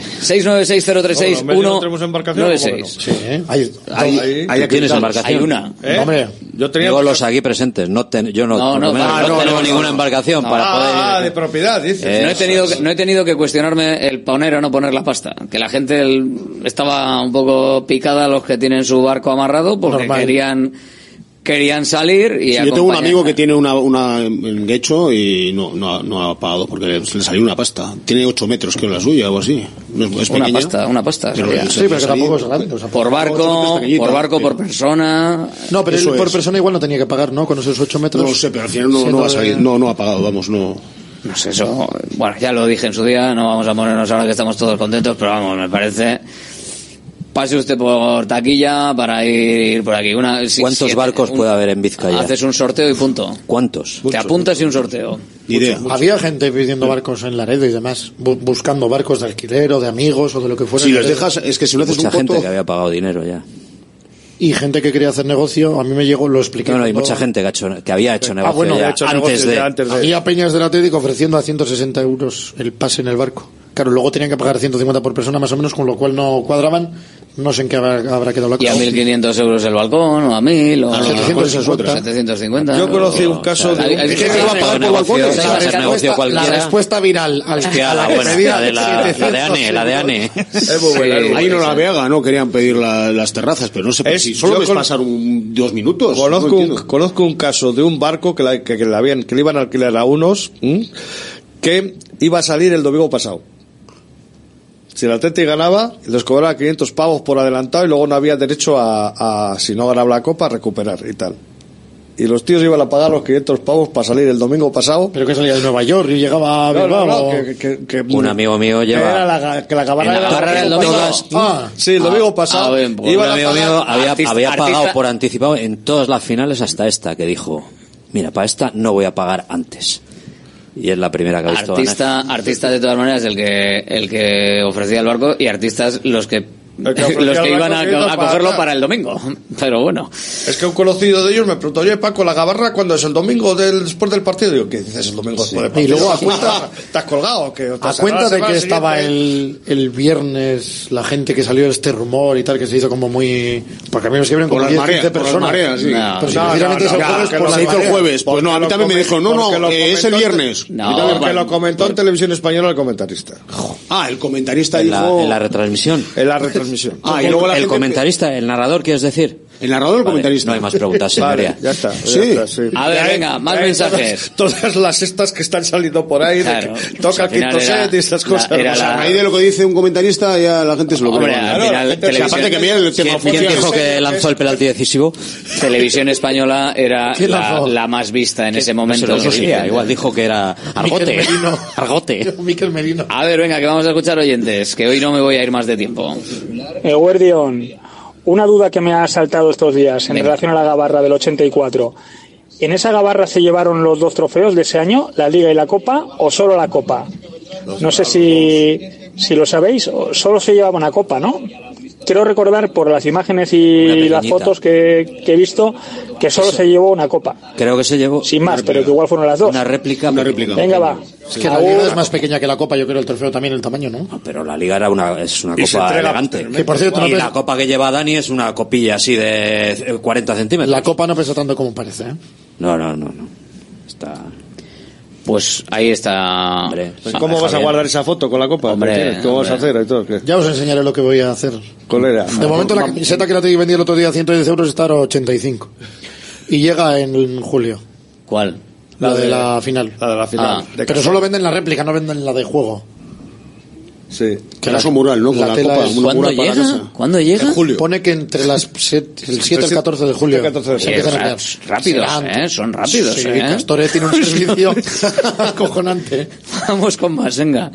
696-036-196. Sí, ahí tienes embarcación. Hay una. Hombre, yo tenía los aquí presentes. Yo no tengo ninguna embarcación para poder. De propiedad, dices. No he tenido que cuestionarme el poner o no poner la pasta. Que la gente estaba un poco picada, los que tienen su barco amarrado, porque querían salir y yo tengo un amigo que tiene un guecho y no ha pagado porque le salió una pasta. Tiene 8 metros, creo, la suya o así. Es una pasta. Pero que tampoco es grande. O sea, por barco, por persona. No, pero por persona igual no tenía que pagar, ¿no? Con esos 8 metros. No sé, pero al final no ha salido, no ha pagado, vamos, no. No sé, eso. Bueno, ya lo dije en su día, no vamos a ponernos ahora que estamos todos contentos, pero vamos, me parece. Pase usted por taquilla para ir por aquí. ¿Cuántos barcos puede haber en Vizcaya? Haces un sorteo y punto. ¿Cuántos? Te apuntas y un sorteo. Idea. Había gente pidiendo barcos en Laredo y demás, buscando barcos de alquiler o de amigos o de lo que fuera. Si les dejas, es que si no haces mucha gente que había pagado dinero ya. Y gente que quería hacer negocio, a mí me llegó, lo expliqué. No, hay mucha gente que había hecho negocio antes de. Había peñas del Atlético ofreciendo a 160 euros el pase en el barco. Claro, luego tenían que pagar 150 por persona más o menos, con lo cual no cuadraban. No sé en qué habrá quedado la cosa. Y a 1.500 euros el balcón, o a 1.000, o a 750. Yo conocí un caso de... ¿Qué va a pagar por balcón? La respuesta viral. La de ANE. Ahí no la Vega, no querían pedir las terrazas, pero no sé si solo ves pasar 2 minutos. Conozco un caso de un barco que le iban a alquilar a unos que iba a salir el domingo pasado. Si el Atleti ganaba, les cobraba 500 pavos por adelantado y luego no había derecho a si no ganaba la Copa, a recuperar y tal. Y los tíos iban a pagar los 500 pavos para salir el domingo pasado. ¿Pero que salía de Nueva York y llegaba a Bilbao? Un amigo mío lleva... Que la Gabarra el domingo. Sí, el domingo pasado. Un amigo mío había pagado por anticipado en todas las finales hasta esta, que dijo, mira, para esta no voy a pagar antes. Y es la primera que ha visto artista de todas maneras el que ofrecía el barco, y artistas los que iban a cogerlo para el domingo. Pero bueno, es que un conocido de ellos me preguntó, oye Paco, la Gabarra ¿cuándo es? ¿El domingo después del partido? Digo, ¿qué dices el domingo después del partido? Y luego a cuenta ¿te has colgado? A cuenta de que estaba el viernes la gente que salió este rumor y tal, que se hizo como muy... Porque a mí me escribieron como 10-15 personas. Pero si precisamente es el jueves, se hizo el jueves. Pues no, a mí también me dijo, es el viernes. Porque lo comentó en Televisión Española el comentarista. El comentarista dijo... En la retransmisión. Y luego el comentarista, el narrador, ¿quieres decir? ¿El narrador o el comentarista? No hay más preguntas, señoría. Vale, ya está. Sí. A ver, venga, más mensajes. Todas las estas que están saliendo por ahí, claro, toca el quinto set y estas cosas. A raíz de lo que dice un comentarista, ya la gente se lo cree. Aparte que mira el tema ¿Quién dijo que lanzó el penalti decisivo? Televisión Española era la más vista en ese momento. Igual dijo que era Argote. Miquel Merino. A ver, venga, que vamos a escuchar oyentes, que hoy no me voy a ir más de tiempo. Guardión, una duda que me ha saltado estos días en relación a la Gabarra del 84. ¿En esa Gabarra se llevaron los 2 trofeos de ese año, la Liga y la Copa, o solo la Copa? No sé si lo sabéis, solo se llevaba una copa, ¿no? Quiero recordar por las imágenes y las fotos que he visto que solo se llevó una copa. Creo que se llevó. Sin más, pero que igual fueron las dos. Una réplica. Venga, va. Es que la liga es más pequeña que la copa, yo creo el trofeo también, el tamaño, ¿no? No, pero la liga es una copa elegante. Que, por cierto, y la copa que lleva Dani es una copilla así de 40 centímetros. La copa no pesa tanto como parece, ¿eh? No. Está... Pues ahí está. Hombre, ¿cómo vas a guardar esa foto con la copa? ¿Cómo vas a hacer? Y todo, ¿qué? Ya os enseñaré lo que voy a hacer. ¿Cuál era? De momento la camiseta que la te vendí el otro día 110 euros está a 85. Y llega en julio. ¿Cuál? La de la final. La de la final. Pero solo venden la réplica, no venden la de juego. Sí. Que era su mural, ¿no? Con la copa. ¿Cuándo llega? ¿Cuándo llega? En julio. Pone que entre el 7 y el 14 de julio. Rápidos, son rápidos. Sí, Castore tiene un servicio acojonante. Vamos con más, venga.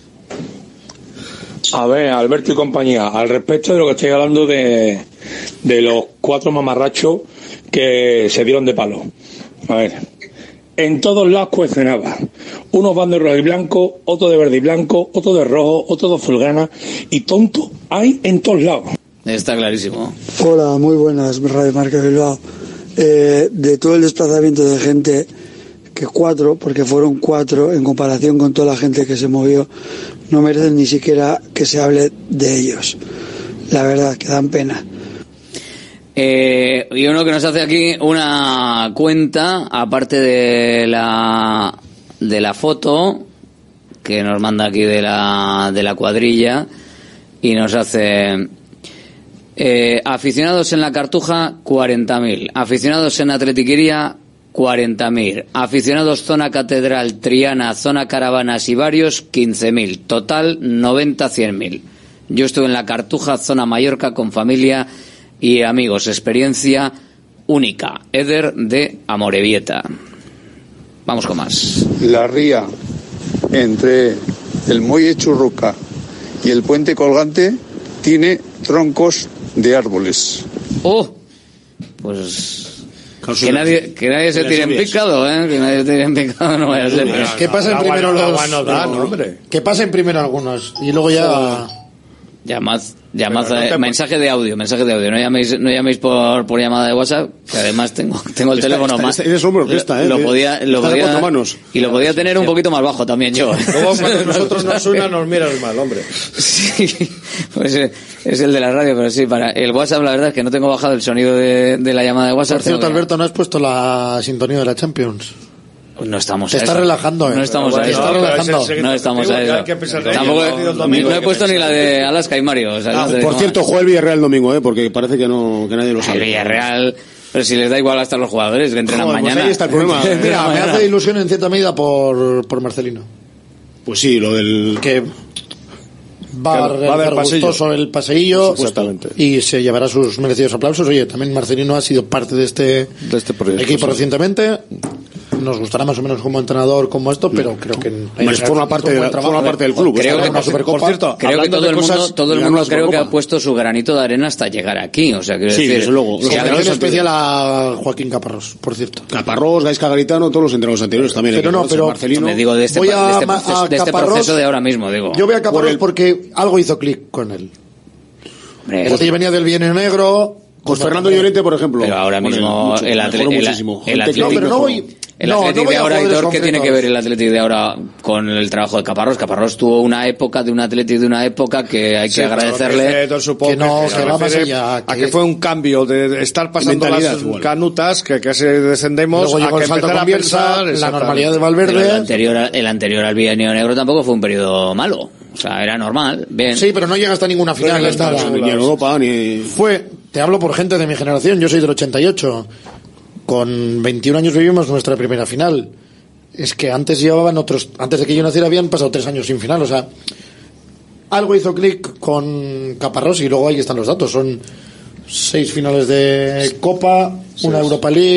A ver, Alberto y compañía, al respecto de lo que estoy hablando de los 4 mamarrachos que se dieron de palo. A ver, en todos lados cuestionaba. Unos van de rojo y blanco, otros de verde y blanco, otros de rojo, otros de fulgana, y tonto hay en todos lados. Está clarísimo. Hola, muy buenas, Radio Marca Bilbao. De todo el desplazamiento de gente, que 4, porque fueron 4 en comparación con toda la gente que se movió, no merecen ni siquiera que se hable de ellos. La verdad, que dan pena. Y uno que nos hace aquí una cuenta, aparte de la foto que nos manda aquí de la cuadrilla, y nos hace aficionados en la Cartuja 40.000, aficionados en Atletiquería 40.000, aficionados zona Catedral, Triana, zona Caravanas y Varios 15.000, total 90-100.000. Yo estuve en la Cartuja, zona Mallorca, con familia y amigos, experiencia única. Eder de Amorebieta. Vamos con más. La ría entre el muelle Churruca y el puente colgante tiene troncos de árboles. Oh, pues que nadie se tire en picado, ¿eh? Que nadie se tire en picado, no vaya a ser. Que pasen primero que pasen primero algunos y luego ya. Llamad, mensaje de audio, no llaméis por llamada de WhatsApp, que además tengo el teléfono más. Eres hombre orquesta, lo podía y lo podía tener un poquito más bajo también yo. Luego cuando nosotros nos suena nos miras mal, hombre. Sí, pues es el de la radio, pero sí, para el WhatsApp la verdad es que no tengo bajado el sonido de la llamada de WhatsApp. Por cierto, Alberto, ¿no has puesto la sintonía de la Champions? No estamos a eso. Te estás relajando, No estamos a eso. No estamos a eso. Tampoco no he puesto ni la de Alaska y Mario. O sea, por cierto, juega el Villarreal domingo, porque parece que nadie lo sabe. El Villarreal, pero si les da igual hasta los jugadores que entrenan mañana. Pues ahí está el problema. Mira, me hace ilusión en cierta medida por Marcelino. Pues sí, lo del que va a realizar gustoso el paseillo y se llevará sus merecidos aplausos. Oye, también Marcelino ha sido parte de este equipo recientemente. Nos gustará más o menos como entrenador como esto, pero creo que forma parte del club. Creo que, una Supercopa. Por cierto, creo que todo el mundo creo que ha puesto su granito de arena hasta llegar aquí. O sea, quiero decir, desde luego. En especial a Joaquín Caparrós, por cierto. Caparrós, Gaisca Garitano, todos los entrenadores anteriores también. Pero Marcelino. Me digo de este proceso de ahora mismo, digo. Yo voy a Caparrós porque algo hizo clic con él. Porque venía del Bienio Negro. Pues Fernando Llorente, por ejemplo. Pero ahora mismo el Atlético. El Atlético de ahora, Aitor, ¿qué tiene que ver el Atlético de ahora con el trabajo de Caparrós? Caparrós tuvo una época de un Atlético de una época que hay que agradecerle. Que fue un cambio de estar pasando las canutas, que casi descendemos, a que empezar a pensar la normalidad de Valverde. El anterior al Bienio Negro tampoco fue un periodo malo. O sea, era normal, bien. Sí, pero no llega hasta ninguna final. Ni en Europa, ni... Te hablo por gente de mi generación, yo soy del 88. Con 21 años vivimos nuestra primera final. Es que antes de que yo naciera habían pasado 3 años sin final. O sea, algo hizo clic con Caparrós y luego ahí están los datos. Son 6 finales de Copa, una Europa League,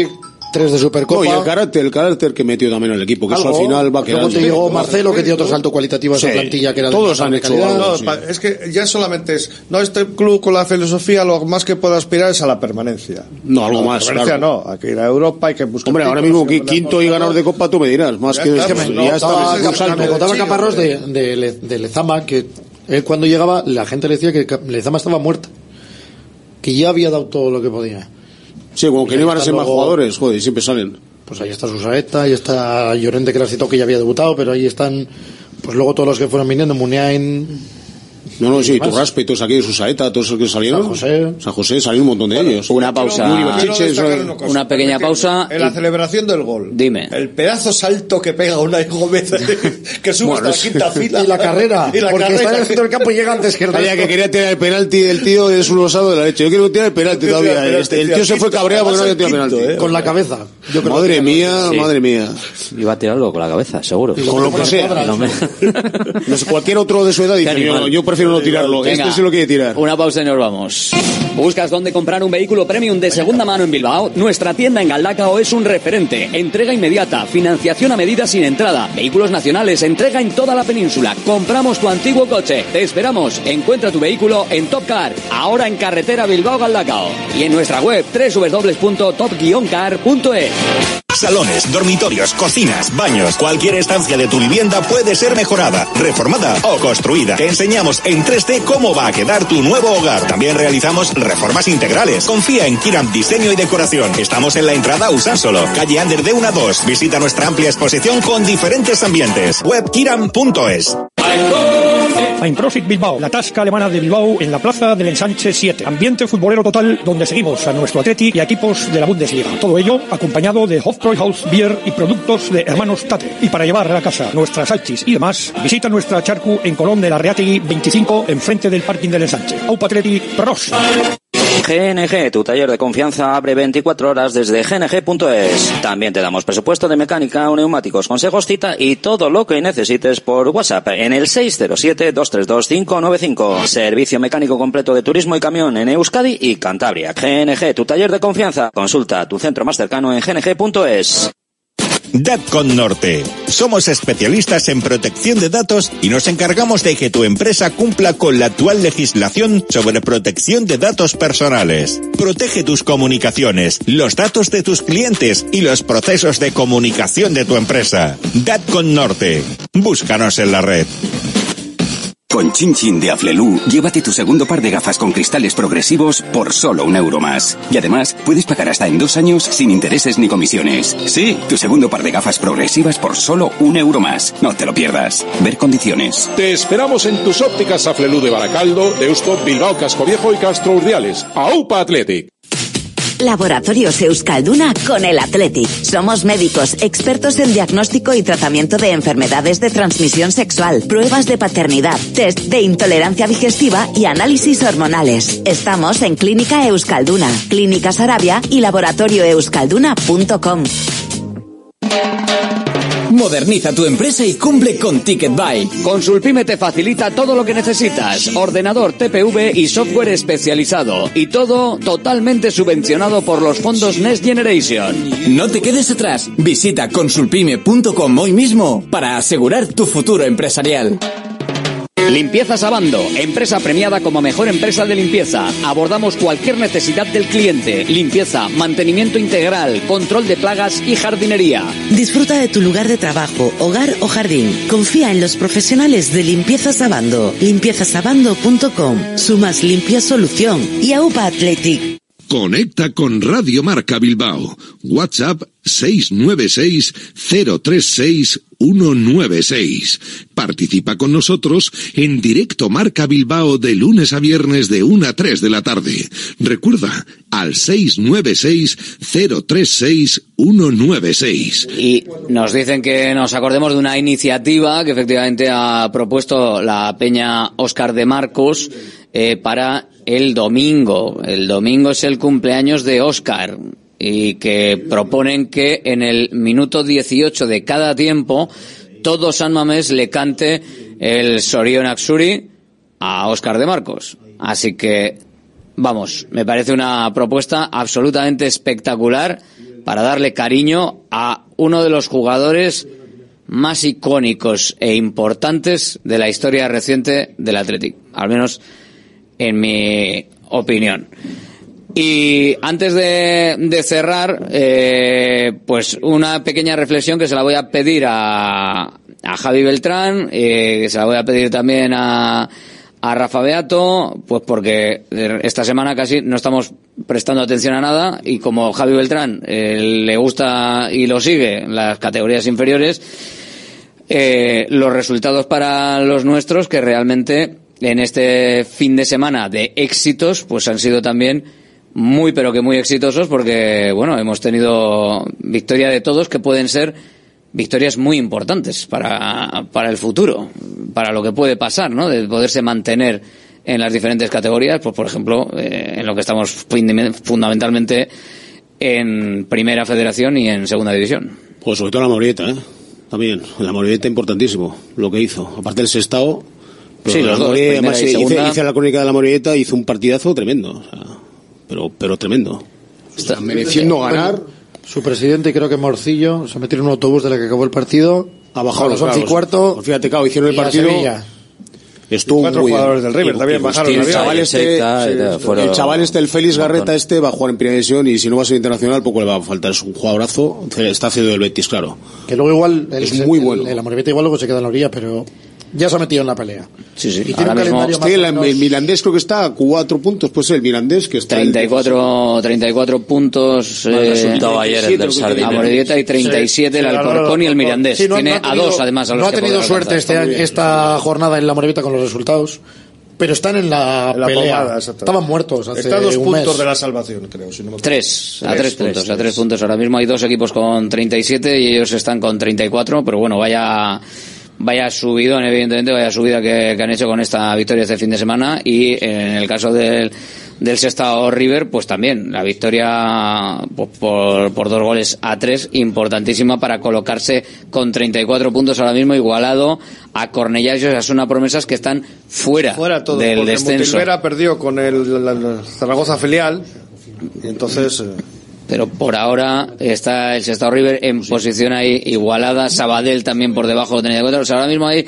3 de Supercopa. No, y el carácter que metió también el equipo, que algo, eso al final va a quedar. Luego te llegó Marcelo, que tiene otro salto cualitativo a esa plantilla, que era todos han hecho calidad. No, es que ya solamente es, este club con la filosofía lo más que puede aspirar es a la permanencia. No, algo más. Permanencia claro. no, hay que ir a Europa, hay que buscar. Hombre, ahora mismo quinto y ganador de Copa, tú me dirás, más ya que ya está. Me contaba Caparrós de Lezama, que él cuando llegaba, la gente le decía que Lezama estaba muerta, que ya había dado todo lo que podía. Sí, como que no iban a ser más jugadores, joder, y siempre salen. Pues ahí está Susaeta, ahí está Llorente, que la citó, que ya había debutado, pero ahí están, pues luego todos los que fueron viniendo, Muniain. No, sí, Turraspe y todos aquí, Susaeta, todos los que salieron. San José, salieron un montón de ellos. Una pausa. Una pequeña pausa. En la celebración del gol. Dime. El pedazo salto que pega Unai Gómez, que sube hasta la quinta fila. Y la carrera. Porque está en el centro del campo y llega antes que el resto. Que quería tirar el penalti, el tío es un osado de la leche. Yo quiero tirar el penalti todavía. El tío se fue cabreado porque no había tirado el penalti. Con la cabeza. Madre mía. Iba a tirarlo con la cabeza, seguro. Con lo que sea. No sé, cualquier otro de su edad dice, yo prefiero no tirarlo. Este se lo quiere tirar. Una pausa y nos vamos. ¿Buscas dónde comprar un vehículo premium de segunda mano en Bilbao? Nuestra tienda en Galdacao es un referente. Entrega inmediata, financiación a medida sin entrada, vehículos nacionales, entrega en toda la península. Compramos tu antiguo coche. Te esperamos. Encuentra tu vehículo en Top Car, ahora en carretera Bilbao-Galdacao. Y en nuestra web www.top-car.es. Salones, dormitorios, cocinas, baños, cualquier estancia de tu vivienda puede ser mejorada, reformada o construida. Te enseñamos en 3D cómo va a quedar tu nuevo hogar. También realizamos reformas integrales. Confía en Kiram Diseño y Decoración. Estamos en la entrada Usánsolo, calle Ander de 1 a 2. Visita nuestra amplia exposición con diferentes ambientes. Webkiram.es. Einprosit Bilbao, la tasca alemana de Bilbao en la plaza del Ensanche 7. Ambiente futbolero total donde seguimos a nuestro Atleti y a equipos de la Bundesliga. Todo ello acompañado de Hofbräuhaus Beer y productos de Hermanos Tate. Y para llevar a la casa nuestras salchis y demás, visita nuestra charcu en Colón de la Reategui 25 enfrente del parking del Ensanche. Aupa Atleti, pros. GNG, tu taller de confianza, abre 24 horas desde gng.es. También te damos presupuesto de mecánica, neumáticos, consejos, cita y todo lo que necesites por WhatsApp en el 607-232-595. Servicio mecánico completo de turismo y camión en Euskadi y Cantabria. GNG, tu taller de confianza. Consulta tu centro más cercano en gng.es. Datcon Norte. Somos especialistas en protección de datos y nos encargamos de que tu empresa cumpla con la actual legislación sobre protección de datos personales. Protege tus comunicaciones, los datos de tus clientes y los procesos de comunicación de tu empresa. Datcon Norte. Búscanos en la red. Con Chin Chin de Aflelu, llévate tu segundo par de gafas con cristales progresivos por solo €1 más. Y además, puedes pagar hasta en 2 años sin intereses ni comisiones. Sí, tu segundo par de gafas progresivas por solo €1 más. No te lo pierdas. Ver condiciones. Te esperamos en tus ópticas Aflelu de Baracaldo, Deusto, Bilbao, Cascoviejo y Castro Urdiales. ¡Aupa Athletic! Laboratorios Euskalduna con el Athletic. Somos médicos, expertos en diagnóstico y tratamiento de enfermedades de transmisión sexual, pruebas de paternidad, test de intolerancia digestiva y análisis hormonales. Estamos en Clínica Euskalduna, Clínica Sarabia y laboratorioeuskalduna.com. Moderniza tu empresa y cumple con TicketBuy. Consulpime te facilita todo lo que necesitas. Ordenador, TPV y software especializado. Y todo totalmente subvencionado por los fondos Next Generation. No te quedes atrás. Visita consulpime.com hoy mismo para asegurar tu futuro empresarial. Limpieza Sabando, empresa premiada como mejor empresa de limpieza. Abordamos cualquier necesidad del cliente. Limpieza, mantenimiento integral, control de plagas y jardinería. Disfruta de tu lugar de trabajo, hogar o jardín. Confía en los profesionales de Limpieza Sabando. Limpiezasabando.com, su más limpia solución. Y AUPA Athletic. Conecta con Radio Marca Bilbao. WhatsApp 696-036-196. Participa con nosotros en Directo Marca Bilbao de lunes a viernes de 1 a 3 de la tarde. Recuerda, al 696-036-196. Y nos dicen que nos acordemos de una iniciativa que efectivamente ha propuesto la Peña Óscar de Marcos para el domingo. El domingo es el cumpleaños de Óscar y que proponen que en el minuto 18 de cada tiempo todo San Mamés le cante el Zorionak Zuri a Óscar de Marcos. Así que, vamos, me parece una propuesta absolutamente espectacular para darle cariño a uno de los jugadores más icónicos e importantes de la historia reciente del Athletic, al menos en mi opinión. Y antes de cerrar, pues una pequeña reflexión que se la voy a pedir a Javi Beltrán, que se la voy a pedir también a Rafa Beato, pues porque esta semana casi no estamos prestando atención a nada, y como Javi Beltrán le gusta y lo sigue las categorías inferiores, los resultados para los nuestros, que realmente en este fin de semana de éxitos pues han sido también muy pero que muy exitosos, porque bueno, hemos tenido victoria de todos que pueden ser victorias muy importantes para el futuro, para lo que puede pasar, ¿no? De poderse mantener en las diferentes categorías, pues por ejemplo, en lo que estamos fundamentalmente en Primera Federación y en Segunda División. Pues sobre todo la Morevieta, también, la Morevieta importantísimo, lo que hizo, aparte del Sestao. Sí, los dos, primera y segunda. Hice la crónica de la Morevieta, hizo un partidazo tremendo, o sea, pero tremendo. Está mereciendo ganar. Su presidente, creo que Morcillo, se metieron en un autobús de la que acabó el partido. Ha bajado a las 11:15. Pues fíjate, claro, hicieron el partido. Estuvo 4 jugadores del River también bajaron. El chaval el Félix Garreta va a jugar en primera división, y si no va a ser internacional poco le va a faltar. Es un jugadorazo, está haciendo el Betis, claro. Que luego igual es muy bueno. El Amorebieta igual luego se queda en la orilla, pero ya se ha metido en la pelea. Sí. Y tiene un calendario más el Mirandés creo que está a 4 puntos, pues el Mirandés que está 34 puntos resultado ayer el del Sardinero. Amorebieta, y 37 el Alcorcón y el Mirandés. Tiene a dos además a los no ha tenido suerte esta jornada en la Amorebieta con los resultados, pero están en la pelea. Pomada, estaban muertos hace está a 2 puntos mes. De la salvación, creo. Si no me a 3 puntos. Ahora mismo hay 2 equipos con 37 y ellos están con 34, pero bueno, vaya subidón, evidentemente, vaya subida que han hecho con esta victoria este fin de semana. Y en el caso del Sestao River, pues también la victoria por 2-3, importantísima para colocarse con 34 puntos ahora mismo, igualado a Cornellá y Osasuna Promesas, que están fuera todo, del descenso. Mutilvera perdió con el Zaragoza filial, y entonces pero por ahora está el Sestao River en posición ahí igualada, Sabadell también por debajo de 34. O sea, ahora mismo hay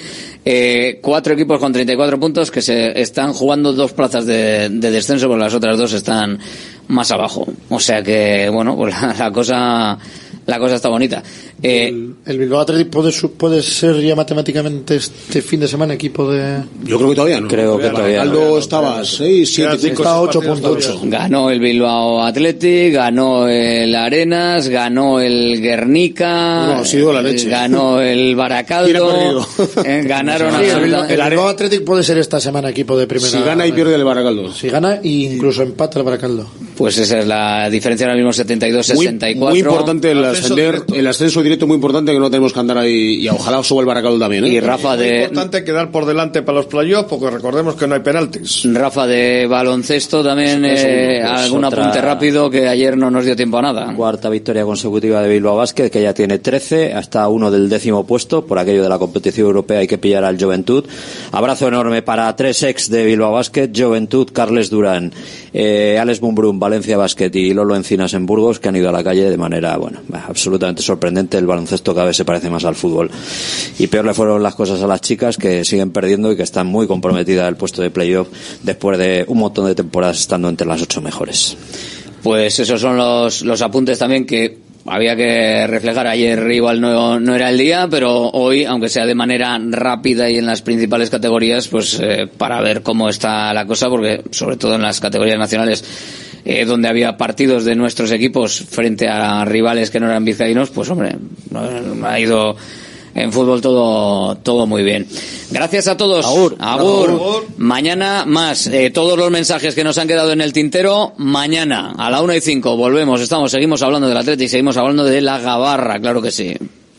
4 equipos con 34 puntos que se están jugando 2 plazas de descenso, porque las otras 2 están más abajo. O sea que, bueno, pues la cosa está bonita. El Bilbao Athletic puede ser ya matemáticamente este fin de semana equipo de... Yo creo que todavía no. Creo que todavía no. Estaba 6, 7, 5, 8.8. Ganó el Bilbao Athletic, ganó el Arenas, ganó el Guernica, ha sido la leche. Ganó el Baracaldo, ganaron el Bilbao Athletic puede ser esta semana equipo de primera. Si gana y pierde el Baracaldo. Si gana e incluso empata el Baracaldo. Pues esa es la diferencia ahora mismo, 72-64. Muy importante el ascenso directo, muy importante, que no tenemos que andar ahí, y ojalá suba el Baracaldo también, ¿eh? Y Rafa muy importante quedar por delante para los playoffs, porque recordemos que no hay penaltis. Rafa de baloncesto también, algún apunte rápido, que ayer no nos dio tiempo a nada. Cuarta victoria consecutiva de Bilbao Basket, que ya tiene 13, hasta uno del 10º puesto, por aquello de la competición europea hay que pillar al Juventud. Abrazo enorme para 3 ex de Bilbao Basket, Juventud, Carles Durán, Alex Mumbrun, Valencia Basket, y Lolo Encinas en Burgos, que han ido a la calle de manera, absolutamente sorprendente. El baloncesto cada vez se parece más al fútbol. Y peor le fueron las cosas a las chicas, que siguen perdiendo y que están muy comprometidas al puesto de playoff después de un montón de temporadas estando entre las 8 mejores. Pues esos son los apuntes también que había que reflejar. Ayer igual no era el día, pero hoy, aunque sea de manera rápida y en las principales categorías, pues para ver cómo está la cosa, porque sobre todo en las categorías nacionales, donde había partidos de nuestros equipos frente a rivales que no eran vizcaínos, pues hombre, ha ido en fútbol todo muy bien. Gracias a todos. Agur. Mañana más. Todos los mensajes que nos han quedado en el tintero, mañana a la 1:05 volvemos. Seguimos hablando del Athletic, seguimos hablando de la Gabarra, claro que sí.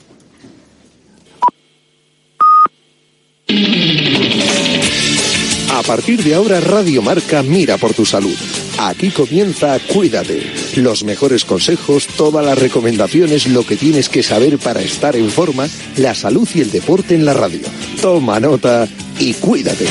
A partir de ahora, Radio Marca mira por tu salud. Aquí comienza Cuídate. Los mejores consejos, todas las recomendaciones, lo que tienes que saber para estar en forma, la salud y el deporte en la radio. Toma nota y cuídate.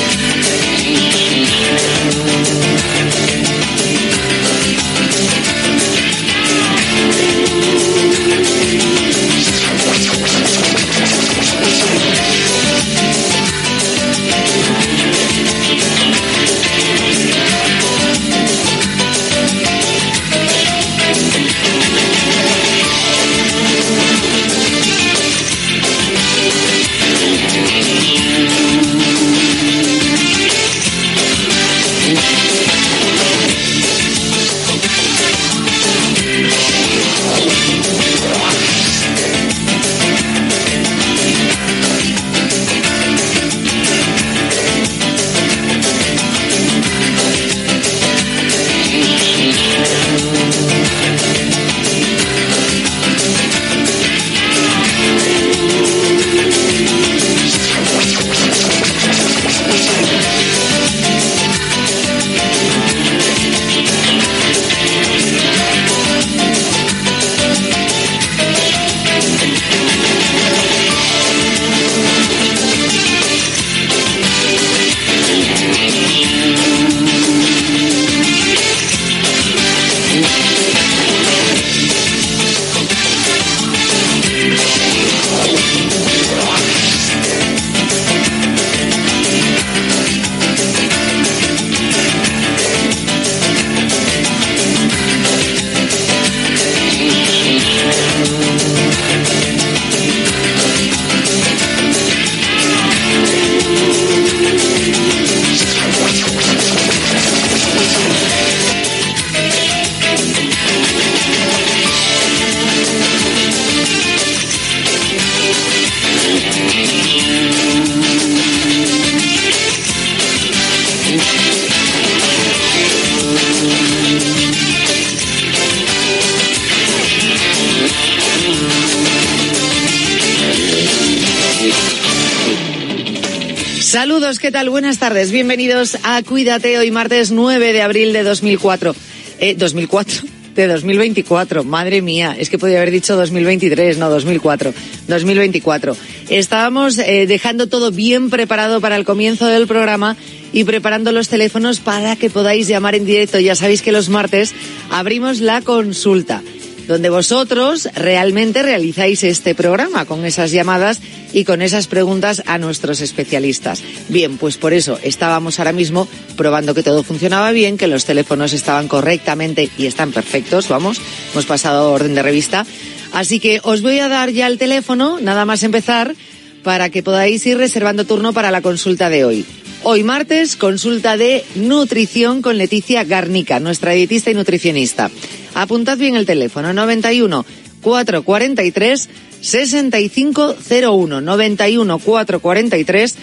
Saludos, ¿qué tal? Buenas tardes, bienvenidos a Cuídate, hoy martes 9 de abril de 2024. De 2024, madre mía, es que podía haber dicho 2023, no, 2024. Estábamos dejando todo bien preparado para el comienzo del programa y preparando los teléfonos para que podáis llamar en directo. Ya sabéis que los martes abrimos la consulta, donde vosotros realmente realizáis este programa con esas llamadas y con esas preguntas a nuestros especialistas. Bien, pues por eso estábamos ahora mismo probando que todo funcionaba bien, que los teléfonos estaban correctamente y están perfectos, vamos, hemos pasado orden de revista. Así que os voy a dar ya el teléfono, nada más empezar, para que podáis ir reservando turno para la consulta de hoy. Hoy martes, consulta de nutrición con Leticia Garnica, nuestra dietista y nutricionista. Apuntad bien el teléfono, 91 443 6501, 91 443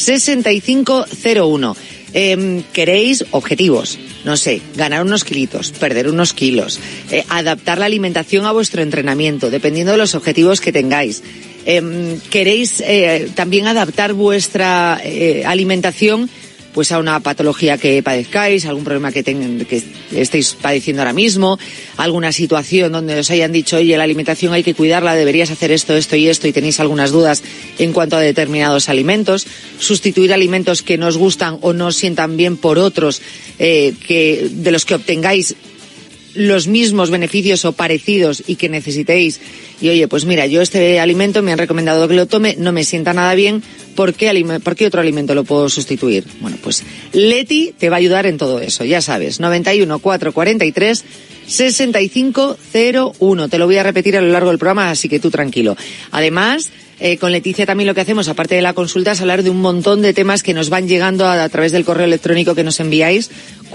6501. ¿Queréis objetivos? No sé, ganar unos kilitos, perder unos kilos, adaptar la alimentación a vuestro entrenamiento, dependiendo de los objetivos que tengáis. ¿Queréis también adaptar vuestra alimentación pues a una patología que padezcáis, algún problema que estéis padeciendo ahora mismo, alguna situación donde os hayan dicho, oye, la alimentación hay que cuidarla, deberías hacer esto, esto y esto, y tenéis algunas dudas en cuanto a determinados alimentos, sustituir alimentos que no os gustan o no os sientan bien por otros de los que obtengáis los mismos beneficios o parecidos y que necesitéis, y oye, pues mira, yo este alimento me han recomendado que lo tome, no me sienta nada bien, ¿por qué otro alimento lo puedo sustituir? Bueno, pues Leti te va a ayudar en todo eso, ya sabes, 91 443 6501, te lo voy a repetir a lo largo del programa, así que tú tranquilo. Además, con Leticia también lo que hacemos, aparte de la consulta, es hablar de un montón de temas que nos van llegando a través del correo electrónico que nos enviáis,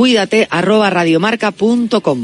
cuídate@radiomarca.com.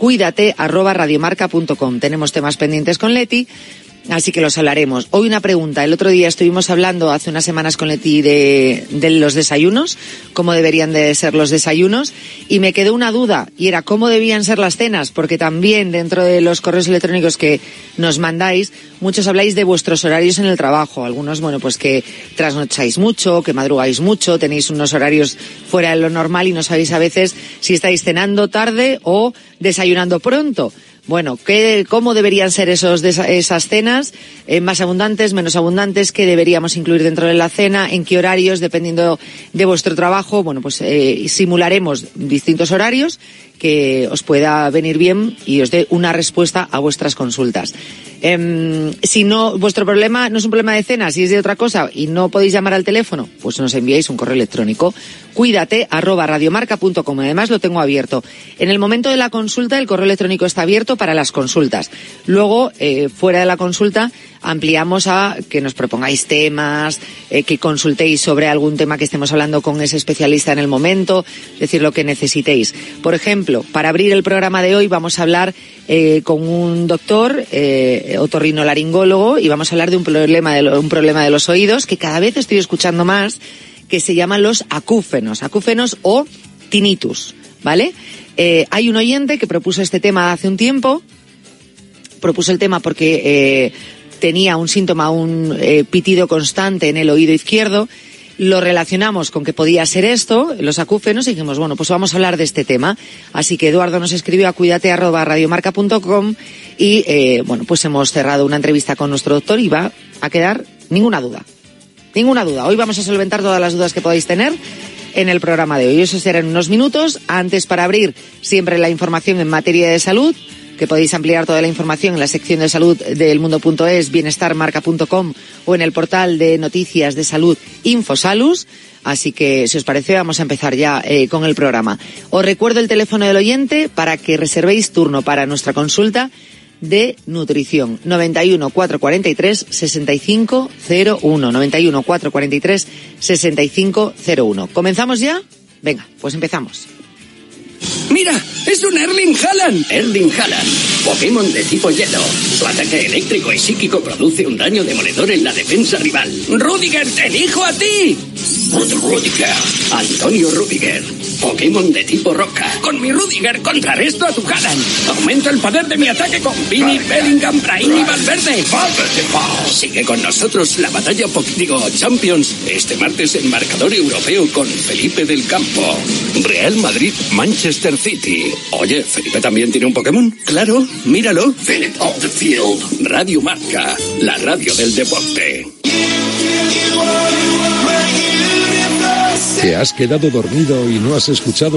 cuídate@radiomarca.com. Tenemos temas pendientes con Leti, así que los hablaremos. Hoy una pregunta. El otro día estuvimos hablando hace unas semanas con Leti de los desayunos, cómo deberían de ser los desayunos, y me quedó una duda, y era cómo debían ser las cenas, porque también dentro de los correos electrónicos que nos mandáis, muchos habláis de vuestros horarios en el trabajo. Algunos, bueno, pues que trasnocháis mucho, que madrugáis mucho, tenéis unos horarios fuera de lo normal y no sabéis a veces si estáis cenando tarde o desayunando pronto. Bueno, ¿cómo deberían ser esas cenas? ¿Más abundantes, menos abundantes? ¿Qué deberíamos incluir dentro de la cena? ¿En qué horarios? Dependiendo de vuestro trabajo. Bueno, pues simularemos distintos horarios que os pueda venir bien y os dé una respuesta a vuestras consultas. Si no, vuestro problema no es un problema de cena, si es de otra cosa y no podéis llamar al teléfono, pues nos enviáis un correo electrónico, cuídate@radiomarca.com. Además lo tengo abierto. En el momento de la consulta el correo electrónico está abierto para las consultas. Luego, fuera de la consulta, ampliamos a que nos propongáis temas, que consultéis sobre algún tema que estemos hablando con ese especialista en el momento, es decir, lo que necesitéis. Por ejemplo, para abrir el programa de hoy vamos a hablar con un doctor otorrinolaringólogo y vamos a hablar de un problema de los oídos que cada vez estoy escuchando más, que se llaman los acúfenos o tinnitus, ¿vale? Hay un oyente que propuso este tema hace un tiempo, propuso el tema porque tenía un síntoma, un pitido constante en el oído izquierdo. Lo relacionamos con que podía ser esto, los acúfenos, y dijimos, bueno, pues vamos a hablar de este tema. Así que Eduardo nos escribió a cuídate@radiomarca.com y, bueno, pues hemos cerrado una entrevista con nuestro doctor y va a quedar ninguna duda. Hoy vamos a solventar todas las dudas que podáis tener en el programa de hoy. Eso será en unos minutos. Antes, para abrir siempre la información en materia de salud, que podéis ampliar toda la información en la sección de salud de elmundo.es, bienestarmarca.com o en el portal de noticias de salud Infosalus. Así que, si os parece, vamos a empezar ya con el programa. Os recuerdo el teléfono del oyente para que reservéis turno para nuestra consulta de nutrición. 91 443 6501. 91 443 6501. ¿Comenzamos ya? Venga, pues empezamos. ¡Mira! ¡Es un Erling Haaland! Erling Haaland, Pokémon de tipo hielo. Su ataque eléctrico y psíquico produce un daño demoledor en la defensa rival. ¡Rudiger, te elijo a ti! Rudiger. Antonio Rudiger. Pokémon de tipo roca. Con mi Rudiger contrarresto a tu Haaland. Aumento el poder de mi ataque con Vini, Bellingham, Brahim y Valverde. Sigue con nosotros la batalla Champions este martes en Marcador Europeo con Felipe del Campo. Real Madrid, Manchester City. Oye, ¿Felipe también tiene un Pokémon? Claro, míralo. Philip of the Field. Radio Marca, la radio del deporte. ¿Te has quedado dormido y no has escuchado